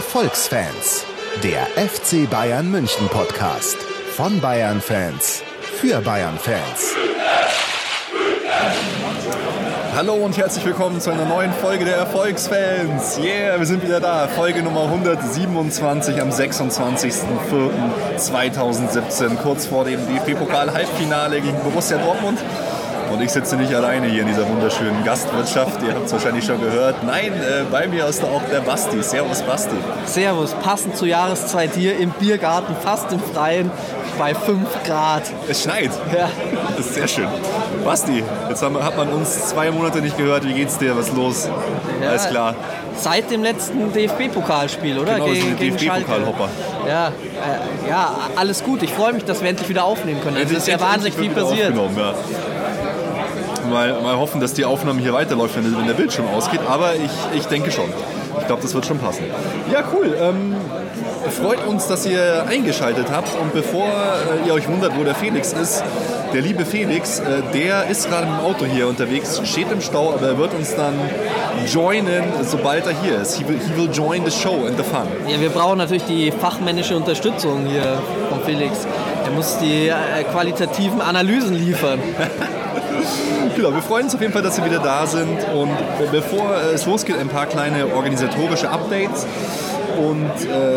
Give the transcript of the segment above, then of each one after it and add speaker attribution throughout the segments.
Speaker 1: Erfolgsfans, der FC Bayern München Podcast. Von Bayern-Fans, für Bayern-Fans.
Speaker 2: Hallo und herzlich willkommen zu einer neuen Folge der Erfolgsfans. Yeah, wir sind wieder da. Folge Nummer 127 am 26.04.2017, kurz vor dem DFB-Pokal-Halbfinale gegen Borussia Dortmund. Und ich sitze nicht alleine hier in dieser wunderschönen Gastwirtschaft. Ihr habt es wahrscheinlich schon gehört. Nein, bei mir ist da auch der Basti. Servus, Basti.
Speaker 3: Servus, passend zur Jahreszeit hier im Biergarten, fast im Freien, bei 5 Grad.
Speaker 2: Es schneit.
Speaker 3: Ja.
Speaker 2: Das ist sehr schön. Basti, jetzt hat man uns 2 Monate nicht gehört. Wie geht's dir? Was ist los?
Speaker 3: Ja,
Speaker 2: alles klar.
Speaker 3: Seit dem letzten DFB-Pokalspiel, oder?
Speaker 2: Genau,
Speaker 3: gegen
Speaker 2: DFB-Pokalhopper.
Speaker 3: Ja, alles gut. Ich freue mich, dass wir endlich wieder aufnehmen können. Es ist ja wahnsinnig viel passiert.
Speaker 2: Ja. Mal hoffen, dass die Aufnahme hier weiterläuft, wenn der Bildschirm ausgeht. Aber ich denke schon. Ich glaube, das wird schon passen. Ja, cool. Freut uns, dass ihr eingeschaltet habt. Und bevor ihr euch wundert, wo der Felix ist, der liebe Felix, der ist gerade im Auto hier unterwegs, steht im Stau, aber er wird uns dann joinen, sobald er hier ist. He will join the show and the fun.
Speaker 3: Ja, wir brauchen natürlich die fachmännische Unterstützung hier von Felix. Er muss die qualitativen Analysen liefern.
Speaker 2: Genau, wir freuen uns auf jeden Fall, dass wir wieder da sind. Und bevor es losgeht, ein paar kleine organisatorische Updates. Und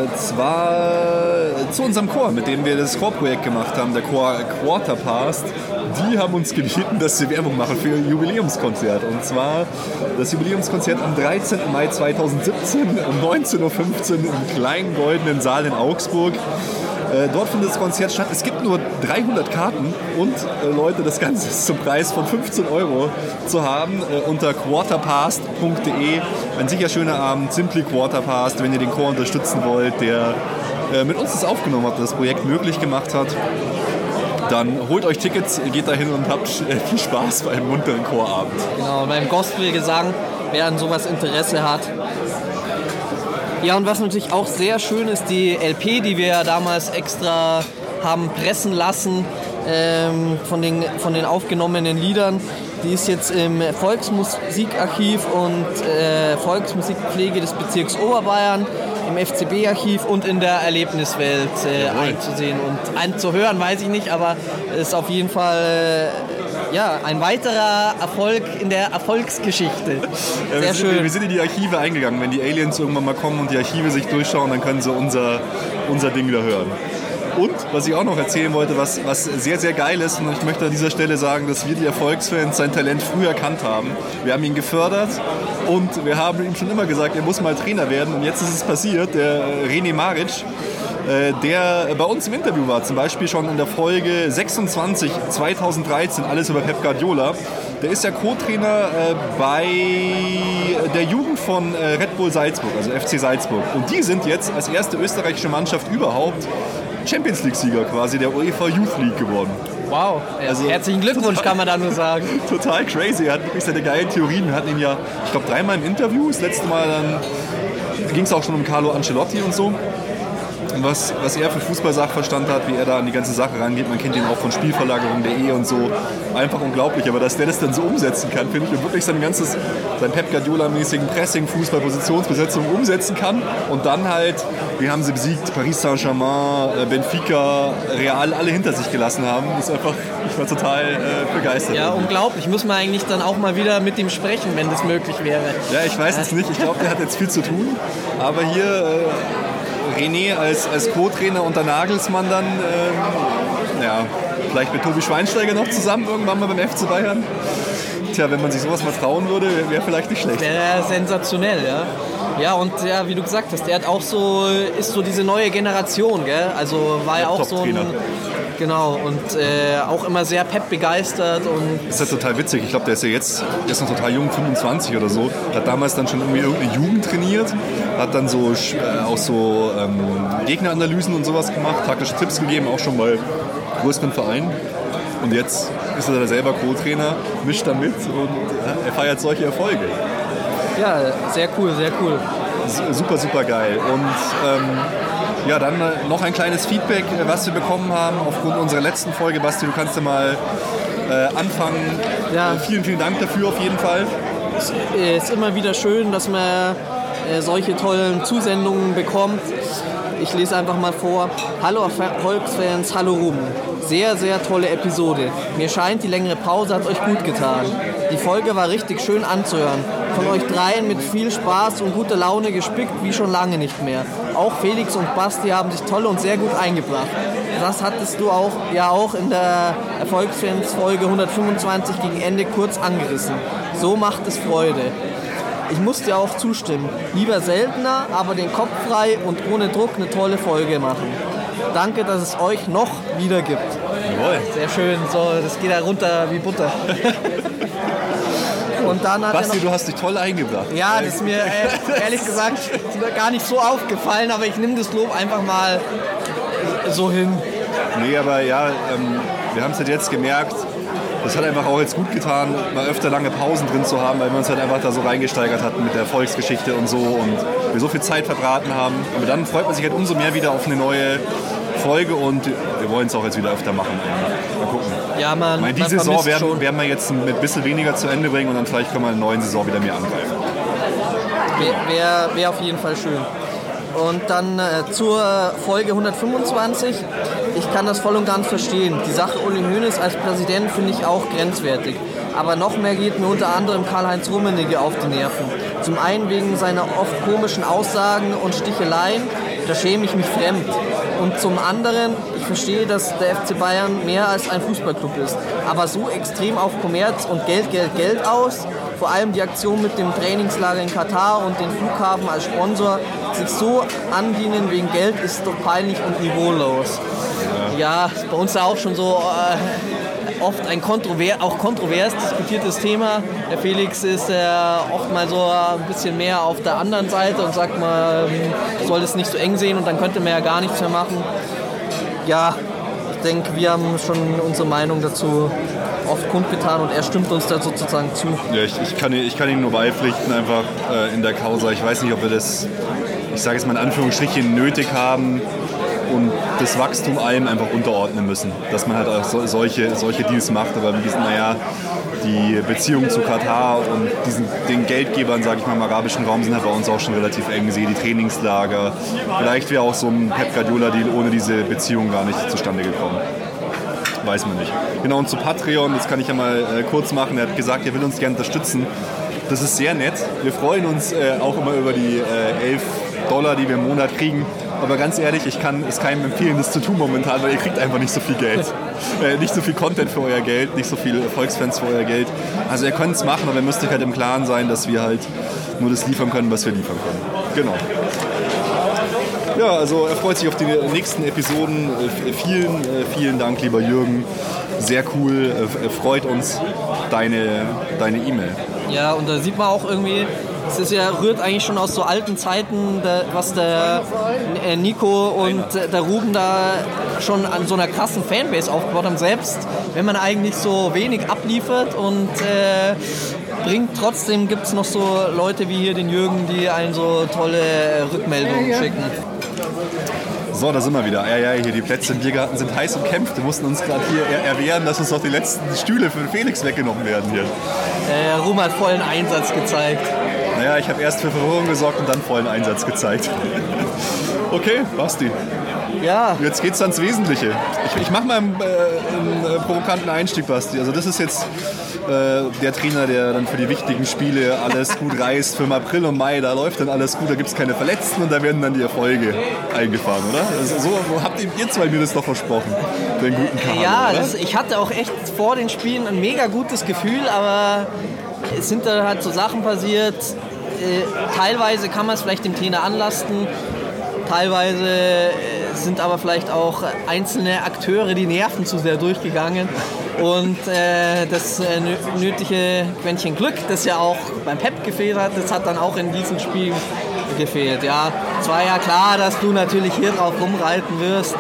Speaker 2: zwar zu unserem Chor, mit dem wir das Chorprojekt gemacht haben, der Chor Quarterpast. Die haben uns gebeten, dass wir Werbung machen für ein Jubiläumskonzert. Und zwar das Jubiläumskonzert am 13. Mai 2017 um 19.15 Uhr im kleinen goldenen Saal in Augsburg. Dort findet das Konzert statt. Es gibt nur 300 Karten und Leute, das Ganze ist zum Preis von 15 € zu haben unter quarterpast.de. Ein sicher schöner Abend, Simply Quarterpast, wenn ihr den Chor unterstützen wollt, der mit uns das aufgenommen hat, das Projekt möglich gemacht hat. Dann holt euch Tickets, geht dahin und habt viel Spaß beim munteren Chorabend.
Speaker 3: Genau, beim Gospelgesang, wer an sowas Interesse hat. Ja, und was natürlich auch sehr schön ist, die LP, die wir ja damals extra haben pressen lassen von den aufgenommenen Liedern, die ist jetzt im Volksmusikarchiv und Volksmusikpflege des Bezirks Oberbayern, im FCB-Archiv und in der Erlebniswelt einzusehen und einzuhören, weiß ich nicht, aber es ist auf jeden Fall ein weiterer Erfolg in der Erfolgsgeschichte. Sehr schön.
Speaker 2: Wir sind in die Archive eingegangen. Wenn die Aliens irgendwann mal kommen und die Archive sich durchschauen, dann können sie unser Ding da hören. Und was ich auch noch erzählen wollte, was sehr, sehr geil ist, und ich möchte an dieser Stelle sagen, dass wir die Erfolgsfans sein Talent früh erkannt haben. Wir haben ihn gefördert und wir haben ihm schon immer gesagt, er muss mal Trainer werden. Und jetzt ist es passiert, der René Maric, der bei uns im Interview war, zum Beispiel schon in der Folge 26 2013, alles über Pep Guardiola. Der ist ja Co-Trainer bei der Jugend von Red Bull Salzburg, also FC Salzburg. Und die sind jetzt als erste österreichische Mannschaft überhaupt Champions League-Sieger quasi der UEFA Youth League geworden.
Speaker 3: Wow, also herzlichen Glückwunsch, total, kann man da nur sagen.
Speaker 2: Total crazy, er hat wirklich seine geilen Theorien. Wir hatten ihn ja, ich glaube, 3-mal im Interview. Das letzte Mal dann ging es auch schon um Carlo Ancelotti und so. Und was er für Fußball-Sachverstand hat, wie er da an die ganze Sache rangeht, man kennt ihn auch von Spielverlagerung.de und so, einfach unglaublich. Aber dass der das dann so umsetzen kann, finde ich, und wirklich sein Pep Guardiola-mäßigen Pressing, Fußball, Positionsbesetzung umsetzen kann. Und dann halt, wie haben sie besiegt, Paris Saint-Germain, Benfica, Real, alle hinter sich gelassen haben. Das ist einfach, ich war total begeistert.
Speaker 3: Ja, unglaublich. Muss man eigentlich dann auch mal wieder mit ihm sprechen, wenn das möglich wäre.
Speaker 2: Ja, ich weiß es nicht. Ich glaube, der hat jetzt viel zu tun. Aber hier René als Co-Trainer unter Nagelsmann dann, vielleicht mit Tobi Schweinsteiger noch zusammen irgendwann mal beim FC Bayern. Tja, wenn man sich sowas mal trauen würde, wäre vielleicht nicht schlecht.
Speaker 3: Wäre sensationell, ja. Ja, und ja, wie du gesagt hast, der hat auch ist so diese neue Generation, gell? Also war ja auch so ein... Genau, und auch immer sehr Pep begeistert.
Speaker 2: Das ist ja total witzig. Ich glaube, der ist noch total jung, 25 oder so. Hat damals dann schon irgendwie irgendeine Jugend trainiert, hat dann auch so Gegneranalysen und sowas gemacht, taktische Tipps gegeben, auch schon bei größeren Vereinen. Und jetzt ist er selber Co-Trainer, mischt da mit und er feiert solche Erfolge.
Speaker 3: Ja, sehr cool, sehr cool.
Speaker 2: Super, super geil. Und dann noch ein kleines Feedback, was wir bekommen haben aufgrund unserer letzten Folge. Basti, du kannst ja mal anfangen. Ja. Vielen, vielen Dank dafür auf jeden Fall.
Speaker 3: Es ist immer wieder schön, dass man solche tollen Zusendungen bekommt. Ich lese einfach mal vor. Hallo Erfolgsfans, hallo Ruben. Sehr, sehr tolle Episode. Mir scheint, die längere Pause hat euch gut getan. Die Folge war richtig schön anzuhören. Von euch dreien mit viel Spaß und guter Laune gespickt wie schon lange nicht mehr. Auch Felix und Basti haben sich toll und sehr gut eingebracht. Das hattest du auch in der Erfolgsfans-Folge 125 gegen Ende kurz angerissen. So macht es Freude. Ich muss dir auch zustimmen. Lieber seltener, aber den Kopf frei und ohne Druck eine tolle Folge machen. Danke, dass es euch noch wieder gibt.
Speaker 2: Jawohl.
Speaker 3: Sehr schön, so, das geht da runter wie Butter. Und dann hat
Speaker 2: Basti, du hast dich toll eingebracht.
Speaker 3: Ja, das ist mir ehrlich gesagt gar nicht so aufgefallen, aber ich nehme das Lob einfach mal so hin.
Speaker 2: Nee, aber ja, wir haben es halt jetzt gemerkt, das hat einfach auch jetzt gut getan, mal öfter lange Pausen drin zu haben, weil wir uns halt einfach da so reingesteigert hatten mit der Volksgeschichte und so und wir so viel Zeit verbraten haben. Aber dann freut man sich halt umso mehr wieder auf eine neue Folge und wir wollen es auch jetzt wieder öfter machen. Mal gucken.
Speaker 3: Ja,
Speaker 2: die Saison werden wir jetzt mit ein bisschen weniger zu Ende bringen und dann vielleicht können wir in der neuen Saison wieder mehr angreifen.
Speaker 3: Wäre auf jeden Fall schön. Und dann zur Folge 125. Ich kann das voll und ganz verstehen. Die Sache Uli Hoeneß als Präsident finde ich auch grenzwertig. Aber noch mehr geht mir unter anderem Karl-Heinz Rummenigge auf die Nerven. Zum einen wegen seiner oft komischen Aussagen und Sticheleien, da schäme ich mich fremd. Und zum anderen, ich verstehe, dass der FC Bayern mehr als ein Fußballclub ist. Aber so extrem auf Kommerz und Geld aus, vor allem die Aktion mit dem Trainingslager in Katar und den Flughafen als Sponsor, sich so andienen wegen Geld, ist doch peinlich und niveaulos. Ja, bei uns ja auch schon so oft ein kontrovers diskutiertes Thema. Der Felix ist oft mal so ein bisschen mehr auf der anderen Seite und sagt mal, soll es nicht so eng sehen und dann könnte man ja gar nichts mehr machen. Ja, ich denke, wir haben schon unsere Meinung dazu oft kundgetan und er stimmt uns da sozusagen zu.
Speaker 2: Ja, ich kann ihm nur beipflichten, einfach in der Causa. Ich weiß nicht, ob wir das, ich sage jetzt mal in Anführungsstrichen, nötig haben und das Wachstum allem einfach unterordnen müssen. Dass man halt auch solche Deals macht, aber die Beziehungen zu Katar und den Geldgebern, sage ich mal, im arabischen Raum sind halt bei uns auch schon relativ eng. Sehe die Trainingslager. Vielleicht wäre auch so ein Pep Guardiola-Deal ohne diese Beziehung gar nicht zustande gekommen. Weiß man nicht. Genau, und zu Patreon, das kann ich ja mal kurz machen. Er hat gesagt, er will uns gerne unterstützen. Das ist sehr nett. Wir freuen uns auch immer über die $11, die wir im Monat kriegen. Aber ganz ehrlich, ich kann es keinem empfehlen, das zu tun momentan, weil ihr kriegt einfach nicht so viel Geld. Nicht so viel Content für euer Geld, nicht so viele Erfolgsfans für euer Geld. Also ihr könnt es machen, aber ihr müsst euch halt im Klaren sein, dass wir halt nur das liefern können, was wir liefern können. Genau. Ja, also er freut sich auf die nächsten Episoden. Vielen Dank, lieber Jürgen. Sehr cool, freut uns deine E-Mail.
Speaker 3: Ja, und da sieht man auch irgendwie, rührt eigentlich schon aus so alten Zeiten, was der Nico und der Ruben da schon an so einer krassen Fanbase aufgebaut haben. Selbst wenn man eigentlich so wenig abliefert und bringt, trotzdem gibt es noch so Leute wie hier den Jürgen, die einen so tolle Rückmeldungen schicken.
Speaker 2: So, da sind wir wieder. Ja, hier die Plätze im Biergarten sind heiß umkämpft. Wir mussten uns gerade hier erwehren, dass uns noch die letzten Stühle für Felix weggenommen werden hier.
Speaker 3: Ruhm hat vollen Einsatz gezeigt.
Speaker 2: Naja, ich habe erst für Verwirrung gesorgt und dann vollen Einsatz gezeigt. Okay, Basti.
Speaker 3: Ja.
Speaker 2: Jetzt geht's ans Wesentliche. Ich mache mal einen provokanten Einstieg, Basti. Also das ist jetzt der Trainer, der dann für die wichtigen Spiele alles gut reißt. Für April und Mai, da läuft dann alles gut, da gibt es keine Verletzten und da werden dann die Erfolge eingefahren, oder? Also so habt ihr zwei mir das doch versprochen, den guten Kader,
Speaker 3: ja,
Speaker 2: oder?
Speaker 3: Ich hatte auch echt vor den Spielen ein mega gutes Gefühl, aber es sind da halt so Sachen passiert. Teilweise kann man es vielleicht dem Trainer anlasten, teilweise sind aber vielleicht auch einzelne Akteure die Nerven zu sehr durchgegangen und das nötige Quäntchen Glück, das ja auch beim Pep gefehlt hat, das hat dann auch in diesem Spiel gefehlt. Ja, es war ja klar, dass du natürlich hier drauf rumreiten wirst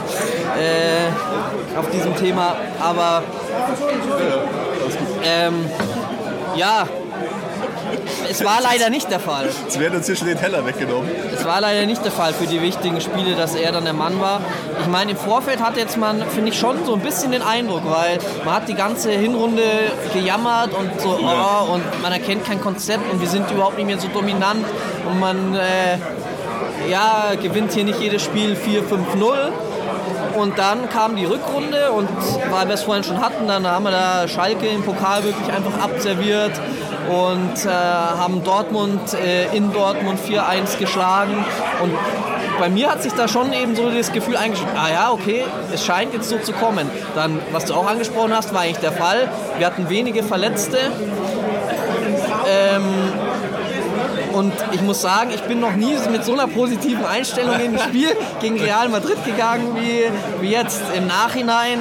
Speaker 3: auf diesem Thema, aber ja, Es war leider nicht der Fall.
Speaker 2: Es werden uns hier schon den Teller weggenommen.
Speaker 3: Es war leider nicht der Fall für die wichtigen Spiele, dass er dann der Mann war. Ich meine, im Vorfeld hat jetzt man, finde ich, schon so ein bisschen den Eindruck, weil man hat die ganze Hinrunde gejammert und so, und man erkennt kein Konzept und wir sind überhaupt nicht mehr so dominant und man gewinnt hier nicht jedes Spiel 4-5-0. Und dann kam die Rückrunde und weil wir es vorhin schon hatten, dann haben wir da Schalke im Pokal wirklich einfach abserviert und haben Dortmund in Dortmund 4-1 geschlagen. Und bei mir hat sich da schon eben so das Gefühl eingeschrieben, okay, es scheint jetzt so zu kommen. Dann, was du auch angesprochen hast, war eigentlich der Fall. Wir hatten wenige Verletzte. Und ich muss sagen, ich bin noch nie mit so einer positiven Einstellung in ein Spiel gegen Real Madrid gegangen wie jetzt. Im Nachhinein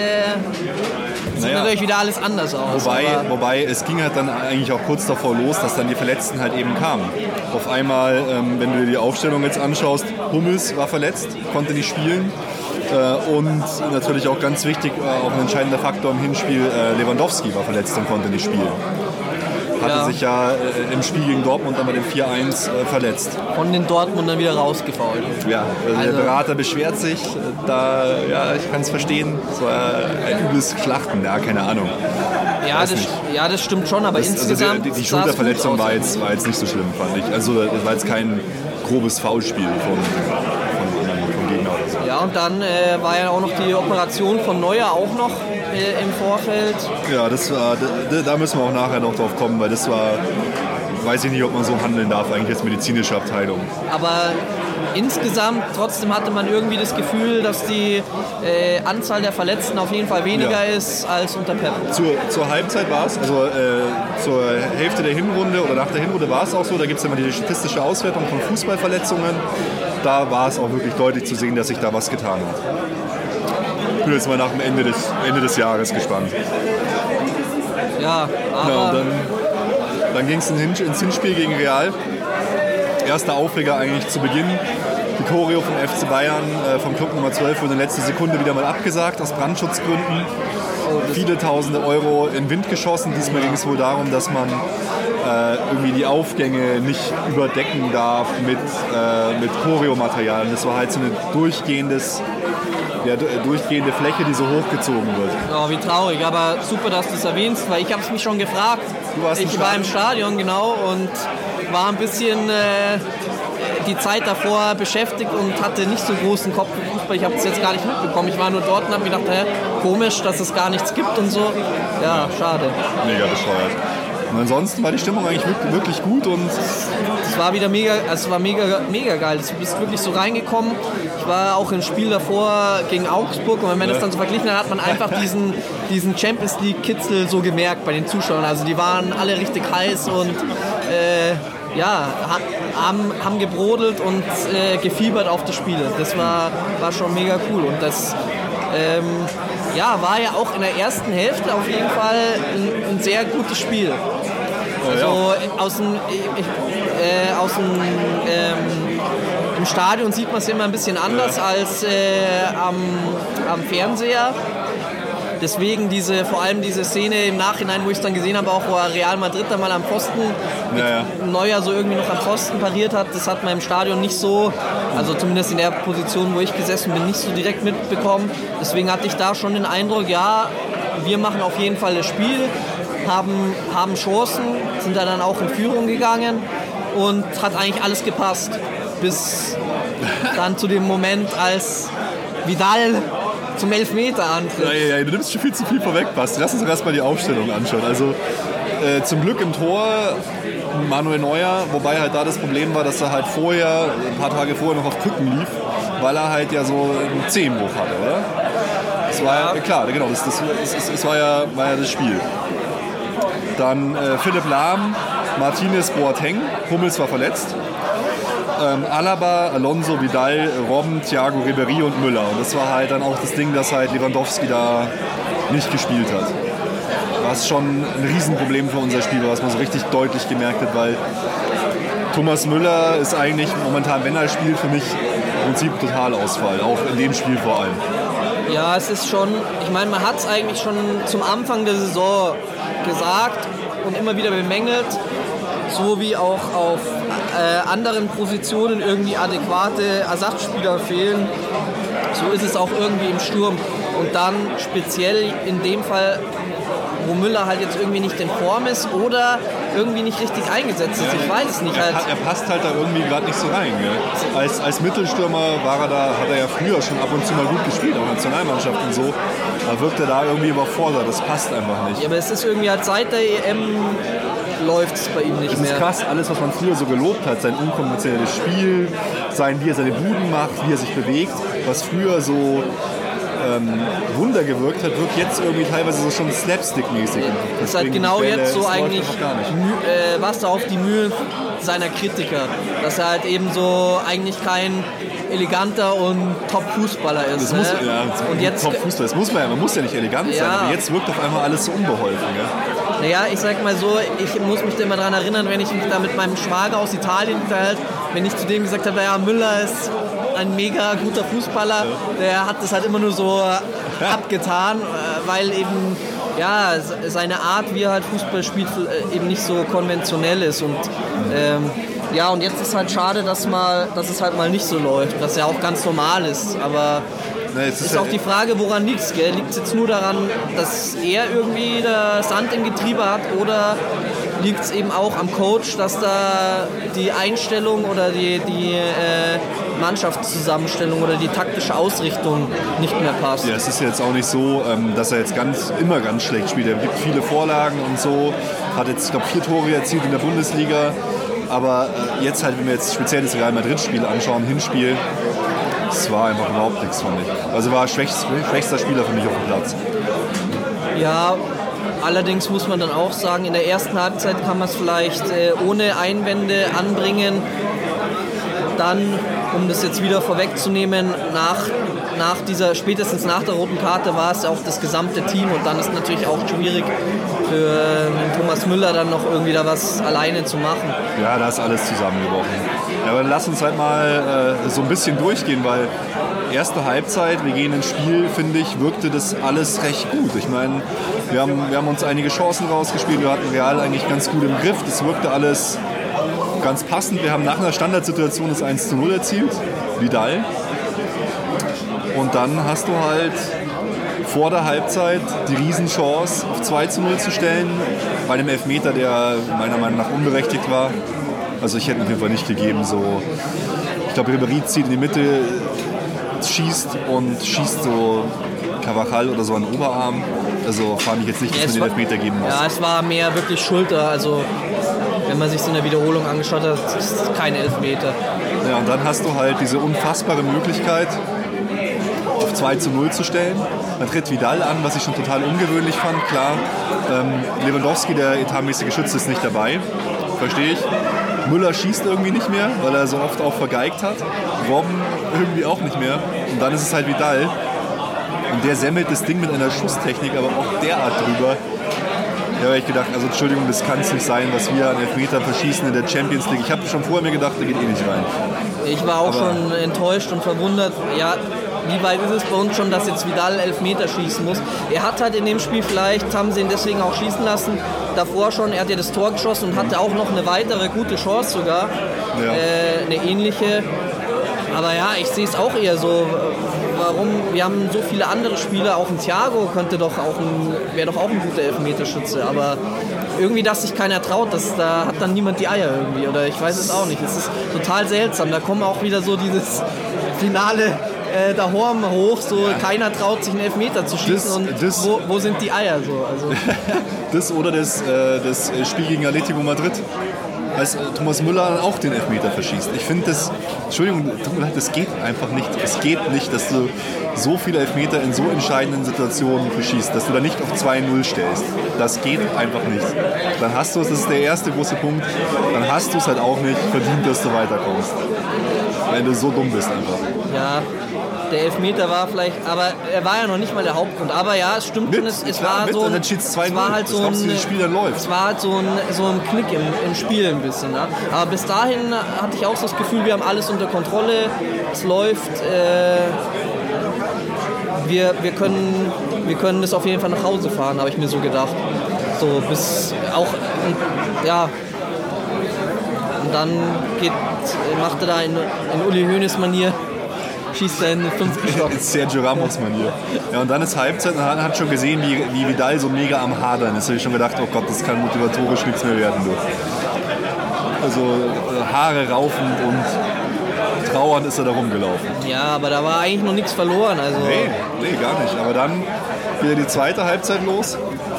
Speaker 3: sieht natürlich wieder alles anders aus.
Speaker 2: Wobei, es ging halt dann eigentlich auch kurz davor los, dass dann die Verletzten halt eben kamen. Auf einmal, wenn du dir die Aufstellung jetzt anschaust, Hummels war verletzt, konnte nicht spielen. Und natürlich auch ganz wichtig, auch ein entscheidender Faktor im Hinspiel, Lewandowski war verletzt und konnte nicht spielen. Hatte sich ja im Spiel gegen Dortmund dann bei dem 4-1 verletzt.
Speaker 3: Von den Dortmundern wieder rausgefault.
Speaker 2: Ja, der Berater beschwert sich. Ich kann es verstehen. So ein übles Schlachten, keine Ahnung.
Speaker 3: Ja, das stimmt schon, aber insgesamt.
Speaker 2: Die Schulterverletzung war jetzt nicht so schlimm, fand ich. Also das war jetzt kein grobes Foulspiel vom Gegner oder so.
Speaker 3: Ja, und dann war ja auch noch die Operation von Neuer auch noch im Vorfeld.
Speaker 2: Ja, da müssen wir auch nachher noch drauf kommen, weil das war, weiß ich nicht, ob man so handeln darf, eigentlich als medizinische Abteilung.
Speaker 3: Aber insgesamt trotzdem hatte man irgendwie das Gefühl, dass die Anzahl der Verletzten auf jeden Fall weniger ist als unter Pep.
Speaker 2: Zur Halbzeit war es, also zur Hälfte der Hinrunde oder nach der Hinrunde war es auch so, da gibt es immer die statistische Auswertung von Fußballverletzungen. Da war es auch wirklich deutlich zu sehen, dass sich da was getan hat. Ich bin jetzt mal nach dem Ende des Jahres gespannt.
Speaker 3: Ja, aber...
Speaker 2: Ja, und dann ging es ins Hinspiel gegen Real. Erster Aufreger eigentlich zu Beginn. Die Choreo vom FC Bayern, vom Club Nummer 12, wurde in letzter Sekunde wieder mal abgesagt, aus Brandschutzgründen. Viele tausende Euro in Wind geschossen. Diesmal ging es wohl darum, dass man irgendwie die Aufgänge nicht überdecken darf mit Choreo-Material. Das war halt so eine durchgehende Fläche, die so hochgezogen wird.
Speaker 3: Oh, wie traurig, aber super, dass du es erwähnst, weil ich habe es mich schon gefragt. Ich war im Stadion, genau, und war ein bisschen die Zeit davor beschäftigt und hatte nicht so großen Kopf für Fußball. Ich habe es jetzt gar nicht mitbekommen. Ich war nur dort und habe mir gedacht, komisch, dass es gar nichts gibt und so. Ja, schade.
Speaker 2: Mega bescheuert. Und ansonsten war die Stimmung eigentlich wirklich gut und
Speaker 3: es war wieder mega geil. Du bist wirklich so reingekommen. Ich war auch im Spiel davor gegen Augsburg und wenn man das dann so verglichen hat, hat man einfach diesen Champions League Kitzel so gemerkt bei den Zuschauern. Also die waren alle richtig heiß und haben gebrodelt und gefiebert auf das Spiel. Das war schon mega cool und das war ja auch in der ersten Hälfte auf jeden Fall ein sehr gutes Spiel. Also im Stadion sieht man es immer ein bisschen anders als am Fernseher. Deswegen vor allem diese Szene im Nachhinein, wo ich es dann gesehen habe, auch wo Real Madrid dann mal am Pfosten Neuer so irgendwie noch am Pfosten pariert hat, das hat man im Stadion nicht so, also zumindest in der Position, wo ich gesessen bin, nicht so direkt mitbekommen. Deswegen hatte ich da schon den Eindruck, wir machen auf jeden Fall das Spiel, haben Chancen, sind da dann auch in Führung gegangen und hat eigentlich alles gepasst. Bis dann zu dem Moment, als Vidal zum Elfmeter antritt.
Speaker 2: Ja, du nimmst schon viel zu viel vorweg, Basti. Lass uns doch erstmal die Aufstellung anschauen. Also zum Glück im Tor Manuel Neuer, wobei halt da das Problem war, dass er halt ein paar Tage vorher noch auf Krücken lief, weil er halt ja so einen Zehenbruch hatte, oder? Das war ja klar, genau, das war ja das Spiel. Dann Philipp Lahm, Martinez, Boateng, Hummels war verletzt. Alaba, Alonso, Vidal, Robben, Thiago, Ribéry und Müller. Und das war halt dann auch das Ding, dass halt Lewandowski da nicht gespielt hat. Was schon ein Riesenproblem für unser Spiel war, was man so richtig deutlich gemerkt hat, weil Thomas Müller ist eigentlich momentan, wenn er spielt, für mich im Prinzip Totalausfall, auch in dem Spiel vor allem.
Speaker 3: Ja, es ist schon, ich meine, man hat es eigentlich schon zum Anfang der Saison gesagt und immer wieder bemängelt. so wie auch auf anderen Positionen irgendwie adäquate Ersatzspieler fehlen, so ist es auch irgendwie im Sturm. Und dann speziell in dem Fall, wo Müller halt jetzt irgendwie nicht in Form ist oder irgendwie nicht richtig eingesetzt ist. Ich weiß es nicht.
Speaker 2: Er passt halt da irgendwie gerade nicht so rein. Gell? Als Mittelstürmer hat er ja früher schon ab und zu mal gut gespielt, auch Nationalmannschaft und so. Da wirkt er da irgendwie überfordert. Das passt einfach nicht.
Speaker 3: Ja, aber es ist irgendwie halt seit der EM läuft es bei ihm nicht mehr.
Speaker 2: Das ist krass, alles, was man früher so gelobt hat, sein unkonventionelles Spiel, wie er seine Buden macht, wie er sich bewegt, was früher so Wunder gewirkt hat, wirkt jetzt irgendwie teilweise so schon Slapstick-mäßig.
Speaker 3: Das ist halt genau jetzt so eigentlich Wasser auf die Mühlen seiner Kritiker. Dass er halt eben so eigentlich kein eleganter und Top-Fußballer ist.
Speaker 2: Top-Fußballer, man muss ja nicht elegant sein, aber jetzt wirkt auf einmal alles so unbeholfen. Gell?
Speaker 3: Naja, ich sag mal so, ich muss mich da immer daran erinnern, wenn ich mich da mit meinem Schwager aus Italien unterhält, wenn ich zu dem gesagt habe, naja, Müller ist ein mega guter Fußballer, der hat das halt immer nur so abgetan, weil eben seine Art, wie er halt Fußball spielt, eben nicht so konventionell ist. Und und jetzt ist halt schade, dass es halt mal nicht so läuft, was ja auch ganz normal ist. Aber es ist auch die Frage, woran liegt es? Liegt es jetzt nur daran, dass er irgendwie das Sand im Getriebe hat, oder liegt es eben auch am Coach, dass da die Einstellung oder die Mannschaftszusammenstellung oder die taktische Ausrichtung nicht mehr passt?
Speaker 2: Ja, es ist jetzt auch nicht so, dass er jetzt immer ganz schlecht spielt. Er gibt viele Vorlagen und so, hat jetzt, ich glaube, 4 Tore erzielt in der Bundesliga. Aber jetzt halt, wenn wir jetzt speziell das Real Madrid-Spiel anschauen, Hinspiel, es war einfach überhaupt nichts, fand ich. Also war schwächster Spieler für mich auf dem Platz.
Speaker 3: Ja, allerdings muss man dann auch sagen, in der ersten Halbzeit kann man es vielleicht ohne Einwände anbringen. Dann, um das jetzt wieder vorwegzunehmen, spätestens nach der roten Karte war es ja auch das gesamte Team, und dann ist natürlich auch schwierig für Thomas Müller dann noch irgendwie da was alleine zu machen.
Speaker 2: Ja, da ist alles zusammengebrochen. Ja, aber lass uns halt mal so ein bisschen durchgehen, weil erste Halbzeit, wir gehen ins Spiel, finde ich, wirkte das alles recht gut. Ich meine, wir haben uns einige Chancen rausgespielt, wir hatten Real eigentlich ganz gut im Griff, das wirkte alles ganz passend. Wir haben nach einer Standardsituation das 1:0 erzielt, Vidal. Und dann hast du halt vor der Halbzeit die Riesenchance auf 2:0 zu stellen, bei einem Elfmeter, der meiner Meinung nach unberechtigt war. Also ich hätte ihn auf jeden Fall nicht gegeben. So. Ich glaube, Ribéry zieht in die Mitte, schießt so Carvajal oder so an den Oberarm. Also fand ich jetzt nicht, dass man den Elfmeter geben muss.
Speaker 3: Ja, es war mehr wirklich Schulter. Also wenn man sich so eine Wiederholung angeschaut hat, ist es kein Elfmeter.
Speaker 2: Ja, und dann hast du halt diese unfassbare Möglichkeit, auf 2:0 zu stellen. Man tritt Vidal an, was ich schon total ungewöhnlich fand. Klar, Lewandowski, der etatmäßige Schütze, ist nicht dabei. Verstehe ich. Müller schießt irgendwie nicht mehr, weil er so oft auch vergeigt hat. Robben irgendwie auch nicht mehr. Und dann ist es halt Vidal. Und der semmelt das Ding mit einer Schusstechnik, aber auch derart drüber. Da habe ich gedacht, also Entschuldigung, das kann es nicht sein, was wir an Elfmeter verschießen in der Champions League. Ich habe schon vorher mir gedacht, der geht eh nicht rein.
Speaker 3: Ich war auch schon enttäuscht und verwundert. Ja, wie weit ist es bei uns schon, dass jetzt Vidal Elfmeter schießen muss? Er hat halt in dem Spiel, vielleicht haben sie ihn deswegen auch schießen lassen, davor schon, er hat ja das Tor geschossen und hatte auch noch eine weitere gute Chance sogar, eine ähnliche. Aber ja, ich sehe es auch eher so, warum, wir haben so viele andere Spieler, auch ein Thiago wäre doch auch ein guter Elfmeterschütze, aber irgendwie, dass sich keiner traut, da hat dann niemand die Eier irgendwie, oder ich weiß es auch nicht, es ist total seltsam, da kommen auch wieder so dieses Finale daheim hoch, so keiner traut sich einen Elfmeter zu schießen, wo sind die Eier so? Also.
Speaker 2: Das oder das Spiel gegen Atletico Madrid, als Thomas Müller auch den Elfmeter verschießt. Ich finde das, Entschuldigung, das geht einfach nicht. Es geht nicht, dass du so viele Elfmeter in so entscheidenden Situationen verschießt, dass du da nicht auf 2:0 stellst. Das geht einfach nicht. Dann hast du es, das ist der erste große Punkt, dann hast du es halt auch nicht verdient, dass du weiterkommst. Wenn du so dumm bist einfach.
Speaker 3: Ja, der Elfmeter war vielleicht, aber er war ja noch nicht mal der Hauptgrund. Aber ja, es stimmt schon, es war so ein, so ein Knick im Spiel ein bisschen. Ja. Aber bis dahin hatte ich auch so das Gefühl, wir haben alles unter Kontrolle, es läuft, wir können das auf jeden Fall nach Hause fahren, habe ich mir so gedacht. So bis auch, ja, Und dann macht er da in Uli Hoeneß-Manier, schießt er in den 5. Stock.
Speaker 2: In Sergio Ramos-Manier. Ja, und dann ist Halbzeit und man hat schon gesehen, wie Vidal so mega am Hadern ist. Da habe ich schon gedacht, oh Gott, das kann motivatorisch nichts mehr werden. Du. Also Haare raufend und trauernd ist er da rumgelaufen.
Speaker 3: Ja, aber da war eigentlich noch nichts verloren. Also.
Speaker 2: Nee, gar nicht. Aber dann wieder die zweite Halbzeit los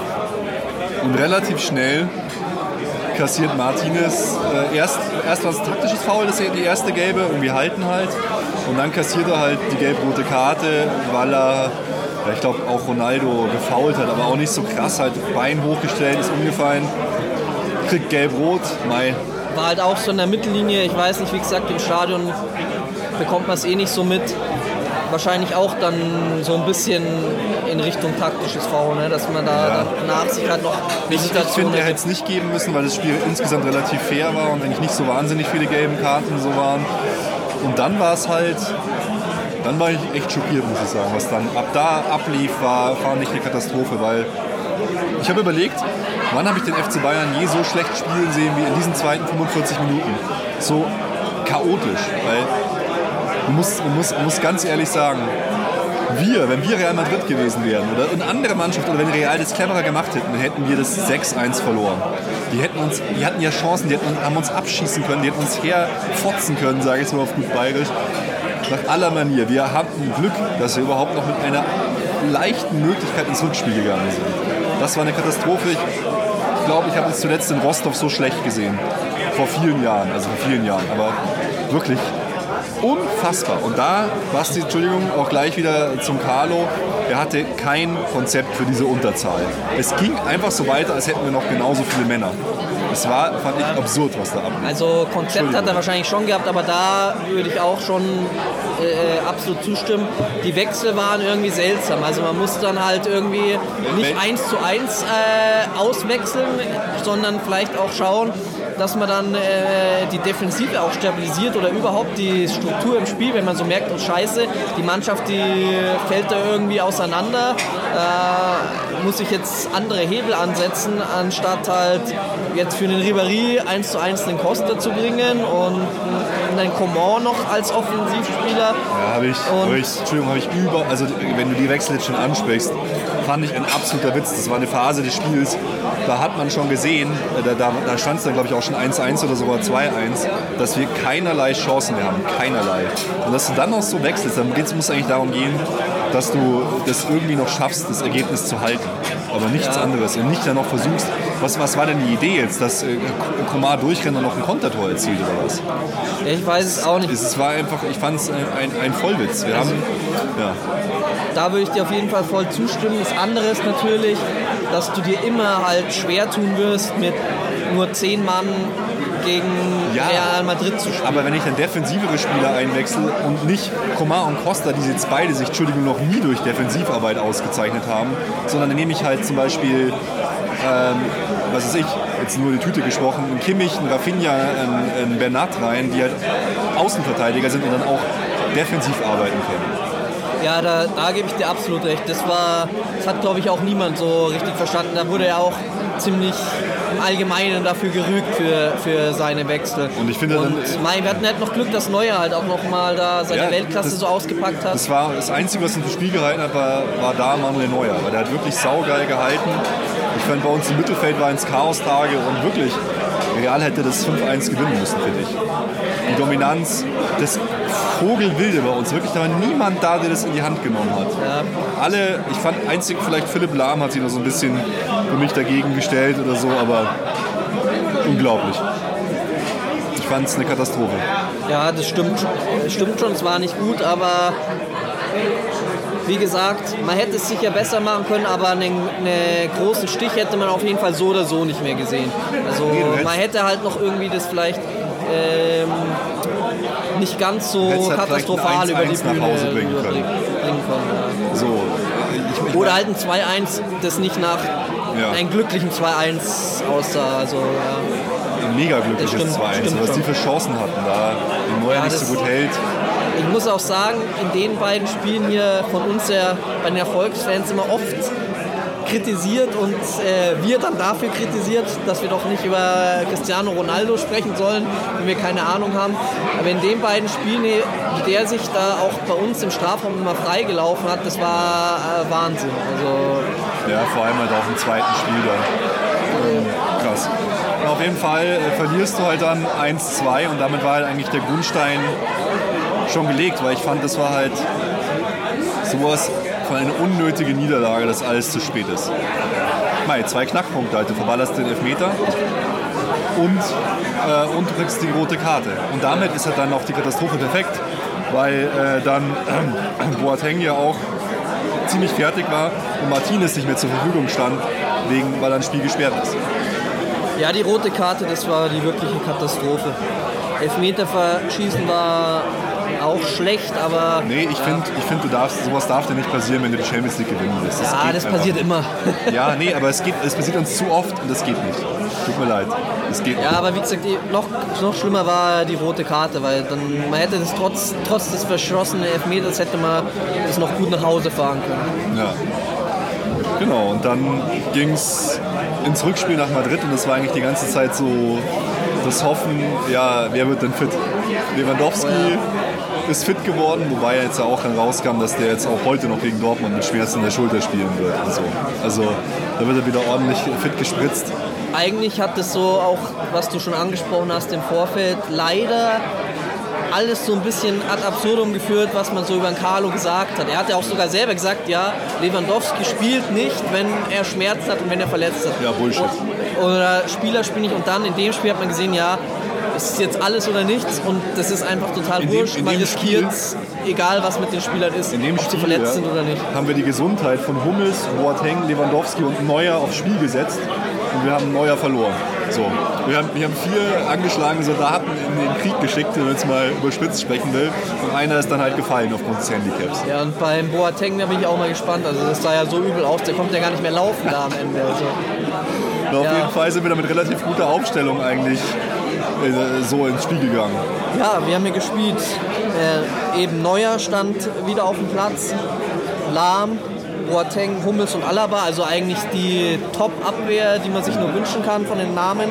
Speaker 2: und relativ schnell kassiert Martinez erst war es ein taktisches Foul, das ist die erste gelbe, irgendwie halten halt. Und dann kassiert er halt die gelb-rote Karte, weil er, ich glaube, auch Ronaldo gefoult hat, aber auch nicht so krass, halt Bein hochgestellt, ist umgefallen, kriegt gelb-rot, Mai.
Speaker 3: War halt auch so in der Mittellinie, ich weiß nicht, wie gesagt, im Stadion bekommt man es eh nicht so mit. Wahrscheinlich auch dann so ein bisschen in Richtung taktisches Foul, ne? Dass man da nach sich halt noch eine Situation.
Speaker 2: Ich finde, er hätte es nicht geben müssen, weil das Spiel insgesamt relativ fair war und eigentlich nicht so wahnsinnig viele gelben Karten so waren. Und dann war es halt, dann war ich echt schockiert, muss ich sagen, was dann ab da ablief, war nicht eine Katastrophe, weil ich habe überlegt, wann habe ich den FC Bayern je so schlecht spielen sehen wie in diesen zweiten 45 Minuten. So chaotisch, weil man muss ganz ehrlich sagen, wenn wir Real Madrid gewesen wären oder eine andere Mannschaft oder wenn Real das cleverer gemacht hätten wir das 6-1 verloren. Die hatten ja Chancen, haben uns abschießen können, die hätten uns herfotzen können, sage ich jetzt mal auf gut Bayerisch. Nach aller Manier. Wir hatten Glück, dass wir überhaupt noch mit einer leichten Möglichkeit ins Rückspiel gegangen sind. Das war eine Katastrophe. Ich glaube, ich habe es zuletzt in Rostov so schlecht gesehen. Vor vielen Jahren. Aber wirklich unfassbar. Und da, Basti, Entschuldigung, auch gleich wieder zum Carlo. Er hatte kein Konzept für diese Unterzahl. Es ging einfach so weiter, als hätten wir noch genauso viele Männer. Es war, fand ich, absurd, was da ablief.
Speaker 3: Also Konzept hat er wahrscheinlich schon gehabt, aber da würde ich auch schon absolut zustimmen. Die Wechsel waren irgendwie seltsam. Also man muss dann halt irgendwie nicht 1:1 auswechseln, sondern vielleicht auch schauen, dass man dann die Defensive auch stabilisiert oder überhaupt die Struktur im Spiel, wenn man so merkt, oh Scheiße, die Mannschaft, die fällt da irgendwie auseinander, muss ich jetzt andere Hebel ansetzen, anstatt halt jetzt für den Ribéry 1:1 den Costa zu bringen und einen Coman noch als Offensivspieler.
Speaker 2: Ja, also wenn du die Wechsel jetzt schon ansprichst, fand ich ein absoluter Witz. Das war eine Phase des Spiels, da hat man schon gesehen, da stand es dann glaube ich auch schon 1:1 oder sogar 2:1, dass wir keinerlei Chancen mehr haben, keinerlei. Und dass du dann noch so wechselst, dann muss es eigentlich darum gehen, dass du das irgendwie noch schaffst, das Ergebnis zu halten. Aber nichts anderes. Und nicht dann noch versuchst, was war denn die Idee jetzt, dass Coman durchrennt und noch ein Kontertor erzielt oder was?
Speaker 3: Ich weiß es auch nicht.
Speaker 2: Es war einfach, ich fand es ein Vollwitz.
Speaker 3: Da würde ich dir auf jeden Fall voll zustimmen. Das andere ist natürlich, dass du dir immer halt schwer tun wirst, mit nur 10 Mann gegen Real Madrid zu spielen.
Speaker 2: Aber wenn ich dann defensivere Spieler einwechsel und nicht Coman und Costa, die jetzt beide sich, Entschuldigung, noch nie durch Defensivarbeit ausgezeichnet haben, sondern dann nehme ich halt zum Beispiel, was weiß ich, jetzt nur die Tüte gesprochen, einen Kimmich, einen Rafinha, einen Bernat rein, die halt Außenverteidiger sind und dann auch defensiv arbeiten können.
Speaker 3: Ja, da gebe ich dir absolut recht. Das hat, glaube ich, auch niemand so richtig verstanden. Da wurde er auch ziemlich im Allgemeinen dafür gerügt für seine Wechsel.
Speaker 2: Und ich finde,
Speaker 3: wir hatten halt noch Glück, dass Neuer halt auch noch mal da seine Weltklasse so ausgepackt hat.
Speaker 2: Das war das Einzige, was ihn fürs Spiel gehalten hat, war da Manuel Neuer. Weil der hat wirklich saugeil gehalten. Ich fand, bei uns im Mittelfeld waren es Chaos-Tage und wirklich, Real hätte das 5:1 gewinnen müssen, finde ich. Die Dominanz, das Vogelwilde bei uns. Wirklich, da war niemand da, der das in die Hand genommen hat. Ja. Ich fand einzig vielleicht Philipp Lahm hat sich noch so ein bisschen für mich dagegen gestellt oder so, aber unglaublich. Ich fand es eine Katastrophe.
Speaker 3: Ja, das stimmt schon, es war nicht gut, aber wie gesagt, man hätte es sicher besser machen können, aber einen großen Stich hätte man auf jeden Fall so oder so nicht mehr gesehen. Also man hätte halt noch irgendwie das vielleicht nicht ganz so katastrophal über die Bühne bringen können. Ja.
Speaker 2: So,
Speaker 3: oder halt ein 2:1, das nicht nach einem glücklichen 2:1 aussah. Also,
Speaker 2: ein mega glückliches 2:1, was die für Chancen hatten, da den Neuer nicht so gut hält.
Speaker 3: Ich muss auch sagen, in den beiden Spielen hier von uns bei den Erfolgsfans immer oft kritisiert und wir dann dafür kritisiert, dass wir doch nicht über Cristiano Ronaldo sprechen sollen, wenn wir keine Ahnung haben. Aber in den beiden Spielen, wie der sich da auch bei uns im Strafraum immer freigelaufen hat, das war Wahnsinn. Also,
Speaker 2: ja, vor allem halt auch im zweiten Spiel dann. Krass. Und auf jeden Fall verlierst du halt dann 1-2 und damit war halt eigentlich der Grundstein schon gelegt, weil ich fand, das war halt sowas von einer unnötigen Niederlage, dass alles zu spät ist. Mei, 2 Knackpunkte halt, du verballerst den Elfmeter und du kriegst die rote Karte. Und damit ist halt dann auch die Katastrophe perfekt, weil dann Boateng ja auch ziemlich fertig war und Martinez nicht mehr zur Verfügung stand, weil dann ein Spiel gesperrt ist.
Speaker 3: Ja, die rote Karte, das war die wirkliche Katastrophe. Elfmeter verschießen war auch schlecht, aber...
Speaker 2: Nee, ich finde, sowas darf dir nicht passieren, wenn du die Champions League gewinnen willst.
Speaker 3: Das passiert immer.
Speaker 2: Ja, nee, aber es passiert uns zu oft und das geht nicht. Tut mir leid, das geht nicht.
Speaker 3: Ja, aber wie gesagt, noch schlimmer war die rote Karte, weil dann man hätte das trotz des verschossenen Elfmeters hätte man das noch gut nach Hause fahren können.
Speaker 2: Ja. Genau, und dann ging es ins Rückspiel nach Madrid und das war eigentlich die ganze Zeit so das Hoffen, ja, wer wird denn fit? Lewandowski ist fit geworden, wobei jetzt auch dann rauskam, dass der jetzt auch heute noch gegen Dortmund mit Schmerzen in der Schulter spielen wird. Also da wird er wieder ordentlich fit gespritzt.
Speaker 3: Eigentlich hat es so auch, was du schon angesprochen hast im Vorfeld, leider alles so ein bisschen ad absurdum geführt, was man so über den Carlo gesagt hat. Er hat ja auch sogar selber gesagt, ja, Lewandowski spielt nicht, wenn er Schmerzen hat und wenn er verletzt hat.
Speaker 2: Ja, Bullshit.
Speaker 3: Oder Spieler spielen nicht. Und dann in dem Spiel hat man gesehen, ja, es ist jetzt alles oder nichts und das ist einfach total wurscht. Man riskiert es, egal was mit den Spielern ist, ob sie verletzt sind oder nicht.
Speaker 2: Haben wir die Gesundheit von Hummels, Boateng, Lewandowski und Neuer aufs Spiel gesetzt und wir haben Neuer verloren. So. Wir haben 4 angeschlagene Soldaten in den Krieg geschickt, wenn man jetzt mal überspitzt sprechen will. Und einer ist dann halt gefallen aufgrund des Handicaps.
Speaker 3: Ja, und beim Boateng, da bin ich auch mal gespannt. Also das sah ja so übel aus, der kommt ja gar nicht mehr laufen da am Ende. Also.
Speaker 2: Auf jeden Fall sind wir da mit relativ guter Aufstellung eigentlich so ins Spiel gegangen.
Speaker 3: Ja, wir haben hier gespielt. Eben Neuer stand wieder auf dem Platz. Lahm, Boateng, Hummels und Alaba, also eigentlich die Top-Abwehr, die man sich nur wünschen kann von den Namen.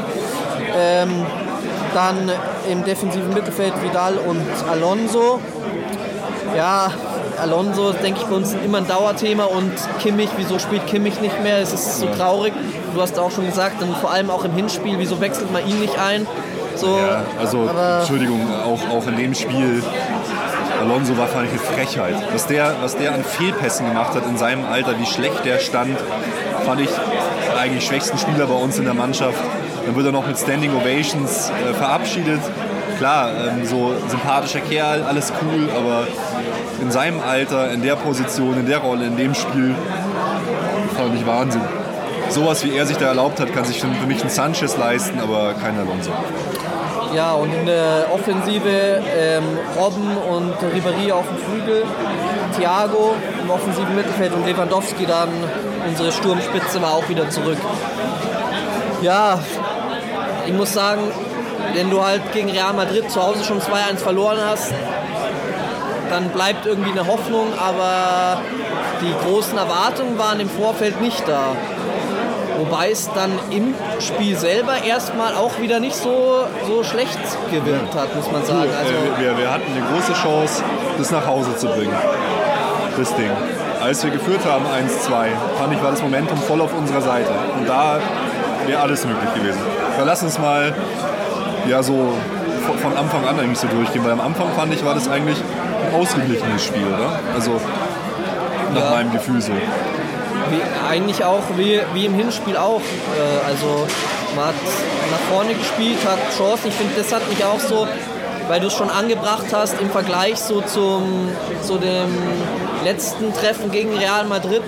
Speaker 3: Dann im defensiven Mittelfeld Vidal und Alonso. Ja, Alonso, denke ich, bei uns immer ein Dauerthema und Kimmich, wieso spielt Kimmich nicht mehr? Es ist so traurig. Du hast auch schon gesagt, und vor allem auch im Hinspiel, wieso wechselt man ihn nicht ein? So,
Speaker 2: ja, also Entschuldigung, auch in dem Spiel, Alonso war fand ich eine Frechheit. Was der an Fehlpässen gemacht hat in seinem Alter, wie schlecht der stand, fand ich eigentlich schwächsten Spieler bei uns in der Mannschaft. Dann wird er noch mit Standing Ovations verabschiedet. Klar, so sympathischer Kerl, alles cool, aber in seinem Alter, in der Position, in der Rolle, in dem Spiel, fand ich Wahnsinn. Sowas, wie er sich da erlaubt hat, kann sich für mich ein Sanchez leisten, aber kein Alonso.
Speaker 3: Ja, und in der Offensive Robben und Ribéry auf dem Flügel, Thiago im offensiven Mittelfeld und Lewandowski dann, unsere Sturmspitze, war auch wieder zurück. Ja, ich muss sagen, wenn du halt gegen Real Madrid zu Hause schon 2-1 verloren hast, dann bleibt irgendwie eine Hoffnung, aber die großen Erwartungen waren im Vorfeld nicht da. Wobei es dann im Spiel selber erstmal auch wieder nicht so schlecht gewirkt hat, muss man sagen. Also
Speaker 2: wir hatten eine große Chance, das nach Hause zu bringen, das Ding. Als wir geführt haben, 1-2, fand ich, war das Momentum voll auf unserer Seite. Und da wäre alles möglich gewesen. Aber lass uns mal so von Anfang an eigentlich so durchgehen, weil am Anfang fand ich, war das eigentlich ein ausgeglichenes Spiel, oder? Also nach meinem Gefühl so.
Speaker 3: Eigentlich auch, wie im Hinspiel auch. Also man hat nach vorne gespielt, hat Chancen. Ich finde, das hat mich auch so, weil du es schon angebracht hast, im Vergleich so zu dem letzten Treffen gegen Real Madrid,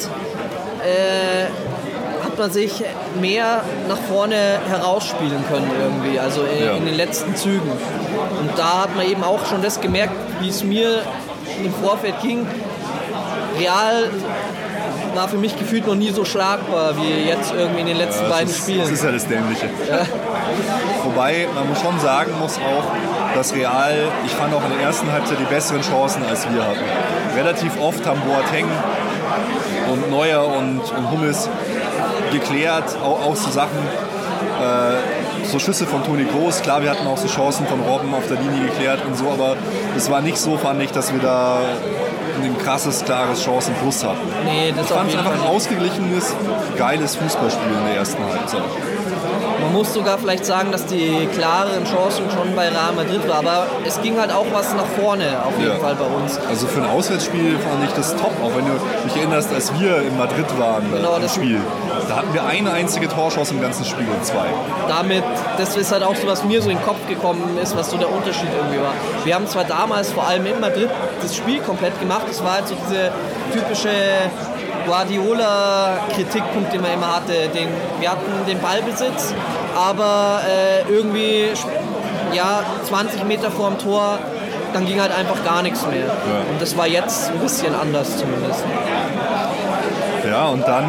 Speaker 3: hat man sich mehr nach vorne herausspielen können irgendwie, also in den letzten Zügen. Und da hat man eben auch schon das gemerkt, wie es mir im Vorfeld ging. Real war für mich gefühlt noch nie so schlagbar wie jetzt irgendwie in den letzten beiden Spielen.
Speaker 2: Das ist ja das Dämliche. Ja. Wobei man schon sagen muss auch, dass Real, ich fand auch in der ersten Halbzeit die besseren Chancen als wir hatten. Relativ oft haben Boateng und Neuer und Hummels geklärt, auch so Sachen, so Schüsse von Toni Kroos. Klar, wir hatten auch so Chancen von Robben auf der Linie geklärt und so, aber es war nicht so, fand ich, dass wir da ein krasses, klares Chancenplus hatten.
Speaker 3: Nee, das
Speaker 2: ich fand es einfach ein
Speaker 3: nicht.
Speaker 2: ausgeglichenes, geiles Fußballspiel in der ersten Halbzeit.
Speaker 3: Man muss sogar vielleicht sagen, dass die klaren Chancen schon bei Real Madrid war, aber es ging halt auch was nach vorne auf jeden Fall bei uns.
Speaker 2: Also für ein Auswärtsspiel fand ich das top, auch wenn du dich erinnerst, als wir in Madrid waren im Spiel. Da hatten wir eine einzige Torchance im ganzen Spiel und 2.
Speaker 3: Das ist halt auch so, was mir so in den Kopf gekommen ist, was so der Unterschied irgendwie war. Wir haben zwar damals vor allem in Madrid das Spiel komplett gemacht, das war halt so diese typische Guardiola-Kritikpunkt, den man immer hatte. Wir hatten den Ballbesitz, aber irgendwie 20 Meter vorm Tor, dann ging halt einfach gar nichts mehr. Ja. Und das war jetzt ein bisschen anders zumindest.
Speaker 2: Ja, und dann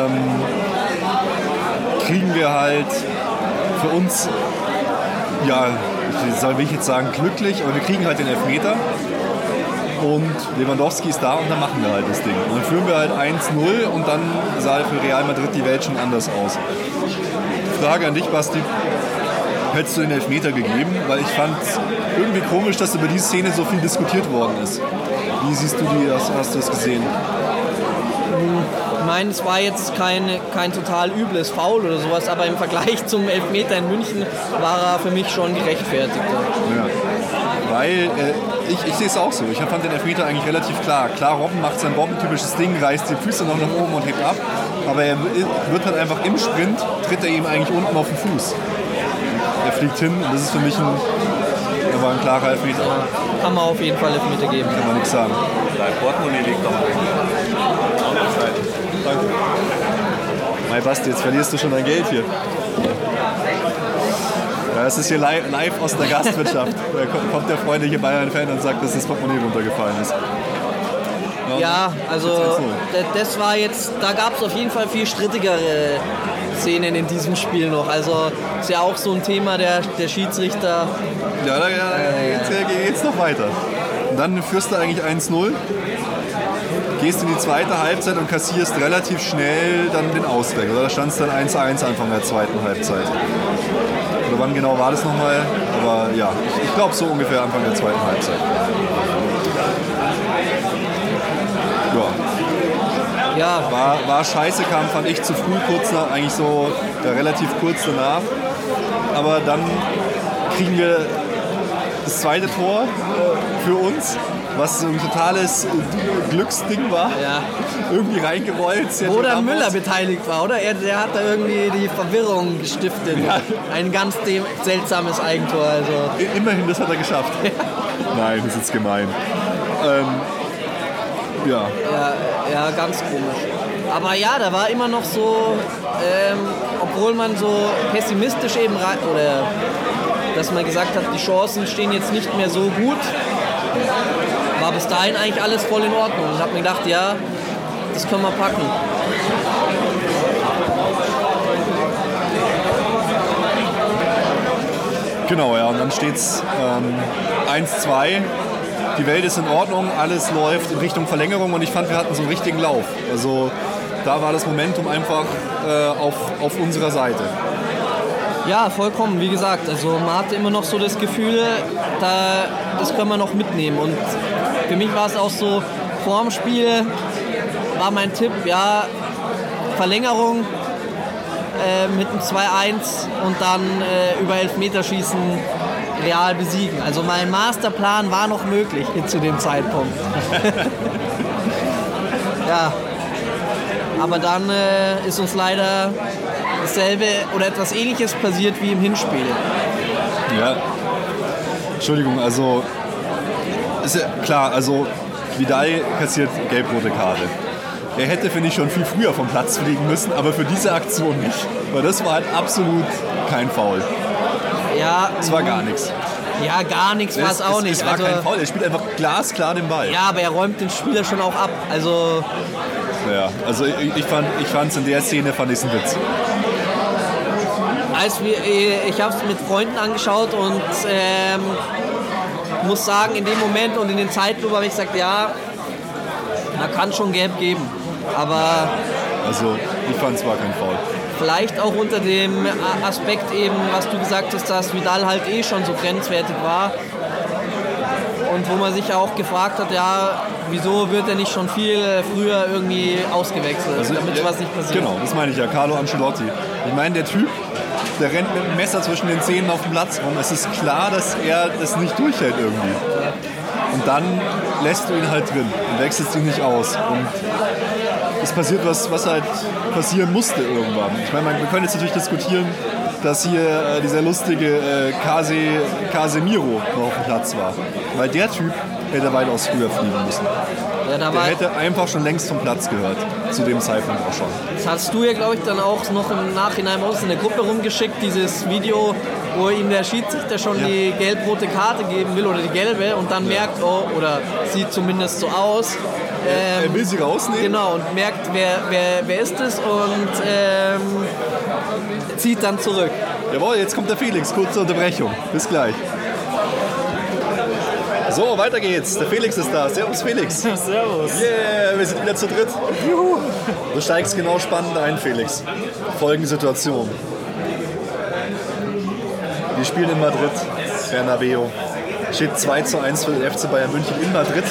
Speaker 2: kriegen wir halt für uns, will ich jetzt sagen glücklich, aber wir kriegen halt den Elfmeter. Und Lewandowski ist da und dann machen wir halt das Ding. Und dann führen wir halt 1-0 und dann sah für Real Madrid die Welt schon anders aus. Frage an dich, Basti. Hättest du den Elfmeter gegeben? Weil ich fand es irgendwie komisch, dass über diese Szene so viel diskutiert worden ist. Wie siehst du die? Hast du das gesehen?
Speaker 3: Ich meine, es war jetzt kein total übles Foul oder sowas, aber im Vergleich zum Elfmeter in München war er für mich schon gerechtfertigt.
Speaker 2: Ja. Weil ich sehe es auch so. Ich fand den Elfmeter eigentlich relativ klar. Klar, Robben macht sein Robben-typisches Ding, reißt die Füße noch nach oben und hebt ab. Aber er wird halt einfach im Sprint, tritt er ihm eigentlich unten auf den Fuß. Er fliegt hin und das ist für mich ein klarer Elfmeter.
Speaker 3: Ja, kann man auf jeden Fall Elfmeter geben.
Speaker 2: Kann man nichts sagen.
Speaker 4: Dein Portemonnaie liegt doch
Speaker 2: Danke. Mein Basti, jetzt verlierst du schon dein Geld hier. Ja, es ist hier live aus der Gastwirtschaft. Da kommt der freundliche Bayern-Fan und sagt, dass das Portemonnaie runtergefallen ist.
Speaker 3: Ja, also das war jetzt, da gab es auf jeden Fall viel strittigere Szenen in diesem Spiel noch. Also ist ja auch so ein Thema der Schiedsrichter.
Speaker 2: Ja, geht's noch weiter. Und dann führst du eigentlich 1-0, gehst in die zweite Halbzeit und kassierst relativ schnell dann den Ausweg. Oder da stand es dann 1-1 Anfang der zweiten Halbzeit. Oder wann genau war das nochmal? Aber ja, ich glaube so ungefähr Anfang der zweiten Halbzeit.
Speaker 3: Ja.
Speaker 2: War scheiße, kam, fand ich, zu früh, relativ kurz danach. Aber dann kriegen wir das zweite Tor für uns, was so ein totales Glücksding war.
Speaker 3: Ja.
Speaker 2: Irgendwie reingerollt.
Speaker 3: Wo dann Müller beteiligt war, oder? Der hat da irgendwie die Verwirrung gestiftet. Ja. Ein ganz seltsames Eigentor. Also.
Speaker 2: Immerhin, das hat er geschafft. Ja. Nein, das ist jetzt gemein.
Speaker 3: Ja, ganz komisch. Aber ja, da war immer noch so, obwohl man so pessimistisch eben oder dass man gesagt hat, die Chancen stehen jetzt nicht mehr so gut, war bis dahin eigentlich alles voll in Ordnung. Und hab mir gedacht, ja, das können wir packen.
Speaker 2: Genau, ja, und dann steht's 1-2. Die Welt ist in Ordnung, alles läuft in Richtung Verlängerung und ich fand, wir hatten so einen richtigen Lauf. Also da war das Momentum einfach auf unserer Seite.
Speaker 3: Ja, vollkommen, wie gesagt. Also man hatte immer noch so das Gefühl, das können wir noch mitnehmen. Und für mich war es auch so, vor dem Spiel war mein Tipp, ja, Verlängerung mit einem 2-1 und dann über Elfmeterschießen Real besiegen. Also mein Masterplan war noch möglich zu dem Zeitpunkt. Ja, aber dann ist uns leider dasselbe oder etwas Ähnliches passiert wie im Hinspiel.
Speaker 2: Ja, Entschuldigung, also ist ja klar, also Vidal kassiert gelb-rote Karte. Er hätte, finde ich, schon viel früher vom Platz fliegen müssen, aber für diese Aktion nicht. Weil das war halt absolut kein Foul.
Speaker 3: Ja.
Speaker 2: Es war gar nichts.
Speaker 3: Ja, gar nichts war es auch nicht.
Speaker 2: Es war kein Foul, er spielt einfach glasklar den Ball.
Speaker 3: Ja, aber er räumt den Spieler schon auch ab. Also
Speaker 2: ja, also ich fand es in der Szene ein Witz.
Speaker 3: Ich habe es mit Freunden angeschaut und muss sagen, in dem Moment und in den Zeitlupe habe ich gesagt, ja, man kann schon gelb geben. Aber
Speaker 2: Also ich fand es war kein Foul.
Speaker 3: vielleicht auch unter dem Aspekt eben, was du gesagt hast, dass Vidal halt schon so grenzwertig war. Und wo man sich ja auch gefragt hat, ja, wieso wird er nicht schon viel früher irgendwie ausgewechselt, damit was nicht passiert.
Speaker 2: Genau, das meine ich ja, Carlo Ancelotti. Ich meine, der Typ, der rennt mit dem Messer zwischen den Zähnen auf dem Platz rum. Es ist klar, dass er das nicht durchhält irgendwie. Und dann lässt du ihn halt drin und wechselst ihn nicht aus. Und es passiert was halt passieren musste irgendwann. Ich meine, wir können jetzt natürlich diskutieren, dass hier dieser lustige Casemiro noch auf dem Platz war. Weil der Typ hätte weitaus früher fliegen müssen.
Speaker 3: Ja,
Speaker 2: Der hätte einfach schon längst vom Platz gehört. Zu dem Zeitpunkt auch schon.
Speaker 3: das hast du ja, glaube ich, dann auch noch im Nachhinein bei uns in der Gruppe rumgeschickt, dieses Video, wo ihm der Schiedsrichter schon die gelb-rote Karte geben will oder die gelbe und dann merkt, oh, oder sieht zumindest so aus.
Speaker 2: Er will sie rausnehmen.
Speaker 3: Genau, und merkt, wer ist es und zieht dann zurück.
Speaker 2: Jawohl, jetzt kommt der Felix. Kurze Unterbrechung. Bis gleich. So, weiter geht's. Der Felix ist da. Servus, Felix.
Speaker 5: Servus.
Speaker 2: Yeah, wir sind wieder zu dritt. Juhu. Du steigst genau spannend ein, Felix. Folgende Situation. Wir spielen in Madrid, Bernabeu. Steht 2:1 für den FC Bayern München in Madrid.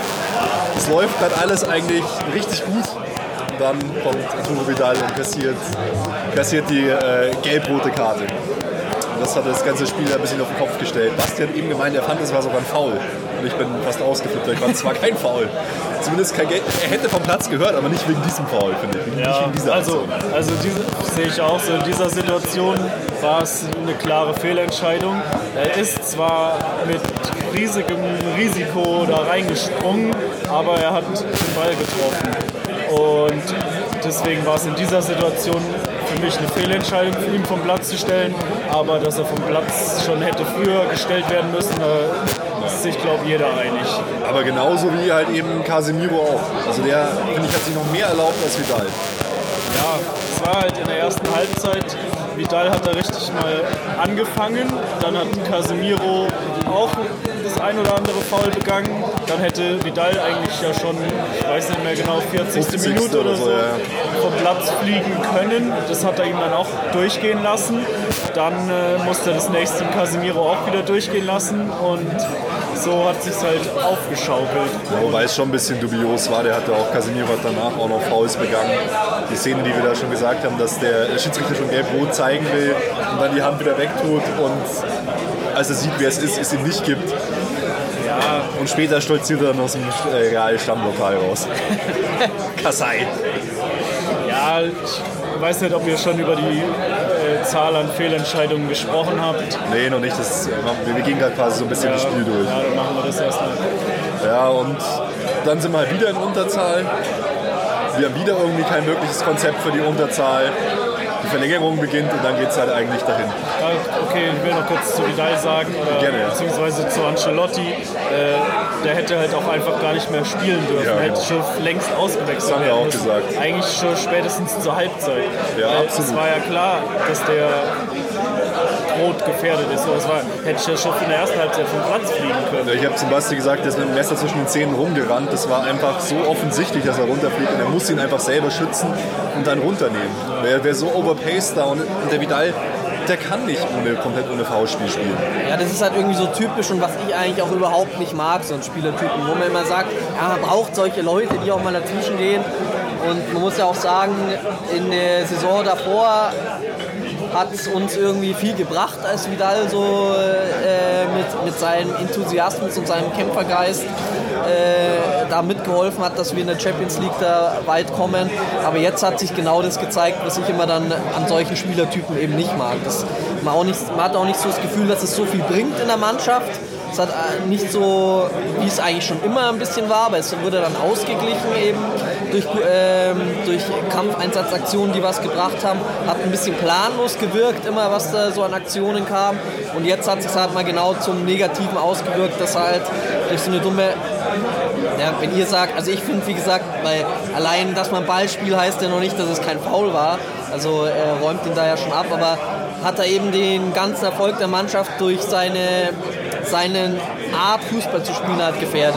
Speaker 2: Es läuft gerade alles eigentlich richtig gut. Und dann kommt Arturo Vidal und kassiert die gelb-rote Karte. Und das hat das ganze Spiel ein bisschen auf den Kopf gestellt. Basti hat eben gemeint, er fand, es war sogar ein Foul. Und ich bin fast ausgeflippt, weil ich fand, es war kein Foul. Zumindest kein Geld. Er hätte vom Platz gehört, aber nicht wegen diesem Foul, finde ich. Nicht wegen dieser Aktion.
Speaker 5: Also sehe ich auch so. In dieser Situation war es eine klare Fehlentscheidung. Er ist zwar mit riesigem Risiko da reingesprungen, aber er hat den Ball getroffen. Und deswegen war es in dieser Situation für mich eine Fehlentscheidung, ihn vom Platz zu stellen. Aber dass er vom Platz schon hätte früher gestellt werden müssen, da ist sich, glaube ich, jeder einig.
Speaker 2: Aber genauso wie halt eben Casemiro auch. Also der, finde ich, hat sich noch mehr erlaubt als Vidal.
Speaker 5: Ja, es war halt in der ersten Halbzeit. Vidal hat da richtig mal angefangen. Dann hat Casemiro auch das ein oder andere Foul begangen. Dann hätte Vidal eigentlich ja schon, ich weiß nicht mehr genau, 40. Minute oder so vom Platz fliegen können. Das hat er ihm dann auch durchgehen lassen. Dann musste das nächste Casemiro auch wieder durchgehen lassen und so hat es sich halt aufgeschaukelt.
Speaker 2: Ja, wobei es schon ein bisschen dubios war. Der hatte auch, Casemiro hat danach auch noch Fouls begangen. Die Szene, die wir da schon gesagt haben, dass der Schiedsrichter schon gelb-rot zeigen will und dann die Hand wieder wegtut und als er sieht, wer es ist, es ihm nicht gibt. Ja. Und später stolziert er dann aus dem Real-Stammlokal raus. Kassai.
Speaker 5: Ja, ich weiß nicht, ob ihr schon über die Zahl an Fehlentscheidungen gesprochen habt.
Speaker 2: Nee, noch nicht. Wir gehen gerade quasi so ein bisschen das Spiel durch.
Speaker 5: Ja, dann machen wir das erstmal.
Speaker 2: Ja, und dann sind wir halt wieder in Unterzahl. Wir haben wieder irgendwie kein wirkliches Konzept für die Unterzahl. Die Verlängerung beginnt und dann geht es halt eigentlich dahin.
Speaker 5: Okay, ich will noch kurz zu Vidal sagen,
Speaker 2: Gerne, ja.
Speaker 5: beziehungsweise zu Ancelotti. Der hätte halt auch einfach gar nicht mehr spielen dürfen.
Speaker 2: Ja,
Speaker 5: Hätte
Speaker 2: genau.
Speaker 5: schon längst ausgewechselt
Speaker 2: Das haben wir
Speaker 5: werden
Speaker 2: auch
Speaker 5: müssen.
Speaker 2: gesagt.
Speaker 5: Eigentlich schon spätestens zur Halbzeit.
Speaker 2: Ja,
Speaker 5: Weil
Speaker 2: absolut.
Speaker 5: es war ja klar, dass der rot gefährdet ist. Hätte ich ja schon in der ersten Halbzeit vom Platz fliegen können.
Speaker 2: Ich habe zum Basti gesagt, der ist mit dem Messer zwischen den Zähnen rumgerannt. Das war einfach so offensichtlich, dass er runterfliegt und er muss ihn einfach selber schützen und dann runternehmen. Wer so overpaced da und der Vidal, der kann nicht komplett ohne Foulspiel spielen.
Speaker 3: Ja, das ist halt irgendwie so typisch und was ich eigentlich auch überhaupt nicht mag, so ein Spielertypen, wo man immer sagt, ja, man braucht solche Leute, die auch mal dazwischen gehen. Und man muss ja auch sagen, in der Saison davor hat es uns irgendwie viel gebracht, als Vidal so mit seinem Enthusiasmus und seinem Kämpfergeist da mitgeholfen hat, dass wir in der Champions League da weit kommen. Aber jetzt hat sich genau das gezeigt, was ich immer dann an solchen Spielertypen eben nicht mag. Man hat auch nicht so das Gefühl, dass es so viel bringt in der Mannschaft. Es hat nicht so, wie es eigentlich schon immer ein bisschen war, aber es wurde dann ausgeglichen eben durch Kampfeinsatzaktionen, die was gebracht haben. Hat ein bisschen planlos gewirkt, immer was da so an Aktionen kam. Und jetzt hat es sich halt mal genau zum Negativen ausgewirkt, dass halt durch so eine dumme, ja, wenn ihr sagt, also ich finde, wie gesagt, weil allein, dass man Ball spielt, heißt ja noch nicht, dass es kein Foul war. Also er räumt ihn da ja schon ab, aber hat er eben den ganzen Erfolg der Mannschaft durch seine Art, Fußball zu spielen, halt gefährdet.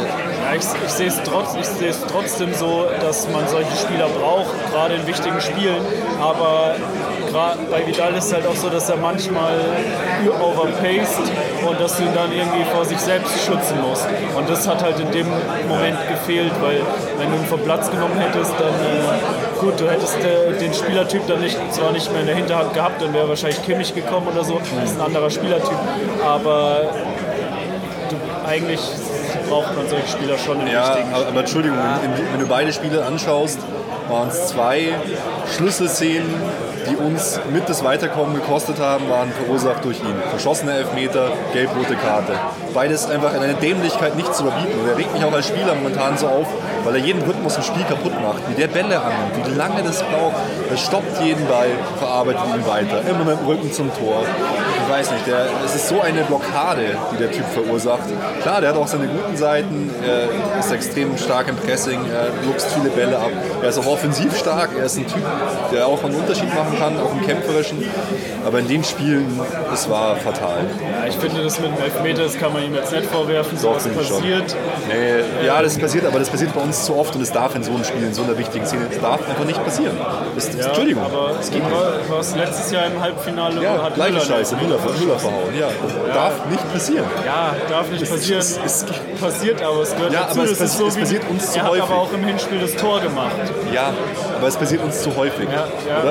Speaker 5: Ja, ich sehe es trotzdem so, dass man solche Spieler braucht, gerade in wichtigen Spielen. Aber bei Vidal ist es halt auch so, dass er manchmal overpaced und dass du ihn dann irgendwie vor sich selbst schützen musst. Und das hat halt in dem Moment gefehlt, weil wenn du ihn vom Platz genommen hättest, dann gut, du hättest den Spielertyp dann zwar nicht mehr in der Hinterhand gehabt, dann wäre wahrscheinlich Kimmich gekommen oder so. Das ist ein anderer Spielertyp. Aber eigentlich braucht man solche Spieler schon im wichtigen Spiel.
Speaker 2: Aber Entschuldigung, wenn du beide Spiele anschaust, waren es 2 Schlüsselszenen, die uns mit das Weiterkommen gekostet haben, waren verursacht durch ihn. Verschossene Elfmeter, gelb-rote Karte. Beides einfach in einer Dämlichkeit nicht zu überbieten. Und er regt mich auch als Spieler momentan so auf, weil er jeden Rhythmus im Spiel kaputt macht. Wie der Bälle annimmt, wie lange das braucht. Er stoppt jeden Ball, verarbeitet ihn weiter. Immer mit dem Rücken zum Tor. Ich weiß nicht, es ist so eine Blockade, die der Typ verursacht. Klar, der hat auch seine guten Seiten. Er ist extrem stark im Pressing. Er luchst viele Bälle ab. Er ist auch offensiv stark. Er ist ein Typ, der auch einen Unterschied machen kann, auch im Kämpferischen. Aber in den Spielen, es war fatal.
Speaker 5: Ja, ich finde, das mit dem Elfmeter, das kann man ihm jetzt nicht vorwerfen, so was passiert.
Speaker 2: Nee, ja, das passiert, aber das passiert bei uns zu oft und es darf in so einem Spiel, in so einer wichtigen Szene, es darf einfach nicht passieren. Entschuldigung,
Speaker 5: aber
Speaker 2: es geht nicht.
Speaker 5: War es letztes Jahr im Halbfinale?
Speaker 2: Ja,
Speaker 5: hat
Speaker 2: gleiche Scheiße, Müller verhauen. Ja, darf nicht passieren.
Speaker 5: Ja, darf nicht passieren. Es passiert, aber es gehört dazu.
Speaker 2: Aber es passiert uns zu häufig.
Speaker 5: Er hat aber auch im Hinspiel das Tor gemacht.
Speaker 2: Ja, aber es passiert uns zu häufig, oder?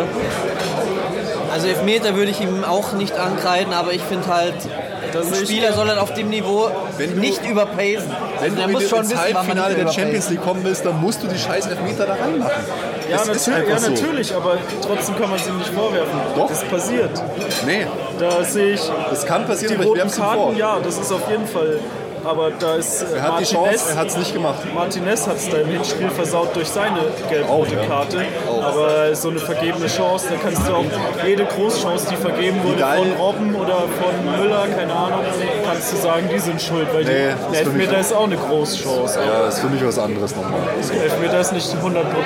Speaker 3: Also Elfmeter würde ich ihm auch nicht ankreiden, aber ich finde halt, ein Spieler soll halt auf dem Niveau nicht überpacen.
Speaker 2: Wenn du ins Halbfinale der Champions League kommen willst, dann musst du die scheiß Elfmeter da reinmachen.
Speaker 5: Ja, natürlich, aber trotzdem kann man es ihm nicht vorwerfen.
Speaker 2: Doch.
Speaker 5: Das passiert.
Speaker 2: Nee.
Speaker 5: Da sehe ich
Speaker 2: das kann passieren,
Speaker 5: die
Speaker 2: aber ich
Speaker 5: roten
Speaker 2: werf's ihm vor.
Speaker 5: Karten, ja, das ist auf jeden Fall. Aber da ist
Speaker 2: er hat die Chance, er hat es nicht gemacht.
Speaker 5: Martinez hat es da im Hinspiel versaut durch seine gelb-rote Karte. Aber so eine vergebene Chance, da kannst du auch jede Großchance, die vergeben wurde von Robben oder von Müller, keine Ahnung, kannst du sagen, die sind schuld. Weil der Elfmeter ist auch eine Großchance.
Speaker 2: Ja, ist für mich was anderes nochmal.
Speaker 5: Der Elfmeter ist nicht 100%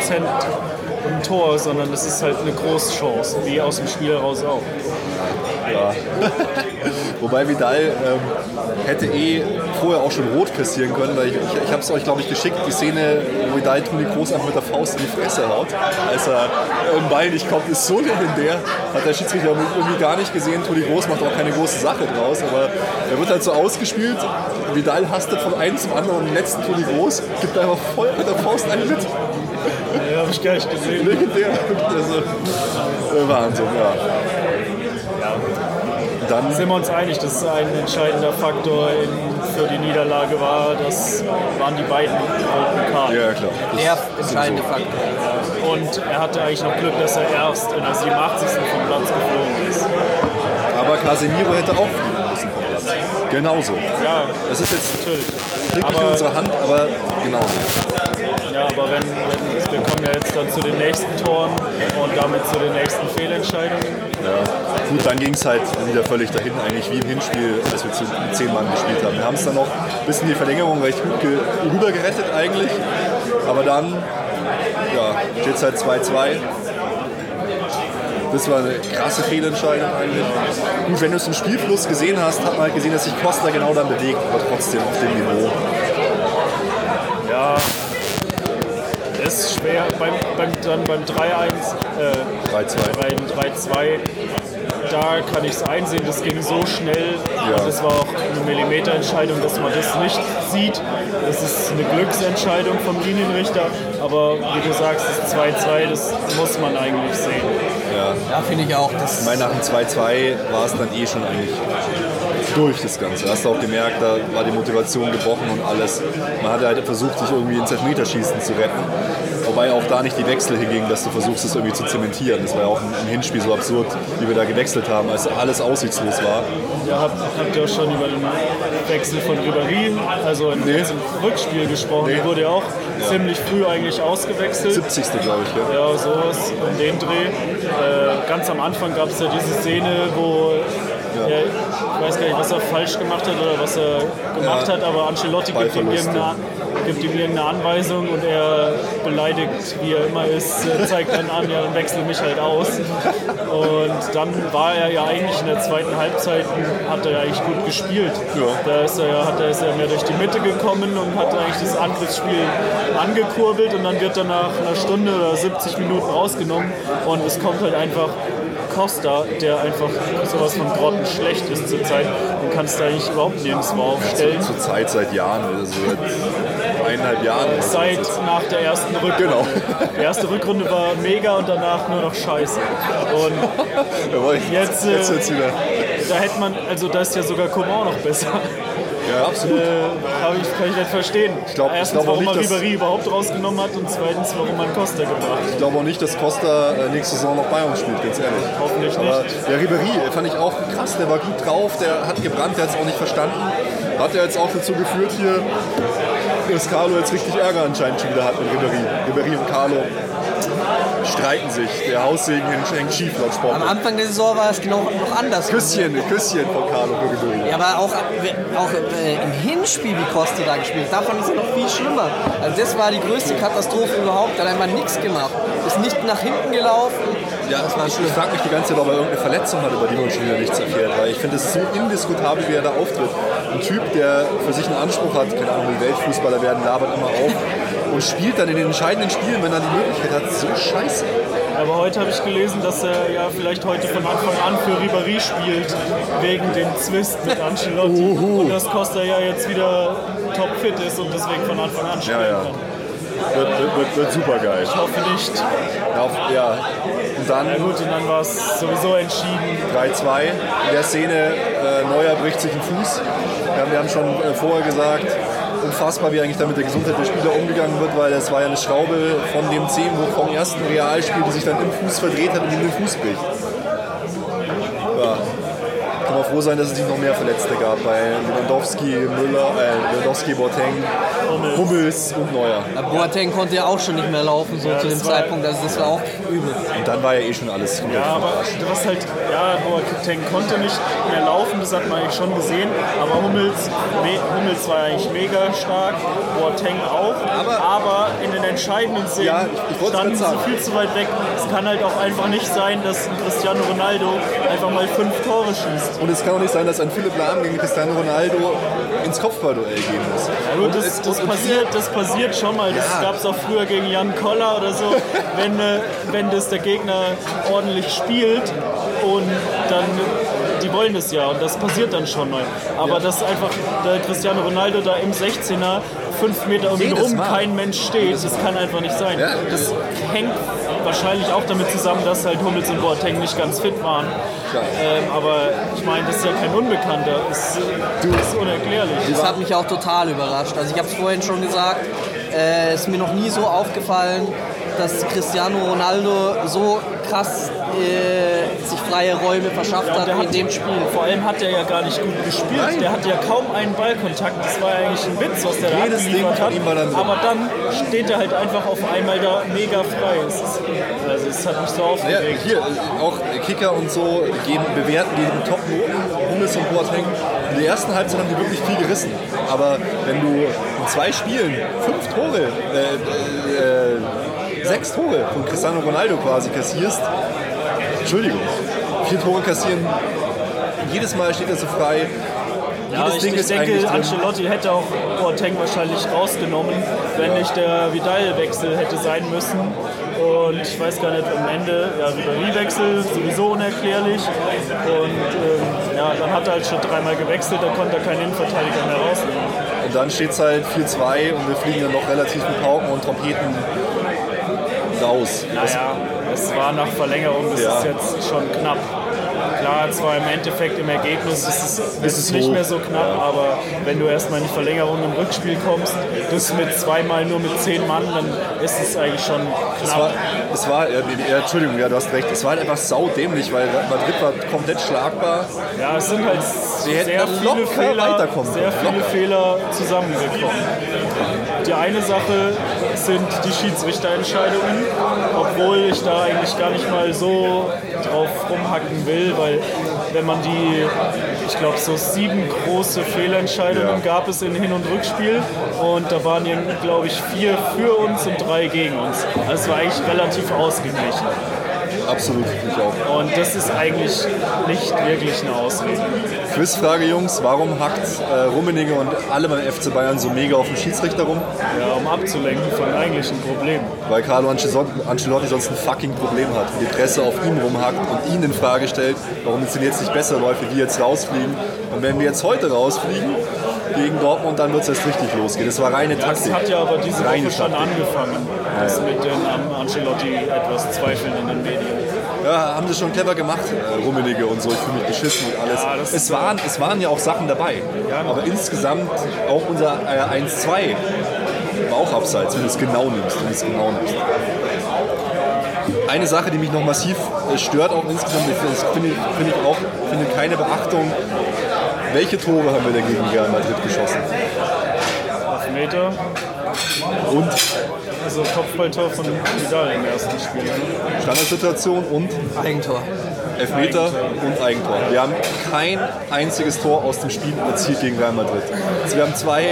Speaker 5: ein Tor, sondern es ist halt eine Großchance, wie aus dem Spiel heraus auch.
Speaker 2: Ja. Wobei Vidal hätte vorher auch schon rot kassieren können, weil ich habe es euch, glaube ich, geschickt, die Szene, wo Vidal Toni Kroos einfach mit der Faust in die Fresse haut, als er im Ball nicht kommt, ist so legendär. Hat der Schiedsrichter irgendwie gar nicht gesehen. Toni Kroos macht auch keine große Sache draus, aber er wird halt so ausgespielt. Vidal hastet von einem zum anderen und im letzten Toni Kroos gibt einfach voll mit der Faust einen mit.
Speaker 5: Ja, habe ich gar nicht gesehen.
Speaker 2: Legendär. Also, Wahnsinn, ja. Dann
Speaker 5: sind wir uns einig, dass ein entscheidender Faktor für die Niederlage war. Das waren die beiden roten Karten.
Speaker 2: Ja, klar.
Speaker 3: Der entscheidende Faktor.
Speaker 5: Und er hatte eigentlich noch Glück, dass er erst in der 87. vom Platz geflogen ist.
Speaker 2: Aber Casemiro hätte auch fliegen müssen vom Platz. Genauso.
Speaker 5: Ja,
Speaker 2: das ist jetzt
Speaker 5: natürlich.
Speaker 2: Liegt nicht in unserer Hand, aber genauso.
Speaker 5: Ja, aber wir kommen ja jetzt dann zu den nächsten Toren und damit zu den nächsten Fehlentscheidungen.
Speaker 2: Ja, gut, dann ging es halt wieder völlig dahin, eigentlich wie im Hinspiel, als wir zu 10 Mann gespielt haben. Wir haben es dann noch bis in die Verlängerung recht gut rüber gerettet eigentlich, aber dann steht es halt 2-2. Das war eine krasse Fehlentscheidung eigentlich. Gut, wenn du es im Spielfluss gesehen hast, hat man halt gesehen, dass sich Costa genau dann bewegt, aber trotzdem auf dem Niveau.
Speaker 5: Ja, das ist schwer. Beim 3-1, 3-2, da kann ich es einsehen, das ging so schnell.
Speaker 2: Ja.
Speaker 5: Das war auch eine Millimeterentscheidung, dass man das nicht sieht. Das ist eine Glücksentscheidung vom Linienrichter. Aber wie du sagst, das 2-2, das muss man eigentlich sehen.
Speaker 3: Ja, finde ich auch.
Speaker 2: Ich meine, nach dem 2-2 war es dann schon eigentlich durch das Ganze. Hast du auch gemerkt, da war die Motivation gebrochen und alles. Man hat halt versucht, sich irgendwie ins Elfmeterschießen zu retten. Wobei auch da nicht die Wechsel hingingen, dass du versuchst, das irgendwie zu zementieren. Das war ja auch im Hinspiel so absurd, wie wir da gewechselt haben, als alles aussichtslos war.
Speaker 5: Ja, habt ihr auch schon über den Wechsel von Ribéry, also im Rückspiel gesprochen. Der wurde ja auch ziemlich früh eigentlich ausgewechselt.
Speaker 2: 70. glaube ich.
Speaker 5: Ja, sowas in dem Dreh. Ganz am Anfang gab es ja diese Szene, wo ich weiß gar nicht, was er falsch gemacht hat oder was er gemacht hat, aber Ancelotti gibt ihm gibt ihm irgendeine Anweisung und er beleidigt, wie er immer ist, zeigt dann an, ja, dann wechsel mich halt aus. Und dann war er ja eigentlich in der zweiten Halbzeit, hat er ja eigentlich gut gespielt.
Speaker 2: Ja.
Speaker 5: Da ist er mehr durch die Mitte gekommen und hat eigentlich das Angriffsspiel angekurbelt und dann wird er nach einer Stunde oder 70 Minuten rausgenommen und es kommt halt einfach Costa, der einfach sowas von grottenschlecht ist zurzeit. Du kannst da eigentlich überhaupt nirgendwo aufstellen.
Speaker 2: Zurzeit seit Jahren, also seit 1,5 Jahren.
Speaker 5: Seit nach der ersten Rückrunde.
Speaker 2: Genau.
Speaker 5: Die erste Rückrunde war mega und danach nur noch scheiße. Und jetzt
Speaker 2: wieder.
Speaker 5: da hätte man, also da ist ja sogar Coman noch besser.
Speaker 2: Ja, absolut.
Speaker 5: Kann ich nicht verstehen. Erstens, warum man Ribéry überhaupt rausgenommen hat und zweitens, warum man Costa gebracht hat.
Speaker 2: Ich glaube auch nicht, dass Costa nächste Saison noch bei uns spielt, ganz ehrlich.
Speaker 5: Hoffentlich
Speaker 2: Aber
Speaker 5: nicht.
Speaker 2: der Ribéry fand ich auch krass, der war gut drauf, der hat gebrannt, der hat es auch nicht verstanden. Hat ja jetzt auch dazu geführt hier, dass Carlo jetzt richtig Ärger anscheinend schon wieder hat mit Ribéry. Ribéry und Carlo streiten sich. Der Haussegen hängt schief laut Sport.
Speaker 3: Am Anfang der Saison war es genau noch anders.
Speaker 2: Küsschen von Carlo für Ribéry.
Speaker 3: Ja, aber auch im Hinspiel, wie Costa da gespielt hat, davon ist es noch viel schlimmer. Also das war die größte Katastrophe überhaupt. Da hat einfach nichts gemacht. Ist nicht nach hinten gelaufen.
Speaker 2: Ja, das war schlimm. Ich frage mich die ganze Zeit, ob er irgendeine Verletzung hat, über die man schon wieder nichts erfährt. Weil ich finde es so indiskutabel, wie er da auftritt. Ein Typ, der für sich einen Anspruch hat, keine Ahnung, wie Weltfußballer werden, labert immer auf und spielt dann in den entscheidenden Spielen, wenn er die Möglichkeit hat, so scheiße.
Speaker 5: Aber heute habe ich gelesen, dass er ja vielleicht heute von Anfang an für Ribéry spielt, wegen dem Zwist mit Ancelotti. Und dass Costa ja jetzt wieder topfit ist und deswegen von Anfang an spielen kann.
Speaker 2: Wird super geil.
Speaker 5: Ich hoffe nicht.
Speaker 2: Ja. Und dann,
Speaker 5: und dann war es sowieso entschieden.
Speaker 2: 3-2. In der Szene, Neuer bricht sich den Fuß. Wir haben schon vorher gesagt, unfassbar, wie eigentlich da mit der Gesundheit der Spieler umgegangen wird, weil das war ja eine Schraube von dem Zehenbruch vom ersten Realspiel, die sich dann im Fuß verdreht hat und ihm den Fuß bricht. Ja. Kann man froh sein, dass es nicht noch mehr Verletzte gab bei Lewandowski, Boateng, Hummels und Neuer.
Speaker 3: Boateng konnte ja auch schon nicht mehr laufen, so zu dem Zeitpunkt, also das war auch übel.
Speaker 2: Und dann war ja eh schon alles.
Speaker 5: Ja, aber was halt, Boateng konnte nicht mehr laufen, das hat man eigentlich schon gesehen, aber Hummels war eigentlich mega stark, Boateng auch, aber in den entscheidenden Szenen standen sie viel zu weit weg. Es kann halt auch einfach nicht sein, dass ein Cristiano Ronaldo einfach mal 5 Tore schießt.
Speaker 2: Und es kann auch nicht sein, dass ein Philipp Lahm gegen Cristiano Ronaldo ins Kopfballduell gehen muss.
Speaker 5: Ja, gut, das passiert schon mal. Das gab es auch früher gegen Jan Koller oder so. Wenn das der Gegner ordentlich spielt und dann, die wollen das ja und das passiert dann schon mal. Aber dass einfach der Cristiano Ronaldo da im 16er 5 Meter um ihn rum kein Mensch steht, das kann einfach nicht sein.
Speaker 2: Ja.
Speaker 5: Das hängt wahrscheinlich auch damit zusammen, dass halt Hummels und Boateng nicht ganz fit waren. Aber ich meine, das ist ja kein Unbekannter. Das ist unerklärlich.
Speaker 3: Das hat mich auch total überrascht. Also ich habe es vorhin schon gesagt, es ist mir noch nie so aufgefallen, dass Cristiano Ronaldo so krass sich freie Räume verschafft hat in dem Spiel.
Speaker 5: Vor allem hat er ja gar nicht gut gespielt. Nein. Der hat ja kaum einen Ballkontakt. Das war ja eigentlich ein Witz, was der da abgeliefert hat. Aber dann steht er halt einfach auf einmal da mega frei. Es hat mich so aufgeregt.
Speaker 2: Ja, hier auch Kicker und so bewerten die mit Top-Noten, Hummels und Boateng. In der ersten Halbzeit haben die wirklich viel gerissen. Aber wenn du in 2 Spielen 5 Tore, 6 Tore von Cristiano Ronaldo quasi kassierst, Entschuldigung, 4 Tore kassieren, jedes Mal steht er so frei.
Speaker 5: Ja, ich denke, Ancelotti hätte auch Boateng wahrscheinlich rausgenommen, wenn nicht der Vidal-Wechsel hätte sein müssen. Und ich weiß gar nicht, am Ende, Ribéry-Wechsel, sowieso unerklärlich. Und dann hat er halt schon 3-mal gewechselt, da konnte er keinen Innenverteidiger mehr rausnehmen.
Speaker 2: Und dann steht es halt 4-2 und wir fliegen dann noch relativ mit Pauken und Trompeten raus.
Speaker 5: Naja, es war nach Verlängerung, das ist jetzt schon knapp. Klar, zwar im Endeffekt im Ergebnis ist es nicht mehr so knapp, aber wenn du erstmal in die Verlängerung im Rückspiel kommst, das mit 2-mal nur mit 10 Mann, dann ist es eigentlich schon knapp.
Speaker 2: Entschuldigung, du hast recht, es war halt einfach saudämlich, weil Madrid war komplett schlagbar.
Speaker 5: Ja, es sind halt sehr viele Fehler zusammengekommen. Die eine Sache sind die Schiedsrichterentscheidungen, obwohl ich da eigentlich gar nicht mal so drauf rumhacken will, weil wenn man ich glaube so 7 große Fehlentscheidungen gab es in Hin- und Rückspiel und da waren, glaube ich, 4 für uns und 3 gegen uns. Also es war eigentlich relativ ausgeglichen.
Speaker 2: Absolut, ich auch.
Speaker 5: Und das ist eigentlich nicht wirklich eine Ausrede.
Speaker 2: Quizfrage, Jungs, warum hackt Rummenigge und alle beim FC Bayern so mega auf den Schiedsrichter rum?
Speaker 5: Ja, um abzulenken von eigentlichen Problemen.
Speaker 2: Weil Carlo Ancelotti sonst ein fucking Problem hat. Die Presse auf ihm rumhackt und ihn in Frage stellt, warum es denn jetzt nicht besser läuft, wie die jetzt rausfliegen. Und wenn wir jetzt heute rausfliegen gegen Dortmund, dann wird es erst richtig losgehen. Das war reine Taktik.
Speaker 5: Das hat ja aber diese
Speaker 2: Reine
Speaker 5: Woche schon
Speaker 2: Taktik.
Speaker 5: angefangen, dass mit den Ancelotti etwas zweifeln in den Medien.
Speaker 2: Ja, haben sie schon clever gemacht, Rummenigge und so. Ich fühle mich beschissen und alles.
Speaker 5: Ja,
Speaker 2: es waren ja auch Sachen dabei. Aber insgesamt auch unser 1-2 war auch abseits, wenn du es genau nimmst. Eine Sache, die mich noch massiv stört, auch insgesamt, finde keine Beachtung. Welche Tore haben wir denn gegen Real Madrid geschossen?
Speaker 5: Elfmeter.
Speaker 2: Und
Speaker 5: Also Kopfballtor von Vidal im ersten Spiel.
Speaker 2: Standardsituation und
Speaker 3: Eigentor.
Speaker 2: Elfmeter und Eigentor. Wir haben kein einziges Tor aus dem Spiel erzielt gegen Real Madrid. Also wir haben 2,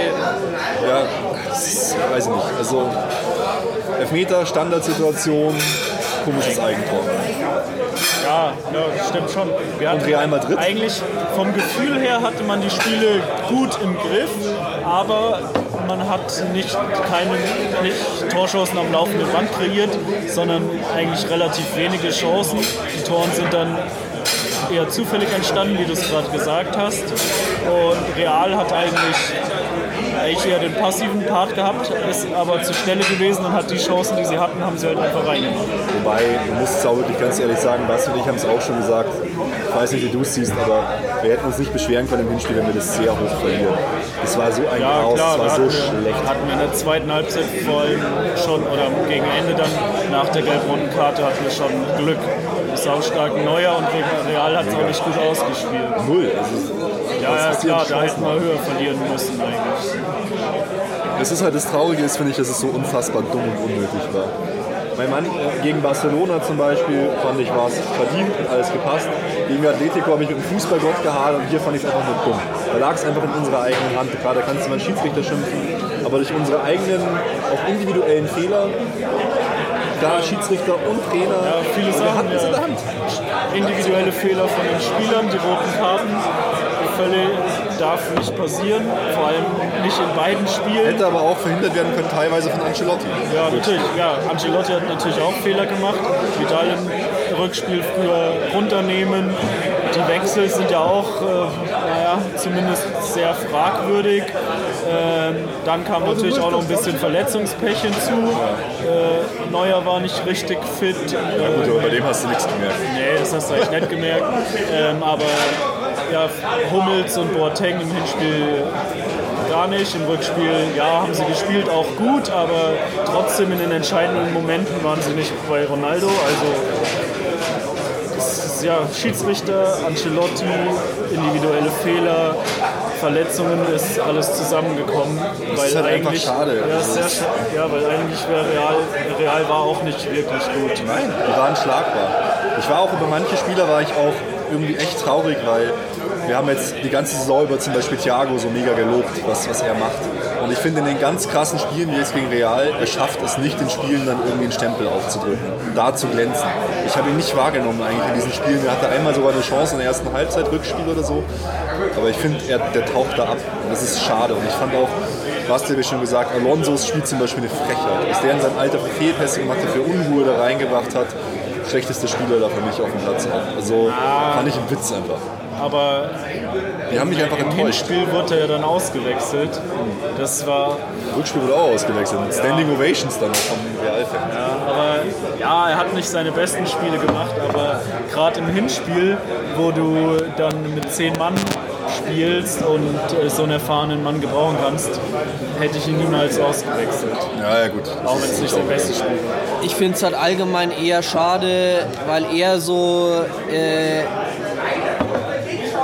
Speaker 2: weiß ich nicht, also Elfmeter, Standardsituation, komisches Eigentor.
Speaker 5: Ja, stimmt schon.
Speaker 2: Und Real Madrid?
Speaker 5: Eigentlich vom Gefühl her hatte man die Spiele gut im Griff, aber man hat nicht Torchancen am laufenden Band kreiert, sondern eigentlich relativ wenige Chancen. Die Toren sind dann eher zufällig entstanden, wie du es gerade gesagt hast. Und Real hat eigentlich eher den passiven Part gehabt, ist aber zur Stelle gewesen und hat die Chancen, die sie hatten, haben sie halt einfach reingemacht.
Speaker 2: Wobei, du musst es auch wirklich ganz ehrlich sagen, Basti und ich haben es auch schon gesagt, ich weiß nicht, wie du es siehst, aber wir hätten uns nicht beschweren können im Hinspiel, wenn wir das sehr hoch verlieren. Das war so ein Chaos, das war so schlecht.
Speaker 5: Hatten wir in der zweiten Halbzeit vor allem schon, oder gegen Ende dann, nach der gelb-roten Karte hatten wir schon Glück. Saustarken Neuer und Real hat es auch nicht gut ausgespielt.
Speaker 2: Null. Also,
Speaker 5: ja, klar, da hätten wir höher verlieren müssen eigentlich.
Speaker 2: Das ist halt das Traurige, finde ich, dass es so unfassbar dumm und unnötig war. Mein Mann gegen Barcelona zum Beispiel, fand ich, war es verdient und alles gepasst. Gegen Atletico habe ich mit dem Fußballgott gehadert und hier fand ich es einfach nur dumm. Da lag es einfach in unserer eigenen Hand. Klar, da kannst du mal einen Schiedsrichter schimpfen, aber durch unsere eigenen, auch individuellen Fehler, da Schiedsrichter und Trainer,
Speaker 5: viele Sachen,
Speaker 2: hatten es in der Hand.
Speaker 5: Individuelle Fehler von den Spielern, die roten Karten, darf nicht passieren, vor allem nicht in beiden Spielen.
Speaker 2: Hätte aber auch verhindert werden können, teilweise von Ancelotti.
Speaker 5: Ja, natürlich. Ja, Ancelotti hat natürlich auch Fehler gemacht. Vidal im Rückspiel früher runternehmen. Die Wechsel sind ja auch zumindest sehr fragwürdig. Dann kam natürlich auch noch ein bisschen Verletzungspech hinzu. Neuer war nicht richtig fit.
Speaker 2: Ja gut, aber bei dem hast du nichts gemerkt.
Speaker 5: Nee, das hast du eigentlich nicht gemerkt. Aber ja, Hummels und Boateng im Hinspiel gar nicht. Im Rückspiel, ja, haben sie gespielt, auch gut, aber trotzdem in den entscheidenden Momenten waren sie nicht bei Ronaldo. Also ja, Schiedsrichter, Ancelotti, individuelle Fehler, Verletzungen, ist alles zusammengekommen.
Speaker 2: Das ist halt einfach schade.
Speaker 5: Ja, sehr schade, weil eigentlich Real war auch nicht wirklich gut.
Speaker 2: Nein, die waren schlagbar. Ich war auch über manche Spieler war ich auch irgendwie echt traurig, weil wir haben jetzt die ganze Saison über zum Beispiel Thiago so mega gelobt, was er macht. Und ich finde in den ganz krassen Spielen, wie jetzt gegen Real, er schafft es nicht, in Spielen dann irgendwie einen Stempel aufzudrücken, da zu glänzen. Ich habe ihn nicht wahrgenommen eigentlich in diesen Spielen. Er hatte einmal sogar eine Chance in der ersten Halbzeit, Rückspiel oder so. Aber ich finde, der taucht da ab und das ist schade. Und ich fand auch, Basti habe ich schon gesagt, Alonso's Spiel zum Beispiel eine Frechheit. Dass der in seinem Alter für Fehlpässe gemacht hat, für Unruhe da reingebracht hat. Schlechteste Spieler da für mich auf dem Platz auch. Also fand ich ein Witz einfach.
Speaker 5: Aber
Speaker 2: die haben mich einfach
Speaker 5: im
Speaker 2: enttäuscht.
Speaker 5: Hinspiel wurde er ja dann ausgewechselt. Das war...
Speaker 2: Rückspiel wurde auch ausgewechselt. Mit Standing Ovations dann vom Real-Fan.
Speaker 5: Ja, aber er hat nicht seine besten Spiele gemacht, aber gerade im Hinspiel, wo du dann mit 10 Mann spielst und so einen erfahrenen Mann gebrauchen kannst, hätte ich ihn niemals ausgewechselt.
Speaker 2: Ja, gut.
Speaker 5: Auch wenn es nicht der beste Spiel war.
Speaker 3: Ich finde es halt allgemein eher schade, weil er so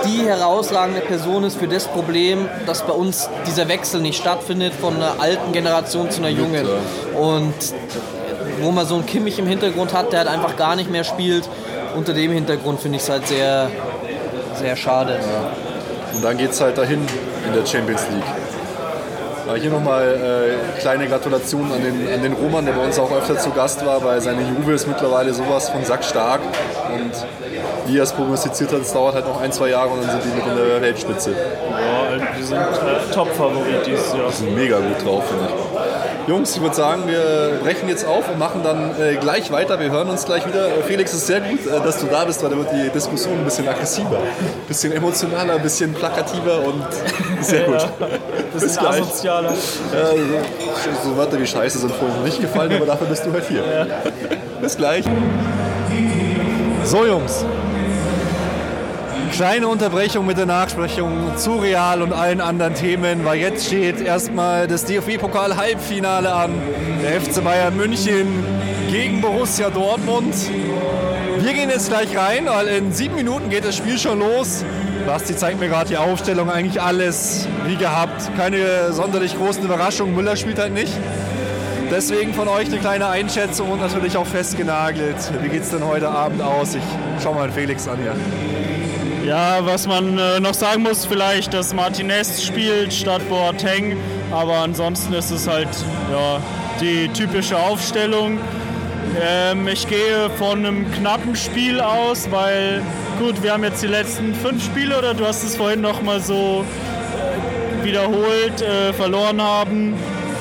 Speaker 3: die herausragende Person ist für das Problem, dass bei uns dieser Wechsel nicht stattfindet von einer alten Generation zu einer jungen. Und wo man so einen Kimmich im Hintergrund hat, der halt einfach gar nicht mehr spielt. Unter dem Hintergrund finde ich es halt sehr, sehr schade.
Speaker 2: Ja. Und dann geht es halt dahin in der Champions League. Hier nochmal kleine Gratulation an den Roman, der bei uns auch öfter zu Gast war, weil seine Juve ist mittlerweile sowas von sackstark. Und wie er es prognostiziert hat, es dauert halt noch 1-2 Jahre und dann sind die mit in der Weltspitze.
Speaker 5: Ja, die sind Top-Favorit dieses Jahr.
Speaker 2: Die sind mega gut drauf, finde ich. Jungs, ich würde sagen, wir brechen jetzt auf und machen dann gleich weiter. Wir hören uns gleich wieder. Felix, es ist sehr gut, dass du da bist, weil da wird die Diskussion ein bisschen aggressiver, ein bisschen emotionaler, ein bisschen plakativer und sehr gut.
Speaker 5: Bis gleich. Asozialer.
Speaker 2: So Wörter wie Scheiße sind vorhin nicht gefallen, aber dafür bist du halt hier. Ja. Bis gleich. So, Jungs. Kleine Unterbrechung mit der Nachsprechung zu Real und allen anderen Themen, weil jetzt steht erstmal das DFB-Pokal-Halbfinale an. Der FC Bayern München gegen Borussia Dortmund. Wir gehen jetzt gleich rein, weil in 7 Minuten geht das Spiel schon los. Basti zeigt mir gerade die Aufstellung, eigentlich alles wie gehabt. Keine sonderlich großen Überraschungen, Müller spielt halt nicht. Deswegen von euch eine kleine Einschätzung und natürlich auch festgenagelt. Wie geht's denn heute Abend aus? Ich schau mal Felix an hier.
Speaker 5: Ja, was man noch sagen muss, vielleicht, dass Martinez spielt statt Boateng, aber ansonsten ist es halt die typische Aufstellung. Ich gehe von einem knappen Spiel aus, weil gut, wir haben jetzt die letzten 5 Spiele, oder du hast es vorhin noch mal so wiederholt, verloren haben.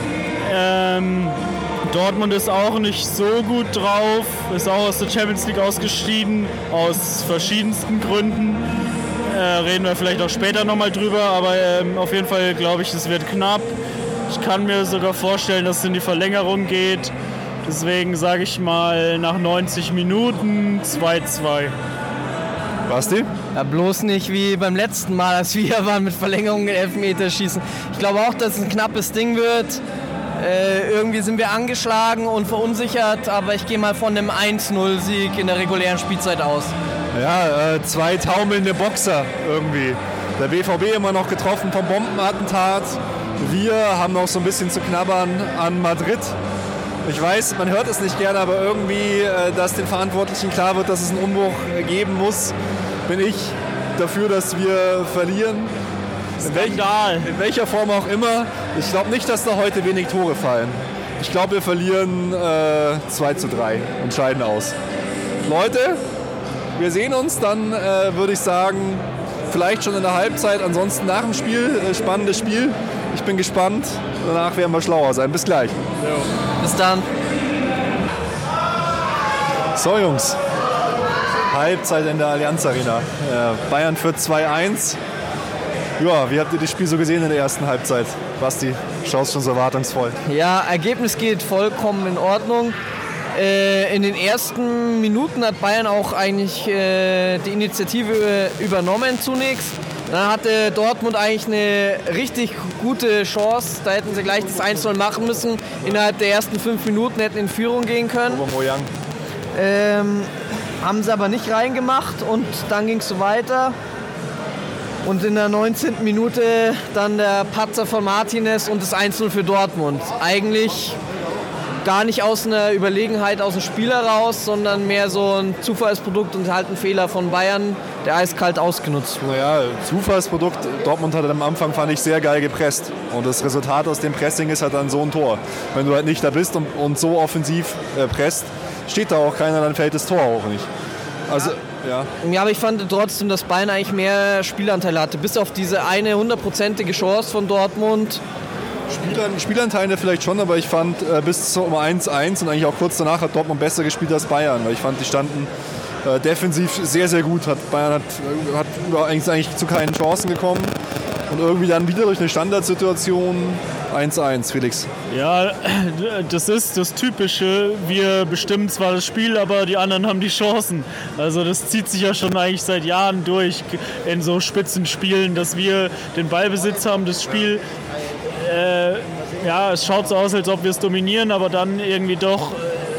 Speaker 5: Dortmund ist auch nicht so gut drauf, ist auch aus der Champions League ausgeschieden, aus verschiedensten Gründen. Reden wir vielleicht auch später nochmal drüber, aber auf jeden Fall glaube ich, es wird knapp. Ich kann mir sogar vorstellen, dass es in die Verlängerung geht. Deswegen sage ich mal nach 90 Minuten 2-2.
Speaker 2: Basti?
Speaker 3: Ja, bloß nicht wie beim letzten Mal, als wir hier waren mit Verlängerung in Elfmeterschießen. Ich glaube auch, dass es ein knappes Ding wird. Irgendwie sind wir angeschlagen und verunsichert, aber ich gehe mal von einem 1-0-Sieg in der regulären Spielzeit aus.
Speaker 2: Ja, 2 taumelnde Boxer irgendwie. Der BVB immer noch getroffen vom Bombenattentat. Wir haben noch so ein bisschen zu knabbern an Madrid. Ich weiß, man hört es nicht gerne, aber irgendwie, dass den Verantwortlichen klar wird, dass es einen Umbruch geben muss, bin ich dafür, dass wir verlieren. In welcher Form auch immer. Ich glaube nicht, dass da heute wenig Tore fallen. Ich glaube, wir verlieren 2-3 und scheiden aus. Leute, wir sehen uns dann, würde ich sagen, vielleicht schon in der Halbzeit. Ansonsten nach dem Spiel, spannendes Spiel. Ich bin gespannt. Danach werden wir schlauer sein. Bis gleich.
Speaker 3: Jo. Bis dann.
Speaker 2: So, Jungs. Halbzeit in der Allianz Arena. Bayern führt 2-1. Ja, wie habt ihr das Spiel so gesehen in der ersten Halbzeit? Basti, schaust schon so erwartungsvoll.
Speaker 3: Ja, Ergebnis geht vollkommen in Ordnung. In den ersten Minuten hat Bayern auch eigentlich die Initiative übernommen zunächst. Dann hatte Dortmund eigentlich eine richtig gute Chance. Da hätten sie gleich das 1-0 machen müssen. Innerhalb der ersten 5 Minuten hätten in Führung gehen können. Haben sie aber nicht reingemacht und dann ging es so weiter. Und in der 19. Minute dann der Patzer von Martinez und das 1-0 für Dortmund. Eigentlich gar nicht aus einer Überlegenheit aus dem Spiel heraus, sondern mehr so ein Zufallsprodukt und halt ein Fehler von Bayern, der eiskalt ausgenutzt wurde.
Speaker 2: Naja, Zufallsprodukt. Dortmund hat am Anfang, fand ich, sehr geil gepresst. Und das Resultat aus dem Pressing ist halt dann so ein Tor. Wenn du halt nicht da bist und so offensiv presst, steht da auch keiner, dann fällt das Tor auch nicht. Also, ja, aber
Speaker 3: ich fand trotzdem, dass Bayern eigentlich mehr Spielanteil hatte. Bis auf diese eine 100%ige Chance von Dortmund.
Speaker 2: Spielanteile vielleicht schon, aber ich fand bis zum 1-1 und eigentlich auch kurz danach hat Dortmund besser gespielt als Bayern. Weil ich fand, die standen defensiv sehr, sehr gut. Bayern hat eigentlich zu keinen Chancen gekommen. Und irgendwie dann wieder durch eine Standardsituation 1-1, Felix.
Speaker 5: Ja, das ist das Typische. Wir bestimmen zwar das Spiel, aber die anderen haben die Chancen. Also das zieht sich ja schon eigentlich seit Jahren durch in so Spitzenspielen, dass wir den Ballbesitz haben, das Spiel. Es schaut so aus, als ob wir es dominieren, aber dann irgendwie doch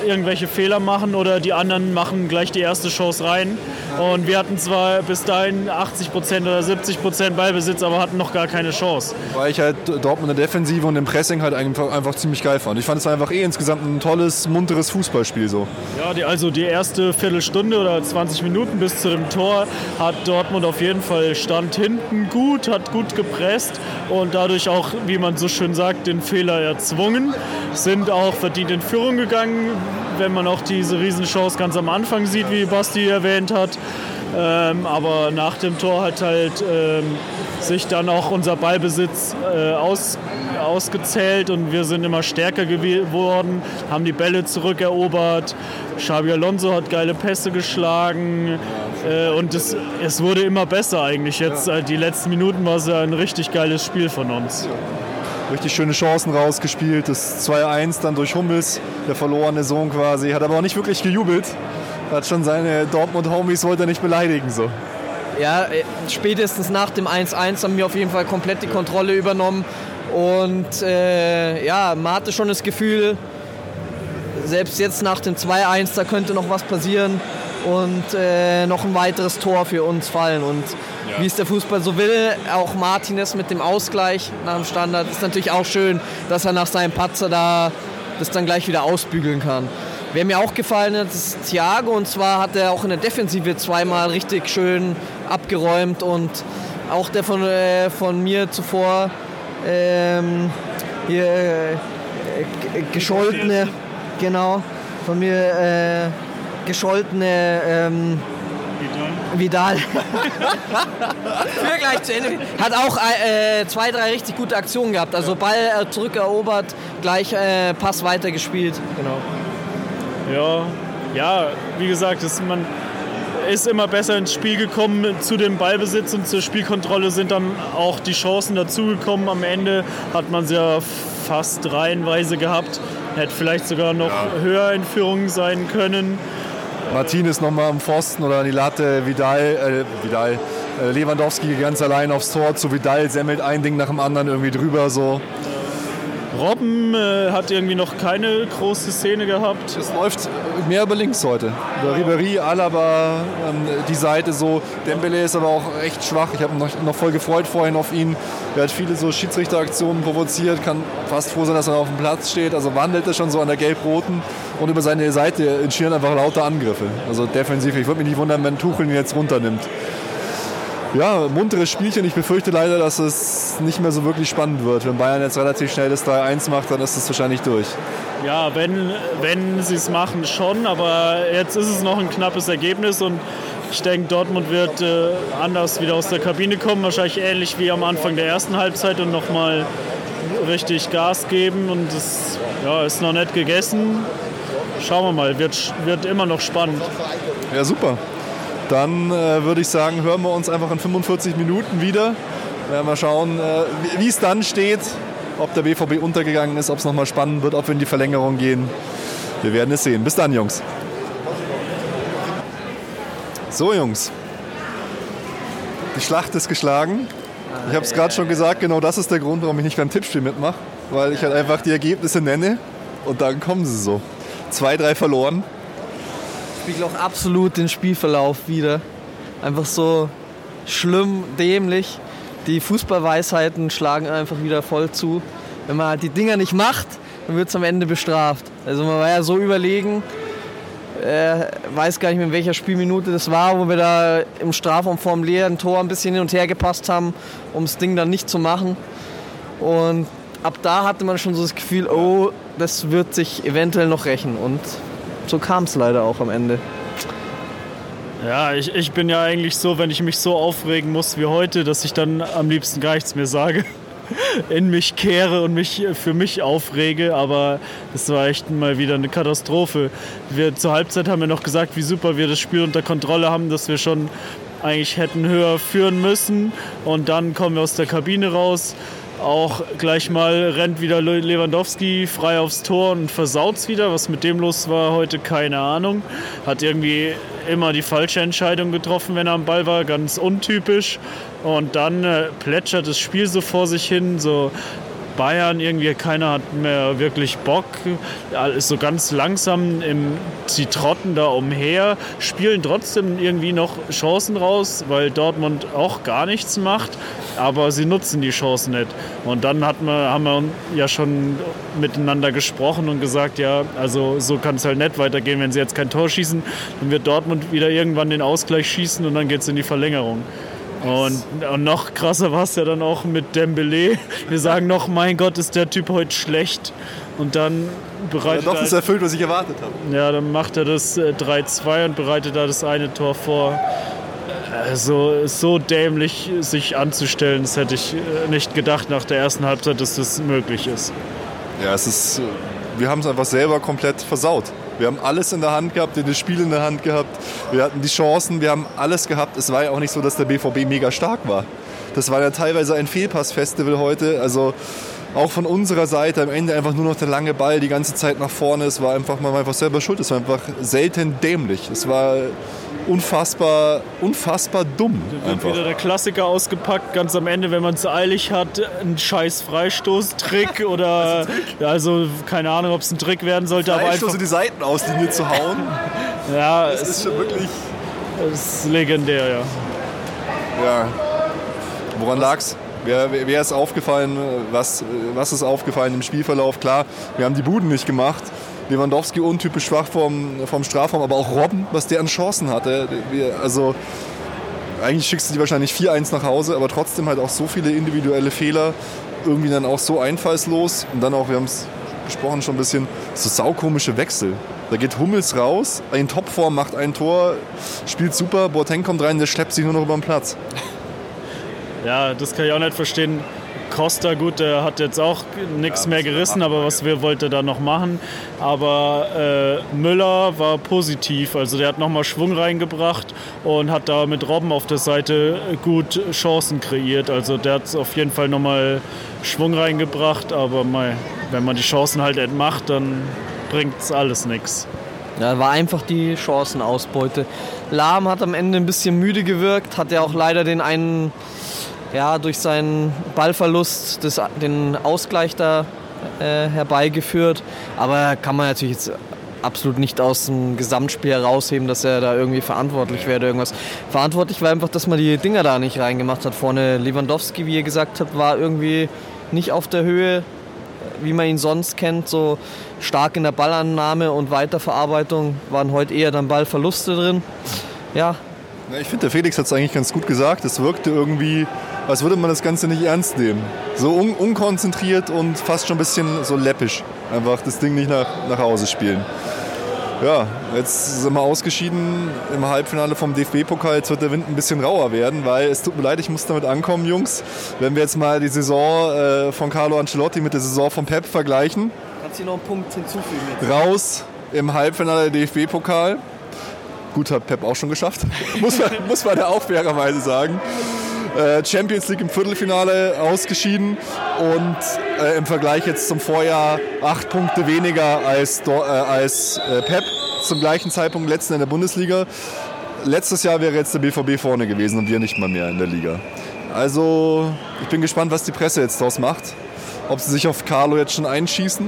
Speaker 5: irgendwelche Fehler machen oder die anderen machen gleich die erste Chance rein. Und wir hatten zwar bis dahin 80% oder 70% Ballbesitz, aber hatten noch gar keine Chance.
Speaker 2: Weil ich halt Dortmund in der Defensive und im Pressing halt einfach ziemlich geil fand. Ich fand es einfach insgesamt ein tolles, munteres Fußballspiel so.
Speaker 5: Ja, die erste Viertelstunde oder 20 Minuten bis zu dem Tor hat Dortmund auf jeden Fall stand hinten gut, hat gut gepresst und dadurch auch, wie man so schön sagt, den Fehler erzwungen. Sind auch verdient in Führung gegangen, wenn man auch diese Riesenchance ganz am Anfang sieht, wie Basti erwähnt hat. Aber nach dem Tor hat sich dann auch unser Ballbesitz ausgezählt und wir sind immer stärker geworden, haben die Bälle zurückerobert. Xabi Alonso hat geile Pässe geschlagen und es wurde immer besser eigentlich. Jetzt die letzten Minuten war es ja ein richtig geiles Spiel von uns.
Speaker 2: Richtig schöne Chancen rausgespielt, das 2-1 dann durch Hummels, der verlorene Sohn quasi, hat aber auch nicht wirklich gejubelt. Hat schon seine Dortmund-Homies, wollte er nicht beleidigen. So.
Speaker 3: Ja, spätestens nach dem 1-1 haben wir auf jeden Fall komplett die Kontrolle übernommen. Und man hatte schon das Gefühl, selbst jetzt nach dem 2-1, da könnte noch was passieren und noch ein weiteres Tor für uns fallen. Und wie es der Fußball so will, auch Martinez mit dem Ausgleich nach dem Standard, ist natürlich auch schön, dass er nach seinem Patzer da das dann gleich wieder ausbügeln kann. Wer mir auch gefallen hat, ist Thiago, und zwar hat er auch in der Defensive zweimal richtig schön abgeräumt und auch der von mir zuvor gescholtene, genau, von mir gescholtene Vidal. Für gleich zu Ende. Hat auch 2, 3 richtig gute Aktionen gehabt. Also Ball zurückerobert, gleich Pass weitergespielt. Genau.
Speaker 5: Ja, wie gesagt, man ist immer besser ins Spiel gekommen. Zu dem Ballbesitz und zur Spielkontrolle sind dann auch die Chancen dazugekommen. Am Ende hat man sie ja fast reihenweise gehabt. Hätte vielleicht sogar noch höher in Führung sein können.
Speaker 2: Martinez nochmal am Pfosten oder an die Latte, Lewandowski ganz allein aufs Tor zu Vidal, semmelt ein Ding nach dem anderen irgendwie drüber so.
Speaker 5: Robben hat irgendwie noch keine große Szene gehabt.
Speaker 2: Es läuft mehr über links heute. Über Ribéry, Alaba, die Seite so. Dembele ist aber auch echt schwach. Ich habe mich noch voll gefreut vorhin auf ihn. Er hat viele so Schiedsrichteraktionen provoziert, kann fast froh sein, dass er auf dem Platz steht. Also wandelt er schon so an der Gelb-Roten und über seine Seite entstehen einfach lauter Angriffe. Also defensiv. Ich würde mich nicht wundern, wenn Tuchel ihn jetzt runternimmt. Ja, munteres Spielchen. Ich befürchte leider, dass es nicht mehr so wirklich spannend wird. Wenn Bayern jetzt relativ schnell das 3-1 macht, dann ist es wahrscheinlich durch.
Speaker 5: Ja, wenn sie es machen, schon. Aber jetzt ist es noch ein knappes Ergebnis und ich denke, Dortmund wird anders wieder aus der Kabine kommen. Wahrscheinlich ähnlich wie am Anfang der ersten Halbzeit und nochmal richtig Gas geben. Und es ist noch nicht gegessen. Schauen wir mal, wird immer noch spannend.
Speaker 2: Ja, super. Dann würde ich sagen, hören wir uns einfach in 45 Minuten wieder. Werden wir schauen, wie es dann steht, ob der BVB untergegangen ist, ob es nochmal spannend wird, ob wir in die Verlängerung gehen. Wir werden es sehen. Bis dann, Jungs. So, Jungs. Die Schlacht ist geschlagen. Ich habe es gerade schon gesagt, genau das ist der Grund, warum ich nicht beim Tippspiel mitmache. Weil ich halt einfach die Ergebnisse nenne und dann kommen sie so. 2-3 verloren.
Speaker 3: Spiegelt auch absolut den Spielverlauf wieder. Einfach so schlimm, dämlich. Die Fußballweisheiten schlagen einfach wieder voll zu. Wenn man halt die Dinger nicht macht, dann wird es am Ende bestraft. Also man war ja so überlegen, weiß gar nicht mehr in welcher Spielminute das war, wo wir da im Strafraum vorm leeren Tor ein bisschen hin und her gepasst haben, um das Ding dann nicht zu machen. Und ab da hatte man schon so das Gefühl, oh, das wird sich eventuell noch rächen. Und so kam es leider auch am Ende.
Speaker 5: Ja, ich bin ja eigentlich so, wenn ich mich so aufregen muss wie heute, dass ich dann am liebsten gar nichts mehr sage, in mich kehre und mich für mich aufrege, aber es war echt mal wieder eine Katastrophe. Zur Halbzeit haben wir noch gesagt, wie super wir das Spiel unter Kontrolle haben, dass wir schon eigentlich hätten höher führen müssen und dann kommen wir aus der Kabine raus. Auch gleich mal rennt wieder Lewandowski frei aufs Tor und versaut's wieder. Was mit dem los war heute, keine Ahnung. Hat irgendwie immer die falsche Entscheidung getroffen, wenn er am Ball war. Ganz untypisch. Und dann plätschert das Spiel so vor sich hin. So Bayern irgendwie, keiner hat mehr wirklich Bock. So ganz langsam sie trotten da umher, spielen trotzdem irgendwie noch Chancen raus, weil Dortmund auch gar nichts macht, aber sie nutzen die Chancen nicht. Und dann haben wir ja schon miteinander gesprochen und gesagt, ja, also so kann es halt nicht weitergehen, wenn sie jetzt kein Tor schießen, dann wird Dortmund wieder irgendwann den Ausgleich schießen und dann geht es in die Verlängerung. Und noch krasser war es ja dann auch mit Dembélé. Wir sagen noch, mein Gott, ist der Typ heute schlecht. Und dann bereitet
Speaker 2: er... Doch, das erfüllt, was ich erwartet habe.
Speaker 5: Ja, dann macht er das 3-2 und bereitet da das eine Tor vor. Also so dämlich sich anzustellen, das hätte ich nicht gedacht nach der ersten Halbzeit, dass das möglich ist.
Speaker 2: Ja, wir haben es einfach selber komplett versaut. Wir haben alles in der Hand gehabt, das Spiel in der Hand gehabt. Wir hatten die Chancen, wir haben alles gehabt. Es war ja auch nicht so, dass der BVB mega stark war. Das war ja teilweise ein Fehlpass-Festival heute. Also auch von unserer Seite am Ende einfach nur noch der lange Ball die ganze Zeit nach vorne. Es war einfach, man war einfach selber schuld. Es war einfach selten dämlich. Es war unfassbar dumm.
Speaker 5: Da wird wieder der Klassiker ausgepackt, ganz am Ende, wenn man es eilig hat, ein scheiß Freistoßtrick oder also keine Ahnung, ob es ein Trick werden sollte, aber einfach
Speaker 2: die Seitenauslinie zu hauen.
Speaker 5: Ja,
Speaker 2: das ist schon wirklich...
Speaker 5: Das ist legendär, ja.
Speaker 2: Ja. Woran lag's? Wer ist aufgefallen? Was ist aufgefallen im Spielverlauf? Klar, wir haben die Buden nicht gemacht. Lewandowski untypisch schwach vom Strafraum, aber auch Robben, was der an Chancen hatte. Also eigentlich schickst du die wahrscheinlich 4-1 nach Hause, aber trotzdem halt auch so viele individuelle Fehler, irgendwie dann auch so einfallslos. Und dann auch, wir haben es besprochen schon ein bisschen, so saukomische Wechsel. Da geht Hummels raus, in Topform, macht ein Tor, spielt super, Boateng kommt rein, der schleppt sich nur noch über den Platz.
Speaker 5: Ja, das kann ich auch nicht verstehen. Costa, gut, der hat jetzt auch nichts mehr gerissen, aber was wollte er da noch machen? Aber Müller war positiv, also der hat nochmal Schwung reingebracht und hat da mit Robben auf der Seite gut Chancen kreiert. Also der hat auf jeden Fall nochmal Schwung reingebracht, aber wenn man die Chancen halt nicht macht, dann bringt es alles nichts.
Speaker 3: Ja, war einfach die Chancenausbeute. Lahm hat am Ende ein bisschen müde gewirkt, hat ja auch leider den einen... Ja, durch seinen Ballverlust den Ausgleich da herbeigeführt. Aber kann man natürlich jetzt absolut nicht aus dem Gesamtspiel herausheben, dass er da irgendwie verantwortlich wäre oder irgendwas. Verantwortlich war einfach, dass man die Dinger da nicht reingemacht hat. Vorne Lewandowski, wie ihr gesagt habt, war irgendwie nicht auf der Höhe, wie man ihn sonst kennt. So stark in der Ballannahme und Weiterverarbeitung waren heute eher dann Ballverluste drin. Ja.
Speaker 2: Ja, ich finde, der Felix hat es eigentlich ganz gut gesagt. Es wirkte irgendwie, als würde man das Ganze nicht ernst nehmen. So unkonzentriert und fast schon ein bisschen so läppisch. Einfach das Ding nicht nach Hause spielen. Ja, jetzt sind wir ausgeschieden im Halbfinale vom DFB-Pokal. Jetzt wird der Wind ein bisschen rauer werden, weil es tut mir leid, ich muss damit ankommen, Jungs. Wenn wir jetzt mal die Saison von Carlo Ancelotti mit der Saison von Pep vergleichen.
Speaker 3: Kannst du noch einen Punkt hinzufügen? Jetzt?
Speaker 2: Raus im Halbfinale der DFB-Pokal. Gut, hat Pep auch schon geschafft, muss man da auch fairerweise sagen. Champions League im Viertelfinale ausgeschieden und im Vergleich jetzt zum Vorjahr 8 Punkte weniger als Pep zum gleichen Zeitpunkt letzten in der Bundesliga. Letztes Jahr wäre jetzt der BVB vorne gewesen und wir nicht mal mehr in der Liga. Also ich bin gespannt, was die Presse jetzt daraus macht. Ob sie sich auf Carlo jetzt schon einschießen.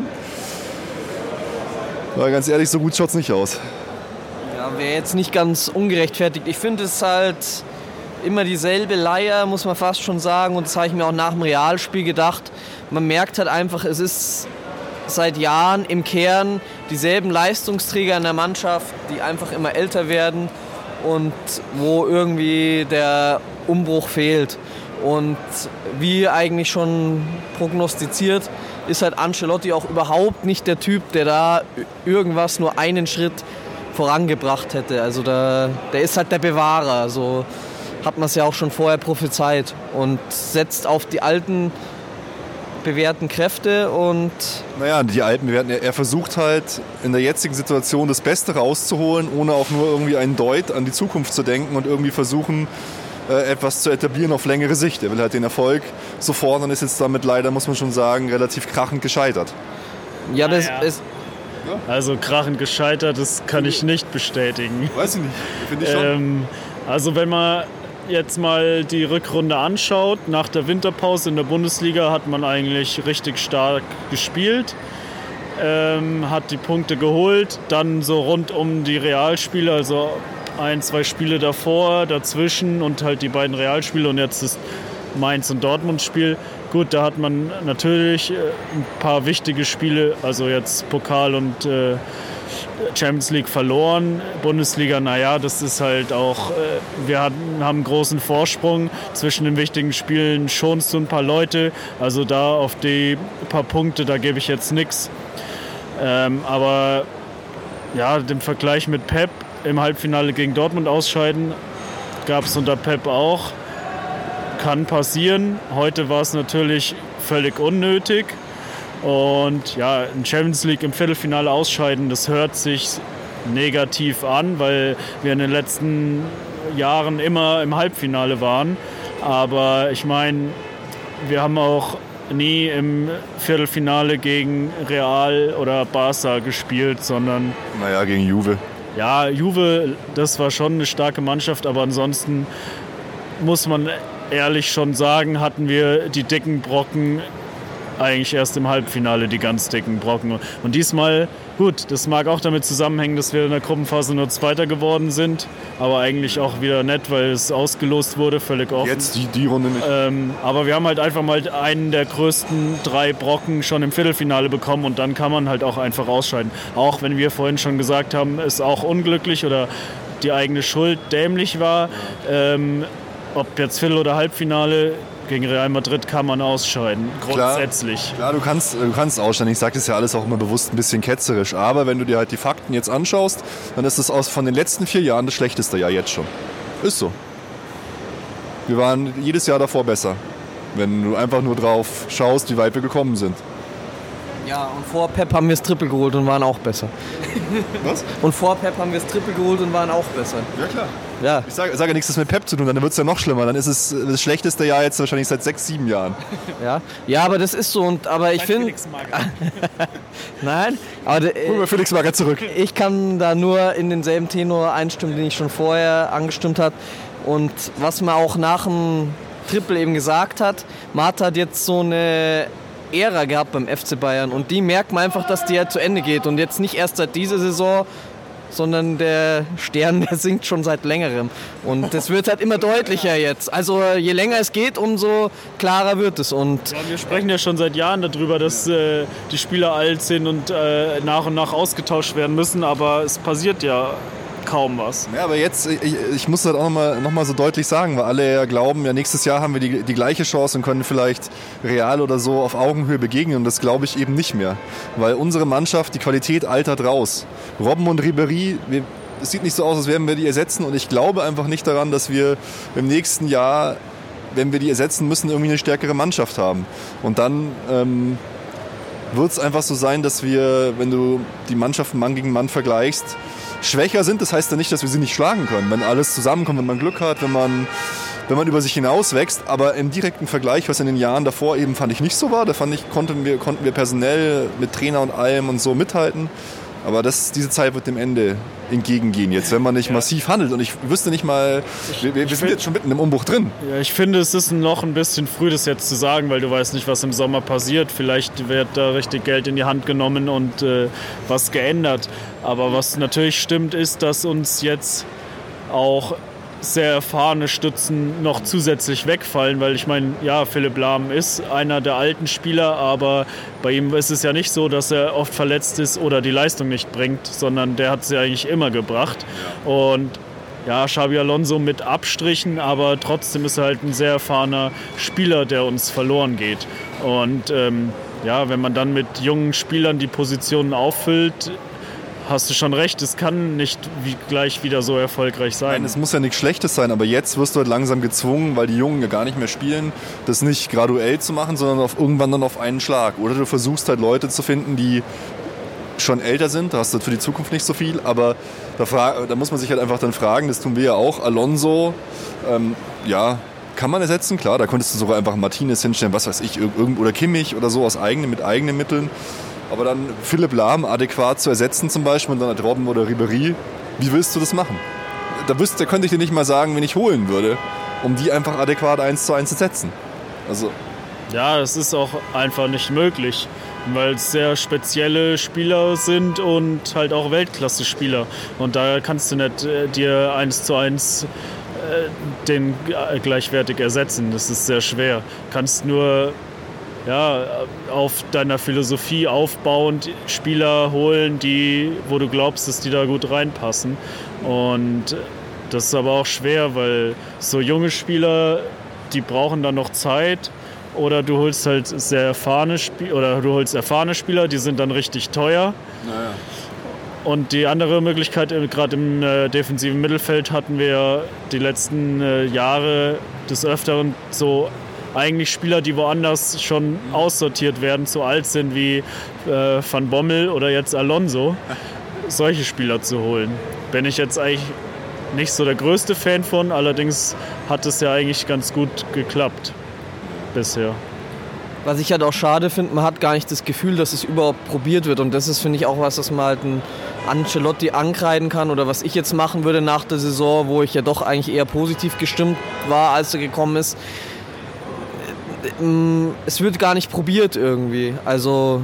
Speaker 2: Aber ganz ehrlich, so gut schaut es nicht aus.
Speaker 3: Wäre jetzt nicht ganz ungerechtfertigt. Ich finde es halt immer dieselbe Leier, muss man fast schon sagen. Und das habe ich mir auch nach dem Realspiel gedacht. Man merkt halt einfach, es ist seit Jahren im Kern dieselben Leistungsträger in der Mannschaft, die einfach immer älter werden und wo irgendwie der Umbruch fehlt. Und wie eigentlich schon prognostiziert, ist halt Ancelotti auch überhaupt nicht der Typ, der da irgendwas nur einen Schritt vorangebracht hätte. Also der ist halt der Bewahrer. So hat man es ja auch schon vorher prophezeit und setzt auf die alten bewährten Kräfte und...
Speaker 2: Naja, die alten bewährten. Er versucht halt in der jetzigen Situation das Beste rauszuholen, ohne auch nur irgendwie einen Deut an die Zukunft zu denken und irgendwie versuchen, etwas zu etablieren auf längere Sicht. Er will halt den Erfolg sofort und ist jetzt damit leider, muss man schon sagen, relativ krachend gescheitert.
Speaker 3: Ja, das ist...
Speaker 5: Also krachend gescheitert, das kann ich nicht bestätigen.
Speaker 2: Weiß ich nicht, finde ich schon.
Speaker 5: Also wenn man jetzt mal die Rückrunde anschaut, nach der Winterpause in der Bundesliga hat man eigentlich richtig stark gespielt, hat die Punkte geholt, dann so rund um die Realspiele, also 1-2 Spiele davor, dazwischen und halt die beiden Realspiele und jetzt das Mainz- und Dortmund-Spiel. Gut, da hat man natürlich ein paar wichtige Spiele, also jetzt Pokal und Champions League verloren. Bundesliga, naja, das ist halt auch, wir haben einen großen Vorsprung. Zwischen den wichtigen Spielen schonst du ein paar Leute. Also da auf die paar Punkte, da gebe ich jetzt nichts. Aber ja, im Vergleich mit Pep im Halbfinale gegen Dortmund ausscheiden, gab es unter Pep auch. Kann passieren. Heute war es natürlich völlig unnötig. Und ja, in Champions League im Viertelfinale ausscheiden, das hört sich negativ an, weil wir in den letzten Jahren immer im Halbfinale waren. Aber ich meine, wir haben auch nie im Viertelfinale gegen Real oder Barca gespielt, sondern...
Speaker 2: Naja, gegen Juve.
Speaker 5: Ja, Juve, das war schon eine starke Mannschaft, aber ansonsten muss man ehrlich schon sagen, hatten wir die dicken Brocken eigentlich erst im Halbfinale, die ganz dicken Brocken. Und diesmal, gut, das mag auch damit zusammenhängen, dass wir in der Gruppenphase nur Zweiter geworden sind, aber eigentlich auch wieder nett, weil es ausgelost wurde, völlig offen.
Speaker 2: Jetzt die Runde nicht.
Speaker 5: Aber wir haben halt einfach mal einen der größten 3 Brocken schon im Viertelfinale bekommen und dann kann man halt auch einfach ausscheiden. Auch wenn wir vorhin schon gesagt haben, es auch unglücklich oder die eigene Schuld dämlich war, ob jetzt Viertel- oder Halbfinale, gegen Real Madrid kann man ausscheiden, grundsätzlich.
Speaker 2: Klar, du kannst ausscheiden. Ich sage das ja alles auch immer bewusst ein bisschen ketzerisch. Aber wenn du dir halt die Fakten jetzt anschaust, dann ist es von den letzten 4 Jahren das schlechteste Jahr jetzt schon. Ist so. Wir waren jedes Jahr davor besser. Wenn du einfach nur drauf schaust, wie weit wir gekommen sind.
Speaker 3: Ja, und vor Pep haben wir das Triple geholt und waren auch besser.
Speaker 2: Was?
Speaker 3: Und vor Pep haben wir das Triple geholt und waren auch besser.
Speaker 2: Ja, klar.
Speaker 3: Ja.
Speaker 2: Ich sage ja nichts mit Pep zu tun, dann wird es ja noch schlimmer. Dann ist es das schlechteste Jahr jetzt wahrscheinlich seit 6-7 Jahren.
Speaker 3: Ja, aber das ist so. Aber ich finde... Nein, aber
Speaker 2: Holen wir Felix Magath zurück.
Speaker 3: ich kann da nur in denselben Tenor einstimmen, den ich schon vorher angestimmt habe. Und was man auch nach dem Triple eben gesagt hat, Martha hat jetzt so eine Ära gehabt beim FC Bayern und die merkt man einfach, dass die ja zu Ende geht und jetzt nicht erst seit dieser Saison, sondern der Stern, der sinkt schon seit längerem und das wird halt immer deutlicher jetzt. Also je länger es geht, umso klarer wird es. Und
Speaker 5: ja, wir sprechen ja schon seit Jahren darüber, dass die Spieler alt sind und nach und nach ausgetauscht werden müssen, aber es passiert ja kaum was.
Speaker 2: Ja, aber jetzt, ich muss das auch noch mal so deutlich sagen, weil alle ja glauben, ja, nächstes Jahr haben wir die gleiche Chance und können vielleicht Real oder so auf Augenhöhe begegnen und das glaube ich eben nicht mehr. Weil unsere Mannschaft, die Qualität altert raus. Robben und Ribéry, es sieht nicht so aus, als werden wir die ersetzen und ich glaube einfach nicht daran, dass wir im nächsten Jahr, wenn wir die ersetzen müssen, irgendwie eine stärkere Mannschaft haben. Und dann wird es einfach so sein, dass wir, wenn du die Mannschaften Mann gegen Mann vergleichst, schwächer sind. Das heißt ja nicht, dass wir sie nicht schlagen können. Wenn alles zusammenkommt, wenn man Glück hat, wenn man über sich hinaus wächst. Aber im direkten Vergleich, was in den Jahren davor eben fand ich nicht so war, da konnten wir personell mit Trainer und allem und so mithalten. Aber diese Zeit wird dem Ende entgegengehen jetzt, wenn man nicht massiv handelt. Und ich wüsste nicht mal, wir sind jetzt schon mitten im Umbruch drin.
Speaker 5: Ja, ich finde, es ist noch ein bisschen früh, das jetzt zu sagen, weil du weißt nicht, was im Sommer passiert. Vielleicht wird da richtig Geld in die Hand genommen und was geändert. Aber was natürlich stimmt, ist, dass uns jetzt auch sehr erfahrene Stützen noch zusätzlich wegfallen, weil ich meine, ja, Philipp Lahm ist einer der alten Spieler, aber bei ihm ist es ja nicht so, dass er oft verletzt ist oder die Leistung nicht bringt, sondern der hat sie eigentlich immer gebracht. Und ja, Xabi Alonso mit Abstrichen, aber trotzdem ist er halt ein sehr erfahrener Spieler, der uns verloren geht. Und ja, wenn man dann mit jungen Spielern die Positionen auffüllt, hast du schon recht, es kann nicht gleich wieder so erfolgreich sein.
Speaker 2: Nein, es muss ja nichts Schlechtes sein, aber jetzt wirst du halt langsam gezwungen, weil die Jungen ja gar nicht mehr spielen, das nicht graduell zu machen, sondern irgendwann dann auf einen Schlag. Oder du versuchst halt Leute zu finden, die schon älter sind, da hast du für die Zukunft nicht so viel, aber da muss man sich halt einfach dann fragen, das tun wir ja auch, Alonso, kann man ersetzen, klar, da könntest du sogar einfach Martinez hinstellen, was weiß ich, oder Kimmich oder so mit eigenen Mitteln. Aber dann Philipp Lahm adäquat zu ersetzen zum Beispiel und dann halt Robben oder Ribéry, wie willst du das machen? Da könnte ich dir nicht mal sagen, wen ich holen würde. um die einfach adäquat 1:1 zu setzen. Also
Speaker 5: Ja, das ist auch einfach nicht möglich, weil es sehr spezielle Spieler sind und halt auch Weltklasse-Spieler. Und da kannst du nicht dir 1:1 den gleichwertig ersetzen. Das ist sehr schwer. Kannst nur auf deiner Philosophie aufbauend Spieler holen, wo du glaubst, dass die da gut reinpassen. Und das ist aber auch schwer, weil so junge Spieler, die brauchen dann noch Zeit. Oder du holst halt sehr erfahrene Spieler, die sind dann richtig teuer.
Speaker 2: naja.
Speaker 5: Und die andere Möglichkeit, gerade im defensiven Mittelfeld hatten wir die letzten Jahre des Öfteren so eigentlich Spieler, die woanders schon aussortiert werden, zu alt sind wie Van Bommel oder jetzt Alonso, solche Spieler zu holen. Bin ich jetzt eigentlich nicht so der größte Fan von, allerdings hat es ja eigentlich ganz gut geklappt bisher.
Speaker 3: Was ich halt auch schade finde, man hat gar nicht das Gefühl, dass es überhaupt probiert wird. Und das ist, finde ich, auch was man halt einen Ancelotti ankreiden kann oder was ich jetzt machen würde nach der Saison, wo ich ja doch eigentlich eher positiv gestimmt war, als er gekommen ist. Es wird gar nicht probiert irgendwie. Also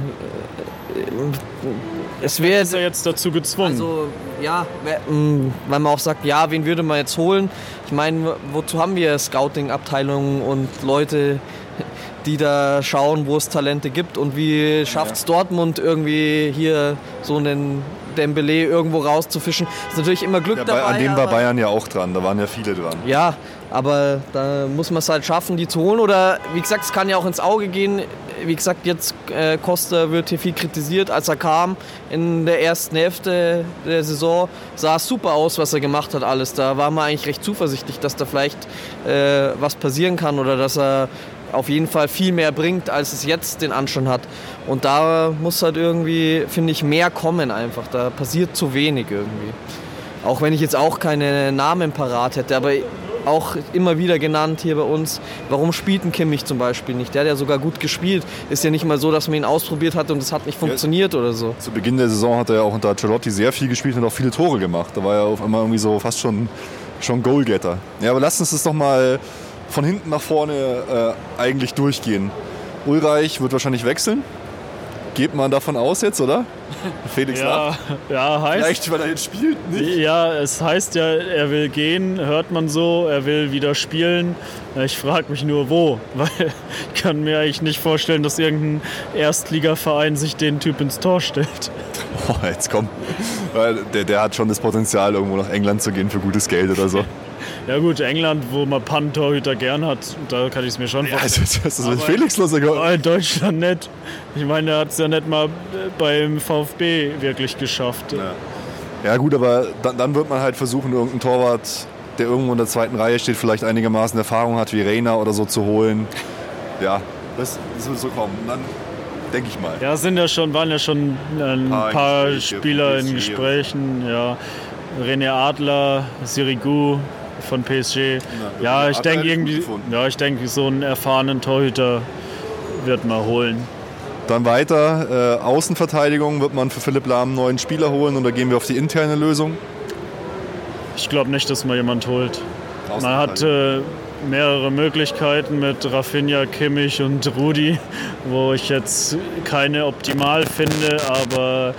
Speaker 3: es wäre
Speaker 5: Ist er jetzt dazu gezwungen?
Speaker 3: Also ja, weil man auch sagt, ja, wen würde man jetzt holen? Ich meine, wozu haben wir Scouting-Abteilungen und Leute, die da schauen, wo es Talente gibt und wie schafft es Dortmund irgendwie hier so einen Dembélé irgendwo rauszufischen? Ist natürlich immer Glück dabei.
Speaker 2: An dem war
Speaker 3: aber-
Speaker 2: Bayern ja auch dran, da waren ja viele dran.
Speaker 3: Ja, aber da muss man es halt schaffen, die zu holen. Oder wie gesagt, es kann ja auch ins Auge gehen. Wie gesagt, jetzt Costa wird hier viel kritisiert. Als er kam in der ersten Hälfte der Saison, sah es super aus, was er gemacht hat alles. Da war man eigentlich recht zuversichtlich, dass da vielleicht was passieren kann oder dass er auf jeden Fall viel mehr bringt, als es jetzt den Anschein hat. Und da muss halt irgendwie, finde ich, mehr kommen einfach. Da passiert zu wenig irgendwie. Auch wenn ich jetzt auch keine Namen parat hätte, aber auch immer wieder genannt hier bei uns, warum spielt ein Kimmich zum Beispiel nicht? Der hat ja sogar gut gespielt. Ist ja nicht mal so, dass man ihn ausprobiert hat und es hat nicht funktioniert oder so.
Speaker 2: Zu Beginn der Saison hat er ja auch unter Ancelotti sehr viel gespielt und auch viele Tore gemacht. Da war er auf einmal irgendwie so fast schon Goalgetter. Ja, aber lasst uns das doch mal von hinten nach vorne eigentlich durchgehen. Ulreich wird wahrscheinlich wechseln. Geht man davon aus jetzt, oder? Felix lacht.
Speaker 5: Ja, heißt.
Speaker 2: Vielleicht, weil er jetzt spielt, nicht?
Speaker 5: Ja, es heißt ja, er will gehen, hört man so, er will wieder spielen. Ich frage mich nur, wo, weil ich kann mir eigentlich nicht vorstellen, dass irgendein Erstligaverein sich den Typ ins Tor stellt.
Speaker 2: Oh, jetzt komm. Der hat schon das Potenzial, irgendwo nach England zu gehen für gutes Geld oder so.
Speaker 5: Ja gut, England, wo man Pannentorhüter gern hat, da kann ich es mir schon
Speaker 2: Ja,
Speaker 5: vorstellen.
Speaker 2: das ist mit Felix los.
Speaker 5: In Deutschland nicht. Ich meine, er hat es ja nicht mal beim VfB wirklich geschafft.
Speaker 2: Ja gut, aber dann wird man halt versuchen, irgendeinen Torwart, der irgendwo in der zweiten Reihe steht, vielleicht einigermaßen Erfahrung hat, wie Reina oder so zu holen. Ja, das wird so kommen. Und dann denke ich mal.
Speaker 5: Ja, waren ja schon ein paar
Speaker 2: Gespräche,
Speaker 5: Spieler in
Speaker 2: PSG.
Speaker 5: Gesprächen. Ja. René Adler, Sirigu von PSG. Ja, ich
Speaker 2: Adler
Speaker 5: denke
Speaker 2: hätte ich gut
Speaker 5: irgendwie,
Speaker 2: gefunden.
Speaker 5: ich denke, so einen erfahrenen Torhüter wird man holen.
Speaker 2: Dann weiter, Außenverteidigung wird man für Philipp Lahm einen neuen Spieler holen oder gehen wir auf die interne Lösung?
Speaker 5: Ich glaube nicht, dass man jemand holt. Man hat mehrere Möglichkeiten mit Rafinha, Kimmich und Rudi, wo ich jetzt keine optimal finde, aber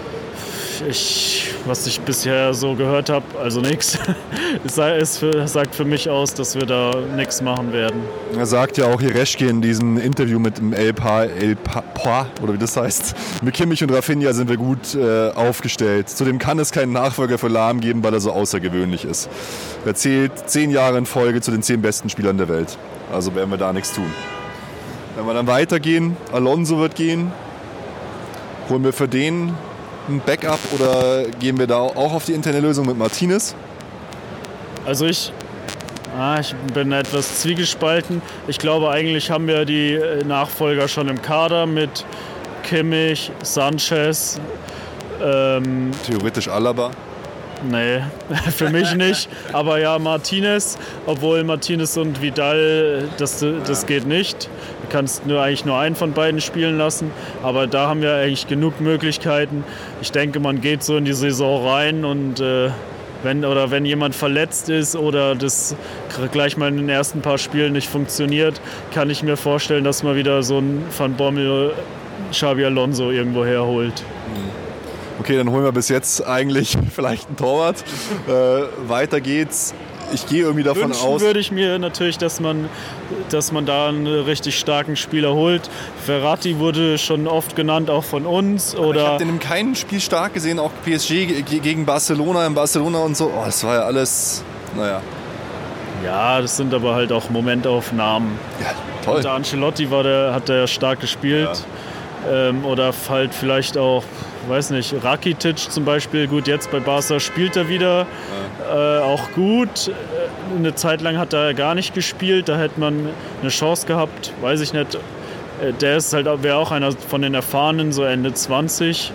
Speaker 5: was ich bisher so gehört habe, also nichts, sagt für mich aus, dass wir da nichts machen werden.
Speaker 2: Er sagt ja auch Jereschke in diesem Interview mit dem El Pa, oder wie das heißt, mit Kimmich und Rafinha sind wir gut aufgestellt. Zudem kann es keinen Nachfolger für Lahm geben, weil er so außergewöhnlich ist. Er zählt 10 Jahre in Folge zu den 10 besten Spielern der Welt. Also werden wir da nichts tun. Wenn wir dann weitergehen, Alonso wird gehen. Holen wir für den ein Backup oder gehen wir da auch auf die interne Lösung mit Martinez?
Speaker 5: Also ich bin etwas zwiegespalten. Ich glaube, eigentlich haben wir die Nachfolger schon im Kader mit Kimmich, Sanchez.
Speaker 2: Theoretisch Alaba.
Speaker 5: Nee, für mich nicht. Aber ja, Martinez, obwohl Martinez und Vidal, das geht nicht. Du kannst eigentlich nur einen von beiden spielen lassen. Aber da haben wir eigentlich genug Möglichkeiten. Ich denke, man geht so in die Saison rein und wenn jemand verletzt ist oder das gleich mal in den ersten paar Spielen nicht funktioniert, kann ich mir vorstellen, dass man wieder so ein Van Bommel, Xabi Alonso irgendwo herholt.
Speaker 2: Okay, dann holen wir bis jetzt eigentlich vielleicht einen Torwart. Weiter geht's. Ich gehe irgendwie davon aus...
Speaker 5: würde ich mir natürlich, dass man da einen richtig starken Spieler holt. Verratti wurde schon oft genannt, auch von uns. Oder
Speaker 2: ich habe den in keinem Spiel stark gesehen, auch PSG gegen Barcelona in Barcelona und so. Oh, das war ja alles, naja.
Speaker 5: Ja, das sind aber halt auch Momentaufnahmen.
Speaker 2: Ja, toll.
Speaker 5: Unter Ancelotti hat er stark gespielt. Ja. Oder halt vielleicht auch, weiß nicht, Rakitic zum Beispiel. Gut, jetzt bei Barca spielt er wieder. Ja. Auch gut. Eine Zeit lang hat er gar nicht gespielt. Da hätte man eine Chance gehabt. Weiß ich nicht. Der ist halt, wäre auch einer von den Erfahrenen, so Ende 20.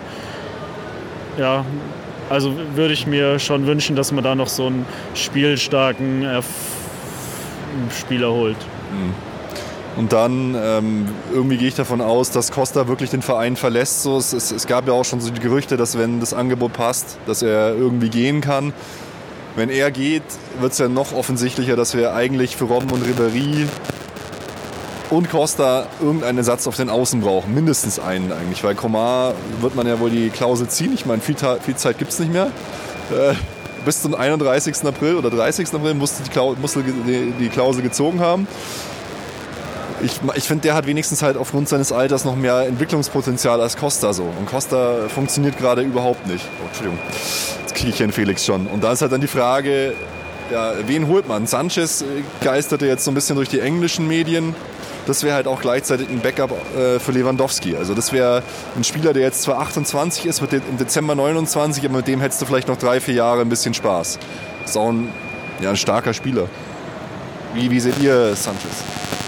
Speaker 5: Ja, also würde ich mir schon wünschen, dass man da noch so einen spielstarken Spieler holt.
Speaker 2: Und dann irgendwie gehe ich davon aus, dass Costa wirklich den Verein verlässt. So, es gab ja auch schon so die Gerüchte, dass wenn das Angebot passt, dass er irgendwie gehen kann. Wenn er geht, wird es ja noch offensichtlicher, dass wir eigentlich für Robben und Ribéry und Costa irgendeinen Ersatz auf den Außen brauchen. Mindestens einen eigentlich, weil Coman wird man ja wohl die Klausel ziehen. Ich meine, viel Zeit gibt es nicht mehr. Bis zum 31. April oder 30. April musste die Klausel gezogen haben. Ich finde, der hat wenigstens halt aufgrund seines Alters noch mehr Entwicklungspotenzial als Costa so. Und Costa funktioniert gerade überhaupt nicht. Oh, Entschuldigung, jetzt kriege ich hier einen Felix schon. Und da ist halt dann die Frage, ja, wen holt man? Sanchez geisterte jetzt so ein bisschen durch die englischen Medien. Das wäre halt auch gleichzeitig ein Backup für Lewandowski. Also das wäre ein Spieler, der jetzt zwar 28 ist, wird im Dezember 29, aber mit dem hättest du vielleicht noch 3-4 Jahre ein bisschen Spaß. Das ist auch ein starker Spieler. Wie seht ihr Sanchez?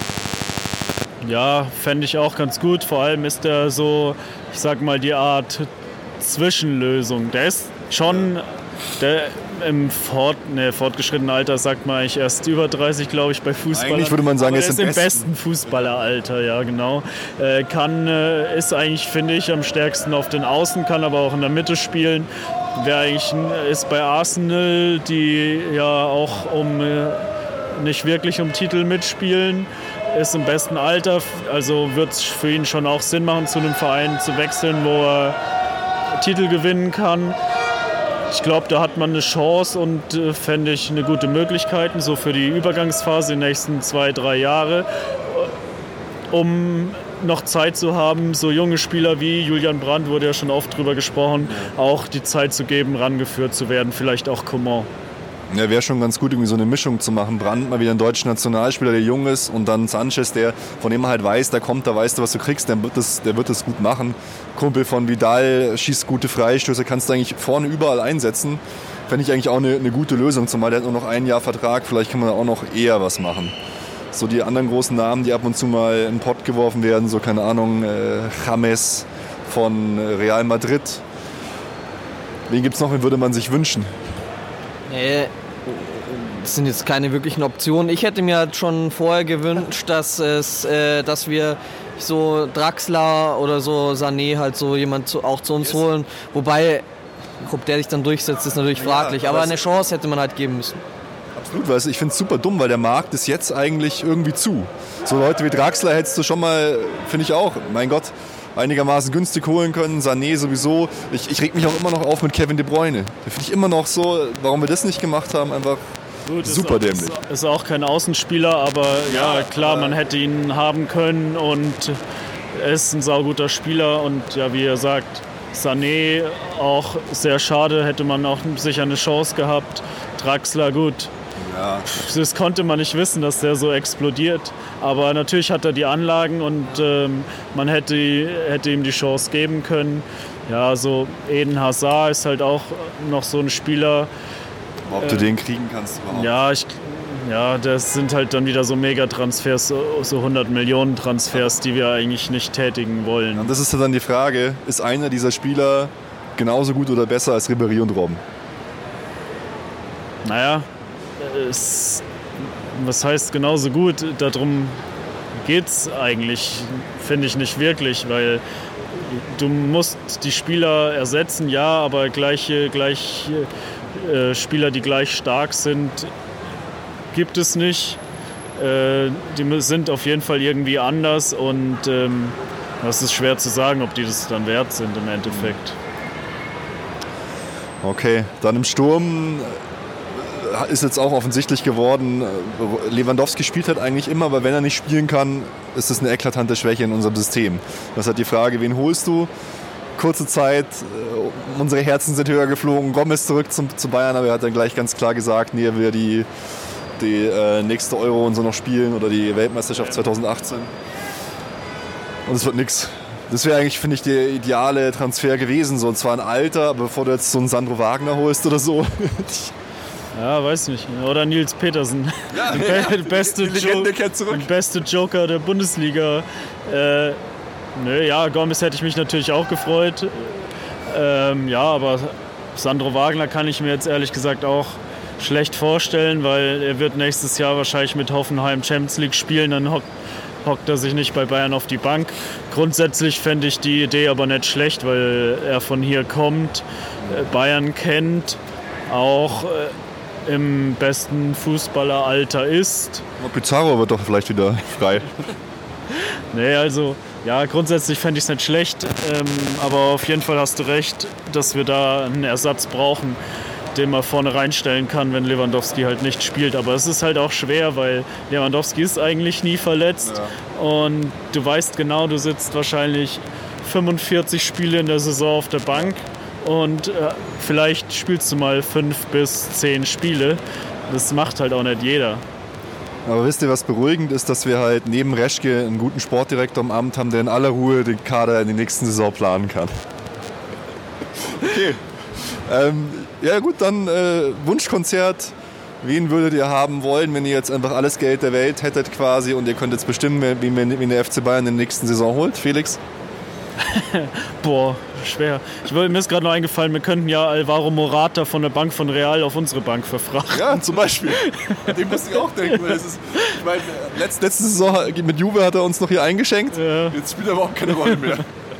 Speaker 5: Ja, fände ich auch ganz gut. Vor allem ist er so, ich sag mal, die Art Zwischenlösung. Der ist schon im fortgeschrittenen Alter, sagt man eigentlich erst über 30, glaube ich, bei Fußballern.
Speaker 2: Eigentlich würde man sagen,
Speaker 5: er ist im besten Fußballeralter, ja genau. Ist eigentlich, finde ich, am stärksten auf den Außen, kann aber auch in der Mitte spielen. Ist bei Arsenal, die ja auch nicht wirklich um Titel mitspielen, ist im besten Alter, also wird es für ihn schon auch Sinn machen, zu einem Verein zu wechseln, wo er Titel gewinnen kann. Ich glaube, da hat man eine Chance und fände ich eine gute Möglichkeit, so für die Übergangsphase, die nächsten 2-3 Jahre, um noch Zeit zu haben, so junge Spieler wie Julian Brandt, wurde ja schon oft drüber gesprochen, auch die Zeit zu geben, rangeführt zu werden, vielleicht auch Coman.
Speaker 2: Ja, wäre schon ganz gut, irgendwie so eine Mischung zu machen. Brandt mal wieder ein deutscher Nationalspieler, der jung ist, und dann Sanchez, von dem man halt weiß, da weißt du, was du kriegst, der wird das gut machen. Kumpel von Vidal, schießt gute Freistöße, kannst du eigentlich vorne überall einsetzen. Fände ich eigentlich auch eine gute Lösung, zumal der hat nur noch 1 Jahr Vertrag, vielleicht kann man da auch noch eher was machen. So die anderen großen Namen, die ab und zu mal in den Pott geworfen werden, so keine Ahnung, James von Real Madrid. Wen gibt's noch, wen würde man sich wünschen?
Speaker 3: Das sind jetzt keine wirklichen Optionen. Ich hätte mir halt schon vorher gewünscht, dass wir so Draxler oder so Sané halt so jemand auch zu uns holen. Wobei, ob der sich dann durchsetzt, ist natürlich fraglich. Aber eine Chance hätte man halt geben müssen.
Speaker 2: Absolut, weil ich finde es super dumm, weil der Markt ist jetzt eigentlich irgendwie zu. So Leute wie Draxler hättest du schon mal, finde ich auch, mein Gott, einigermaßen günstig holen können. Sané sowieso. Ich reg mich auch immer noch auf mit Kevin De Bruyne. Da finde ich immer noch so, warum wir das nicht gemacht haben, einfach gut, super dämlich.
Speaker 5: Ist auch kein Außenspieler, aber ja klar, man hätte ihn haben können und er ist ein sauguter Spieler und ja, wie ihr sagt, Sané auch sehr schade, hätte man auch sicher eine Chance gehabt. Draxler, gut. Ja. Das konnte man nicht wissen, dass der so explodiert. Aber natürlich hat er die Anlagen und man hätte ihm die Chance geben können. Ja, so Eden Hazard ist halt auch noch so ein Spieler.
Speaker 2: Ob du den kriegen kannst überhaupt.
Speaker 5: Ja, das sind halt dann wieder so Megatransfers, so 100 Millionen Transfers, die wir eigentlich nicht tätigen wollen.
Speaker 2: Und das ist dann die Frage, ist einer dieser Spieler genauso gut oder besser als Ribéry und Robben?
Speaker 5: Naja, was heißt genauso gut? Darum geht es eigentlich, finde ich nicht wirklich, weil du musst die Spieler ersetzen, ja, aber gleich Spieler, die gleich stark sind, gibt es nicht. Die sind auf jeden Fall irgendwie anders und das ist schwer zu sagen, ob die das dann wert sind im Endeffekt.
Speaker 2: Okay, dann im Sturm ist jetzt auch offensichtlich geworden, Lewandowski spielt halt eigentlich immer, aber wenn er nicht spielen kann, ist das eine eklatante Schwäche in unserem System. Das ist halt die Frage, wen holst du? Kurze Zeit, unsere Herzen sind höher geflogen, Gomez zurück zu Bayern, aber er hat dann gleich ganz klar gesagt, nee, er will die nächste Euro und so noch spielen oder die Weltmeisterschaft 2018. Und es wird nix. Das wäre eigentlich, finde ich, der ideale Transfer gewesen. So, und zwar ein Alter, aber bevor du jetzt so einen Sandro Wagner holst oder so.
Speaker 5: Ja, weiß nicht. Oder Nils Petersen. Ja, der beste Joker der Bundesliga. Gomez hätte ich mich natürlich auch gefreut. Aber Sandro Wagner kann ich mir jetzt ehrlich gesagt auch schlecht vorstellen, weil er wird nächstes Jahr wahrscheinlich mit Hoffenheim Champions League spielen, dann hockt er sich nicht bei Bayern auf die Bank. Grundsätzlich fände ich die Idee aber nicht schlecht, weil er von hier kommt, Bayern kennt, auch im besten Fußballeralter ist.
Speaker 2: Pizarro wird doch vielleicht wieder frei.
Speaker 5: Nee, also ja, grundsätzlich fände ich es nicht schlecht, aber auf jeden Fall hast du recht, dass wir da einen Ersatz brauchen, den man vorne reinstellen kann, wenn Lewandowski halt nicht spielt. Aber es ist halt auch schwer, weil Lewandowski ist eigentlich nie verletzt. Ja. Und du weißt genau, du sitzt wahrscheinlich 45 Spiele in der Saison auf der Bank und vielleicht spielst du mal 5 bis 10 Spiele. Das macht halt auch nicht jeder.
Speaker 2: Aber wisst ihr, was beruhigend ist, dass wir halt neben Reschke einen guten Sportdirektor im Amt haben, der in aller Ruhe den Kader in die nächsten Saison planen kann. Okay. Ja gut, dann Wunschkonzert. Wen würdet ihr haben wollen, wenn ihr jetzt einfach alles Geld der Welt hättet quasi und ihr könnt jetzt bestimmen, wen der FC Bayern in der nächsten Saison holt? Felix?
Speaker 5: Boah, schwer. Mir ist gerade noch eingefallen, wir könnten ja Alvaro Morata von der Bank von Real auf unsere Bank verfrachten.
Speaker 2: Ja, zum Beispiel. An den musste ich auch denken. Weil ich meine, letzte Saison mit Juve hat er uns noch hier eingeschenkt. Ja. Jetzt spielt er aber auch keine Rolle mehr.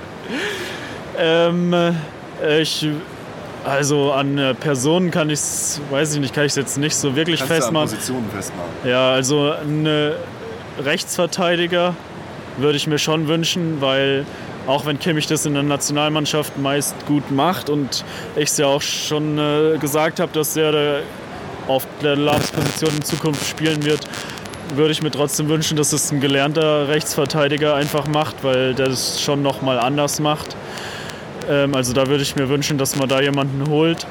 Speaker 5: Also an Personen kann ich es jetzt nicht so wirklich festmachen.
Speaker 2: Positionen festmachen.
Speaker 5: Ja, also einen Rechtsverteidiger würde ich mir schon wünschen, weil auch wenn Kimmich das in der Nationalmannschaft meist gut macht und ich es ja auch schon gesagt habe, dass er auf der Position in Zukunft spielen wird, würde ich mir trotzdem wünschen, dass es ein gelernter Rechtsverteidiger einfach macht, weil der das schon nochmal anders macht. Also da würde ich mir wünschen, dass man da jemanden holt.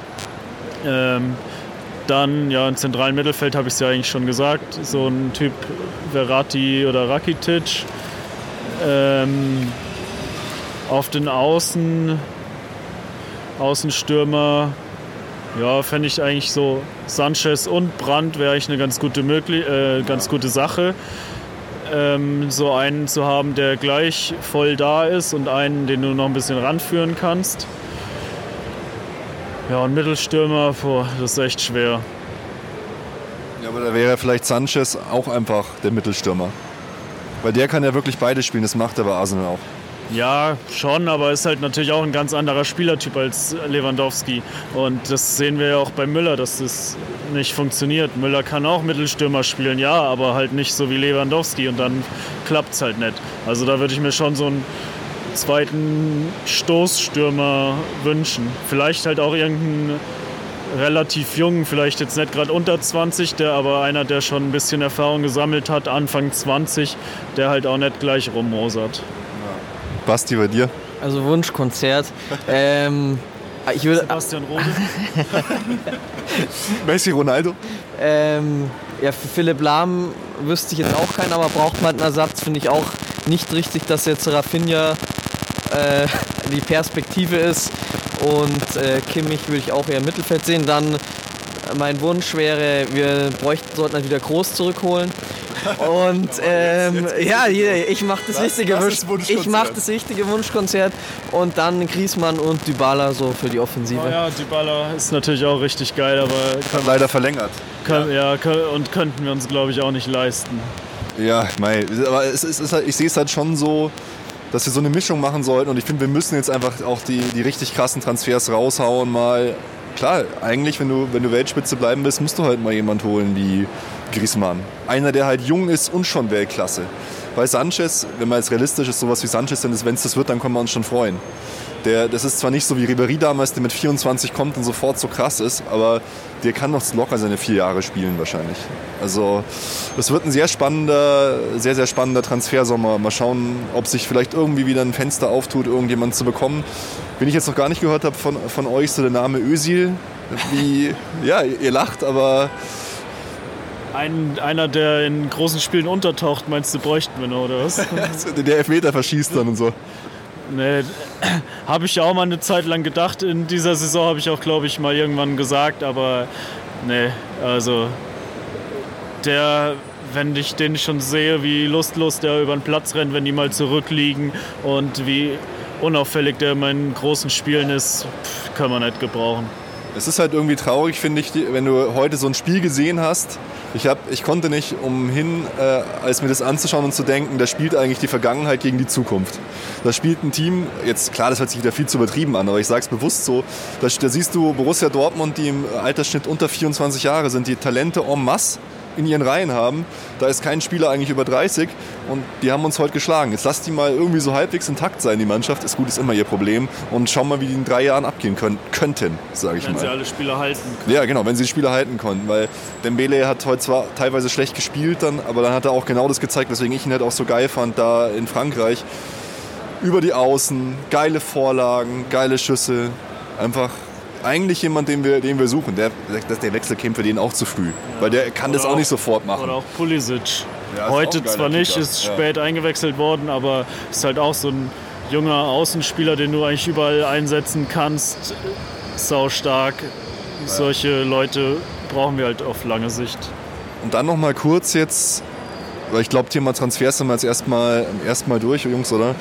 Speaker 5: Dann ja, im zentralen Mittelfeld habe ich es ja eigentlich schon gesagt, so ein Typ Verratti oder Rakitic. Auf den Außenstürmer, ja, fände ich eigentlich so Sanchez und Brandt wäre eigentlich eine ganz gute Sache. So einen zu haben, der gleich voll da ist und einen, den du noch ein bisschen ranführen kannst. Ja, und Mittelstürmer, das ist echt schwer.
Speaker 2: Ja, aber da wäre vielleicht Sanchez auch einfach der Mittelstürmer. Weil der kann ja wirklich beide spielen, das macht er bei Arsenal auch.
Speaker 5: Ja, schon, aber ist halt natürlich auch ein ganz anderer Spielertyp als Lewandowski. Und das sehen wir ja auch bei Müller, dass das nicht funktioniert. Müller kann auch Mittelstürmer spielen, ja, aber halt nicht so wie Lewandowski und dann klappt es halt nicht. Also da würde ich mir schon so einen zweiten Stoßstürmer wünschen. Vielleicht halt auch irgendeinen relativ jungen, vielleicht jetzt nicht gerade unter 20, aber einer, der schon ein bisschen Erfahrung gesammelt hat, Anfang 20, der halt auch nicht gleich rummosert.
Speaker 2: Basti, bei dir?
Speaker 3: Also Wunschkonzert. Ich würde
Speaker 5: Sebastian Rode.
Speaker 2: Messi, Ronaldo?
Speaker 3: Für Philipp Lahm wüsste ich jetzt auch keinen, aber braucht man einen Ersatz, finde ich auch nicht richtig, dass jetzt Rafinha die Perspektive ist und Kimmich würde ich auch eher im Mittelfeld sehen. Dann mein Wunsch wäre, sollten dann wieder Groß zurückholen. Und ich mache das richtige Wunschkonzert und dann Griezmann und Dybala so für die Offensive.
Speaker 5: Oh ja, Dybala ist natürlich auch richtig geil, aber
Speaker 2: leider verlängert.
Speaker 5: Und könnten wir uns, glaube ich, auch nicht leisten.
Speaker 2: Ja, aber ich sehe es halt schon so, dass wir so eine Mischung machen sollten und ich finde, wir müssen jetzt einfach auch die richtig krassen Transfers raushauen mal. klar, eigentlich, wenn du Weltspitze bleiben willst, musst du halt mal jemand holen wie Griezmann. Einer, der halt jung ist und schon Weltklasse. Bei Sanchez, wenn man jetzt realistisch ist, sowas wie Sanchez, wenn es das wird, dann können wir uns schon freuen. Das ist zwar nicht so wie Ribéry damals, der mit 24 kommt und sofort so krass ist, aber der kann noch locker seine 4 Jahre spielen wahrscheinlich. Also das wird ein sehr, sehr spannender Transfersommer. Mal schauen, ob sich vielleicht irgendwie wieder ein Fenster auftut, irgendjemanden zu bekommen. Wenn ich jetzt noch gar nicht gehört habe von euch, so der Name Özil, ja, ihr lacht, aber...
Speaker 5: Einer, der in großen Spielen untertaucht, meinst du, bräuchten wir noch, oder was?
Speaker 2: Der Elfmeter verschießt dann und so.
Speaker 5: Nee, habe ich ja auch mal eine Zeit lang gedacht. In dieser Saison habe ich auch, glaube ich, mal irgendwann gesagt. Aber nee, also wenn ich den schon sehe, wie lustlos der über den Platz rennt, wenn die mal zurückliegen und wie unauffällig der in meinen großen Spielen ist, kann man nicht gebrauchen.
Speaker 2: Es ist halt irgendwie traurig, finde ich, wenn du heute so ein Spiel gesehen hast. Ich konnte nicht umhin, als mir das anzuschauen und zu denken, da spielt eigentlich die Vergangenheit gegen die Zukunft. Da spielt ein Team, jetzt klar, das hört sich wieder viel zu übertrieben an, aber ich sage es bewusst so, da siehst du Borussia Dortmund, die im Altersschnitt unter 24 Jahre sind, die Talente en masse in ihren Reihen haben. Da ist kein Spieler eigentlich über 30 und die haben uns heute geschlagen. Jetzt lass die mal irgendwie so halbwegs intakt sein, die Mannschaft. Ist gut, ist immer ihr Problem. Und schau mal, wie die in 3 Jahren abgehen könnten, sage ich mal.
Speaker 5: Wenn sie alle Spieler halten können.
Speaker 2: Ja, genau, wenn sie die Spieler halten konnten. Weil Dembele hat heute zwar teilweise schlecht gespielt, aber dann hat er auch genau das gezeigt, weswegen ich ihn halt auch so geil fand, da in Frankreich. Über die Außen, geile Vorlagen, geile Schüsse. Einfach eigentlich jemand, den wir suchen. Der Wechsel käme für den auch zu früh. Weil der kann das auch nicht sofort machen.
Speaker 5: Oder auch Pulisic.
Speaker 2: Ja,
Speaker 5: heute zwar nicht,
Speaker 2: Kicker.
Speaker 5: ist spät eingewechselt worden, aber ist halt auch so ein junger Außenspieler, den du eigentlich überall einsetzen kannst. Saustark. Solche Leute brauchen wir halt auf lange Sicht.
Speaker 2: Und dann noch mal kurz jetzt, weil ich glaube, Thema Transfers sind wir jetzt erstmal durch, Jungs, oder?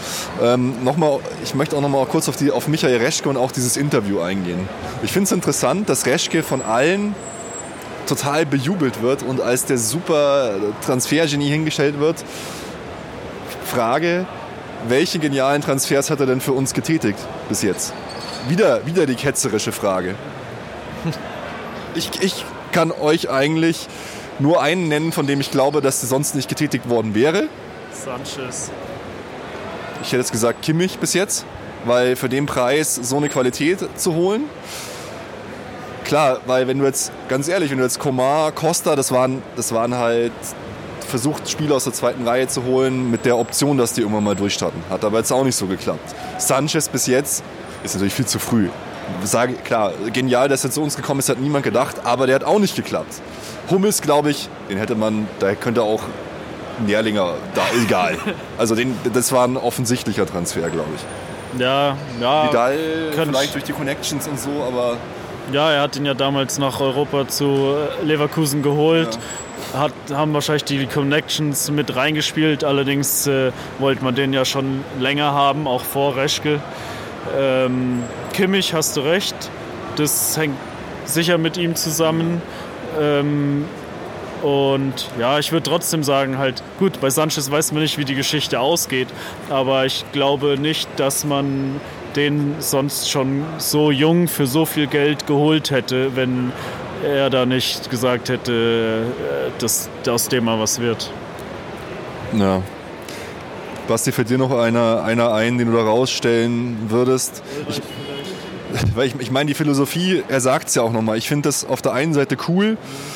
Speaker 2: Ich möchte auch noch mal kurz auf Michael Reschke und auch dieses Interview eingehen. Ich finde es interessant, dass Reschke von allen total bejubelt wird und als der super Transfergenie hingestellt wird. Frage, welche genialen Transfers hat er denn für uns getätigt bis jetzt? Wieder die ketzerische Frage. Ich kann euch eigentlich nur einen nennen, von dem ich glaube, dass der sonst nicht getätigt worden wäre.
Speaker 5: Sanchez.
Speaker 2: Ich hätte jetzt gesagt Kimmich bis jetzt, weil für den Preis so eine Qualität zu holen. Klar, weil wenn du jetzt Coman, Costa, das waren halt versucht, Spieler aus der zweiten Reihe zu holen, mit der Option, dass die irgendwann mal durchstarten. Hat aber jetzt auch nicht so geklappt. Sanchez bis jetzt ist natürlich viel zu früh. Klar, genial, dass er zu uns gekommen ist, hat niemand gedacht, aber der hat auch nicht geklappt. Hummels, glaube ich, da könnte auch ein Lehrlinger, egal. Also das war ein offensichtlicher Transfer, glaube ich.
Speaker 5: Ja.
Speaker 2: Vidal vielleicht durch die Connections und so, aber...
Speaker 5: Ja, er hat ihn ja damals nach Europa zu Leverkusen geholt. Ja. Haben wahrscheinlich die Connections mit reingespielt. Allerdings wollte man den ja schon länger haben, auch vor Reschke. Kimmich, hast du recht. Das hängt sicher mit ihm zusammen. Und ja, ich würde trotzdem sagen, halt, gut, bei Sanchez weiß man nicht, wie die Geschichte ausgeht. Aber ich glaube nicht, dass man den sonst schon so jung für so viel Geld geholt hätte, wenn er da nicht gesagt hätte, dass aus dem mal was wird.
Speaker 2: Ja. Basti, fällt dir noch einer ein, den du da rausstellen würdest? Ich meine, die Philosophie, er sagt es ja auch nochmal, ich finde das auf der einen Seite cool.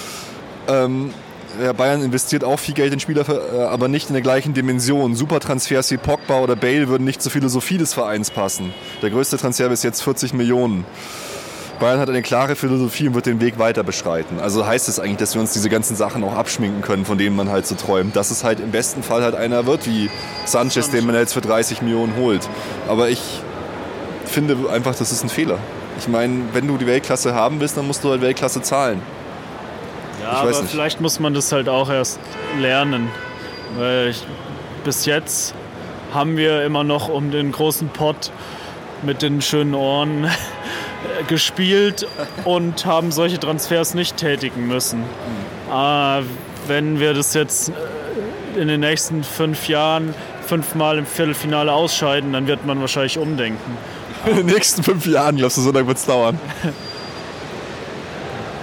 Speaker 2: Bayern investiert auch viel Geld in Spieler, aber nicht in der gleichen Dimension. Supertransfers wie Pogba oder Bale würden nicht zur Philosophie des Vereins passen. Der größte Transfer bis jetzt 40 Millionen. Bayern hat eine klare Philosophie und wird den Weg weiter beschreiten. Also heißt es eigentlich, dass wir uns diese ganzen Sachen auch abschminken können, von denen man halt so träumt. Dass es halt im besten Fall halt einer wird wie Sanchez, den man jetzt für 30 Millionen holt. Aber ich finde einfach, das ist ein Fehler. Ich meine, wenn du die Weltklasse haben willst, dann musst du halt Weltklasse zahlen.
Speaker 5: Ja, aber vielleicht muss man das halt auch erst lernen. Weil bis jetzt haben wir immer noch um den großen Pott mit den schönen Ohren gespielt und haben solche Transfers nicht tätigen müssen. Wenn wir das jetzt in den nächsten 5 Jahren 5-mal im Viertelfinale ausscheiden, dann wird man wahrscheinlich umdenken.
Speaker 2: In den nächsten 5 Jahren, glaubst du, so lange wird es dauern?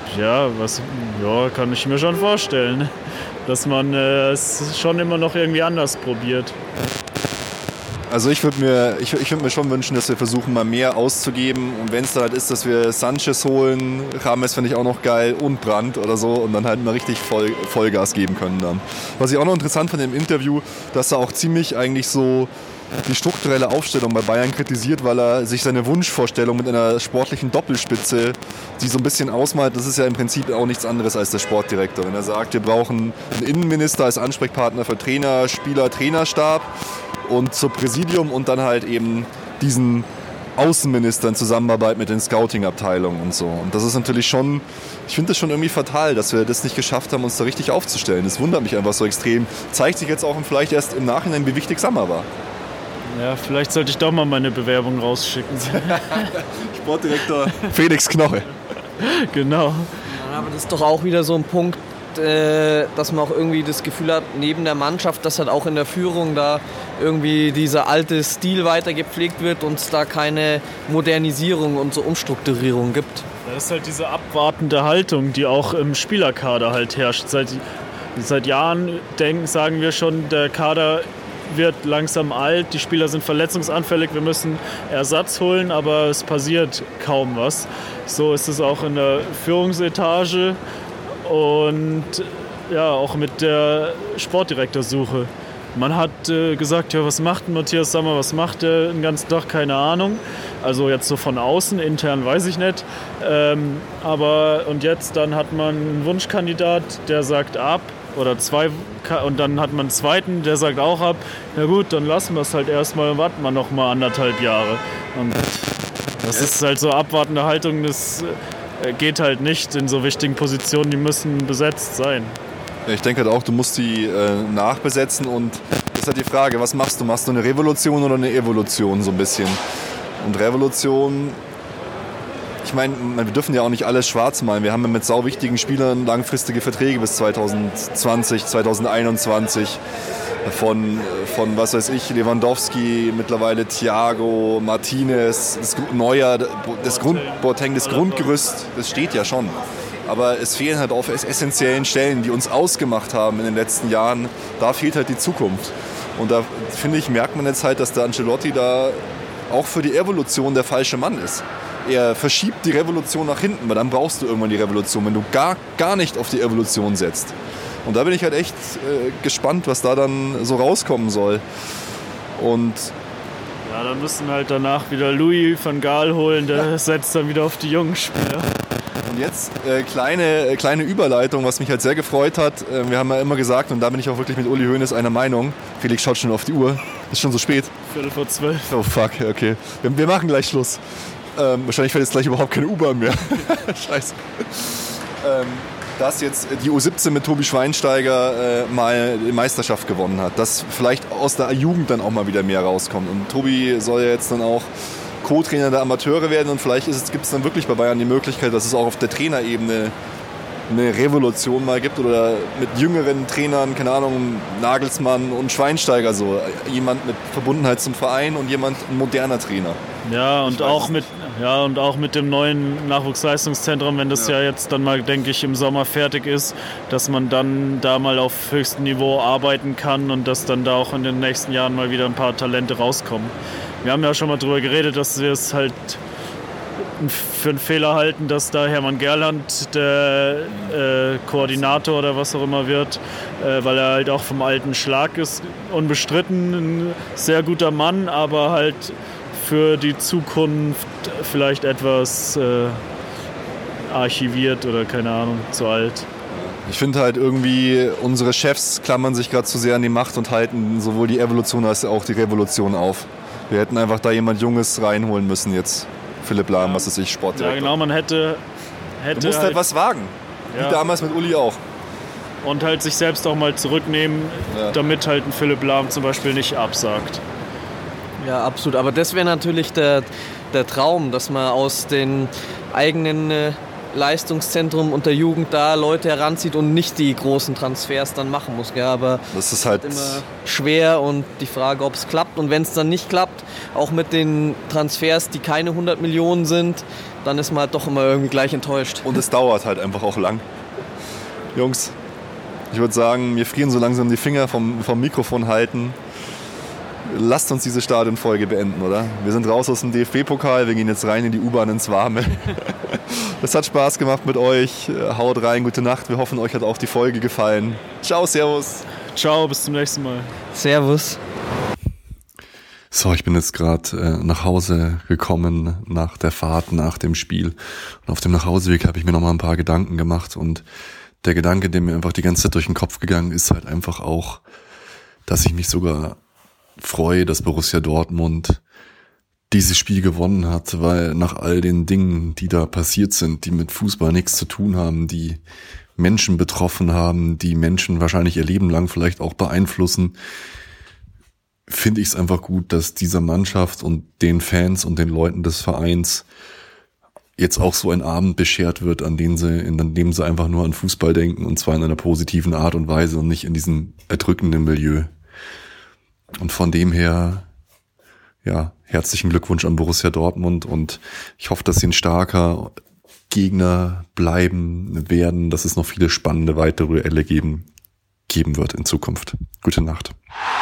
Speaker 5: kann ich mir schon vorstellen, dass man es schon immer noch irgendwie anders probiert.
Speaker 2: Also ich würd mir schon wünschen, dass wir versuchen, mal mehr auszugeben. Und wenn es dann halt ist, dass wir Sanchez holen, James finde ich auch noch geil und Brandt oder so und dann halt mal richtig Vollgas geben können dann. Was ich auch noch interessant fand im Interview, dass er auch ziemlich eigentlich so die strukturelle Aufstellung bei Bayern kritisiert, weil er sich seine Wunschvorstellung mit einer sportlichen Doppelspitze, die so ein bisschen ausmalt, das ist ja im Prinzip auch nichts anderes als der Sportdirektor. Wenn er sagt, wir brauchen einen Innenminister als Ansprechpartner für Trainer, Spieler, Trainerstab und zur Präsidium und dann halt eben diesen Außenminister in Zusammenarbeit mit den Scouting-Abteilungen und so. Und das ist natürlich schon, ich finde das schon irgendwie fatal, dass wir das nicht geschafft haben, uns da richtig aufzustellen. Das wundert mich einfach so extrem. Zeigt sich jetzt auch vielleicht erst im Nachhinein, wie wichtig Sammer war.
Speaker 5: Ja, vielleicht sollte ich doch mal meine Bewerbung rausschicken.
Speaker 2: Sportdirektor Felix Knoche.
Speaker 5: Genau.
Speaker 3: Ja, aber das ist doch auch wieder so ein Punkt, dass man auch irgendwie das Gefühl hat, neben der Mannschaft, dass halt auch in der Führung da irgendwie dieser alte Stil weiter gepflegt wird und es da keine Modernisierung und so Umstrukturierung gibt.
Speaker 5: Das ist halt diese abwartende Haltung, die auch im Spielerkader halt herrscht. Seit Jahren sagen wir schon, der Kader wird langsam alt, die Spieler sind verletzungsanfällig, wir müssen Ersatz holen, aber es passiert kaum was. So ist es auch in der Führungsetage und ja, auch mit der Sportdirektorsuche. Man hat gesagt, ja, was macht Matthias Sammer, was macht er den ganzen Tag, keine Ahnung. Also jetzt so von außen, intern weiß ich nicht. Und jetzt dann hat man einen Wunschkandidat, der sagt ab. Oder zwei, und dann hat man einen zweiten, der sagt auch ab. Na gut, dann lassen wir es halt erstmal und warten wir noch mal 1,5 Jahre. Und das ist halt so abwartende Haltung, das geht halt nicht in so wichtigen Positionen, die müssen besetzt sein.
Speaker 2: Ja, ich denke halt auch, du musst die nachbesetzen und das ist halt die Frage, was machst du? Machst du eine Revolution oder eine Evolution so ein bisschen? Und Revolution, ich meine, wir dürfen ja auch nicht alles schwarz malen. Wir haben ja mit sau wichtigen Spielern langfristige Verträge bis 2020, 2021. Von was weiß ich, Lewandowski, mittlerweile Thiago, Martinez, Neuer, Boateng, das Grundgerüst, das steht ja schon. Aber es fehlen halt auf essentiellen Stellen, die uns ausgemacht haben in den letzten Jahren. Da fehlt halt die Zukunft. Und da, finde ich, merkt man jetzt halt, dass der Ancelotti da auch für die Evolution der falsche Mann ist. Er verschiebt die Revolution nach hinten, weil dann brauchst du irgendwann die Revolution, wenn du gar nicht auf die Evolution setzt. Und da bin ich halt echt gespannt, was da dann so rauskommen soll. Und
Speaker 5: ja, dann müssen wir halt danach wieder Louis van Gaal holen, der setzt dann wieder auf die jungen Spieler.
Speaker 2: Und jetzt kleine Überleitung, was mich halt sehr gefreut hat. Wir haben ja immer gesagt, und da bin ich auch wirklich mit Uli Hoeneß einer Meinung, Felix schaut schon auf die Uhr, ist schon so spät.
Speaker 5: 11:45.
Speaker 2: Oh fuck, okay. Wir machen gleich Schluss. Wahrscheinlich fährt jetzt gleich überhaupt keine U-Bahn mehr. Scheiße. Dass jetzt die U17 mit Tobi Schweinsteiger mal die Meisterschaft gewonnen hat. Dass vielleicht aus der Jugend dann auch mal wieder mehr rauskommt. Und Tobi soll ja jetzt dann auch Co-Trainer der Amateure werden. Und vielleicht gibt es dann wirklich bei Bayern die Möglichkeit, dass es auch auf der Trainerebene eine Revolution mal gibt. Oder mit jüngeren Trainern, keine Ahnung, Nagelsmann und Schweinsteiger so. Jemand mit Verbundenheit zum Verein und jemand, ein moderner Trainer.
Speaker 5: Ja, und auch mit dem neuen Nachwuchsleistungszentrum, wenn das ja jetzt dann mal, denke ich, im Sommer fertig ist, dass man dann da mal auf höchstem Niveau arbeiten kann und dass dann da auch in den nächsten Jahren mal wieder ein paar Talente rauskommen. Wir haben ja schon mal darüber geredet, dass wir es halt für einen Fehler halten, dass da Hermann Gerland der Koordinator oder was auch immer wird, weil er halt auch vom alten Schlag ist, unbestritten ein sehr guter Mann, aber halt für die Zukunft vielleicht etwas archiviert oder keine Ahnung, zu alt.
Speaker 2: Ich finde halt irgendwie, unsere Chefs klammern sich gerade zu sehr an die Macht und halten sowohl die Evolution als auch die Revolution auf. Wir hätten einfach da jemand Junges reinholen müssen jetzt. Philipp Lahm, was ist ich, Sportdirektor.
Speaker 5: Ja genau, man hätte
Speaker 2: du musst halt was wagen, wie damals mit Uli auch.
Speaker 5: Und halt sich selbst auch mal zurücknehmen, damit halt ein Philipp Lahm zum Beispiel nicht absagt.
Speaker 3: Ja, absolut. Aber das wäre natürlich der Traum, dass man aus den eigenen Leistungszentrum und der Jugend da Leute heranzieht und nicht die großen Transfers dann machen muss. Gell? Aber
Speaker 2: das ist halt
Speaker 3: immer schwer und die Frage, ob es klappt. Und wenn es dann nicht klappt, auch mit den Transfers, die keine 100 Millionen sind, dann ist man halt doch immer irgendwie gleich enttäuscht.
Speaker 2: Und es dauert halt einfach auch lang. Jungs, ich würde sagen, mir frieren so langsam die Finger vom Mikrofon halten. Lasst uns diese Stadionfolge beenden, oder? Wir sind raus aus dem DFB-Pokal, wir gehen jetzt rein in die U-Bahn ins Warme. Es hat Spaß gemacht mit euch. Haut rein, gute Nacht. Wir hoffen, euch hat auch die Folge gefallen. Ciao, servus.
Speaker 5: Ciao, bis zum nächsten Mal.
Speaker 3: Servus.
Speaker 2: So, ich bin jetzt gerade nach Hause gekommen nach der Fahrt, nach dem Spiel. Und auf dem Nachhauseweg habe ich mir nochmal ein paar Gedanken gemacht. Und der Gedanke, der mir einfach die ganze Zeit durch den Kopf gegangen ist, halt einfach auch, dass ich mich sogar freue, dass Borussia Dortmund dieses Spiel gewonnen hat, weil nach all den Dingen, die da passiert sind, die mit Fußball nichts zu tun haben, die Menschen betroffen haben, die Menschen wahrscheinlich ihr Leben lang vielleicht auch beeinflussen, finde ich es einfach gut, dass dieser Mannschaft und den Fans und den Leuten des Vereins jetzt auch so ein Abend beschert wird, an dem sie einfach nur an Fußball denken, und zwar in einer positiven Art und Weise und nicht in diesem erdrückenden Milieu. Und von dem her, ja, herzlichen Glückwunsch an Borussia Dortmund, und ich hoffe, dass sie ein starker Gegner bleiben werden, dass es noch viele spannende weitere Duelle geben wird in Zukunft. Gute Nacht.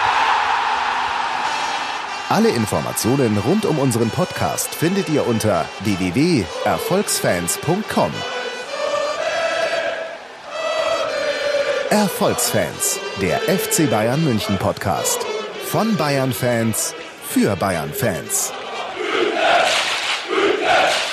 Speaker 1: Alle Informationen rund um unseren Podcast findet ihr unter www.erfolgsfans.com. Erfolgsfans, der FC Bayern München Podcast. Von Bayern Fans für Bayern Fans.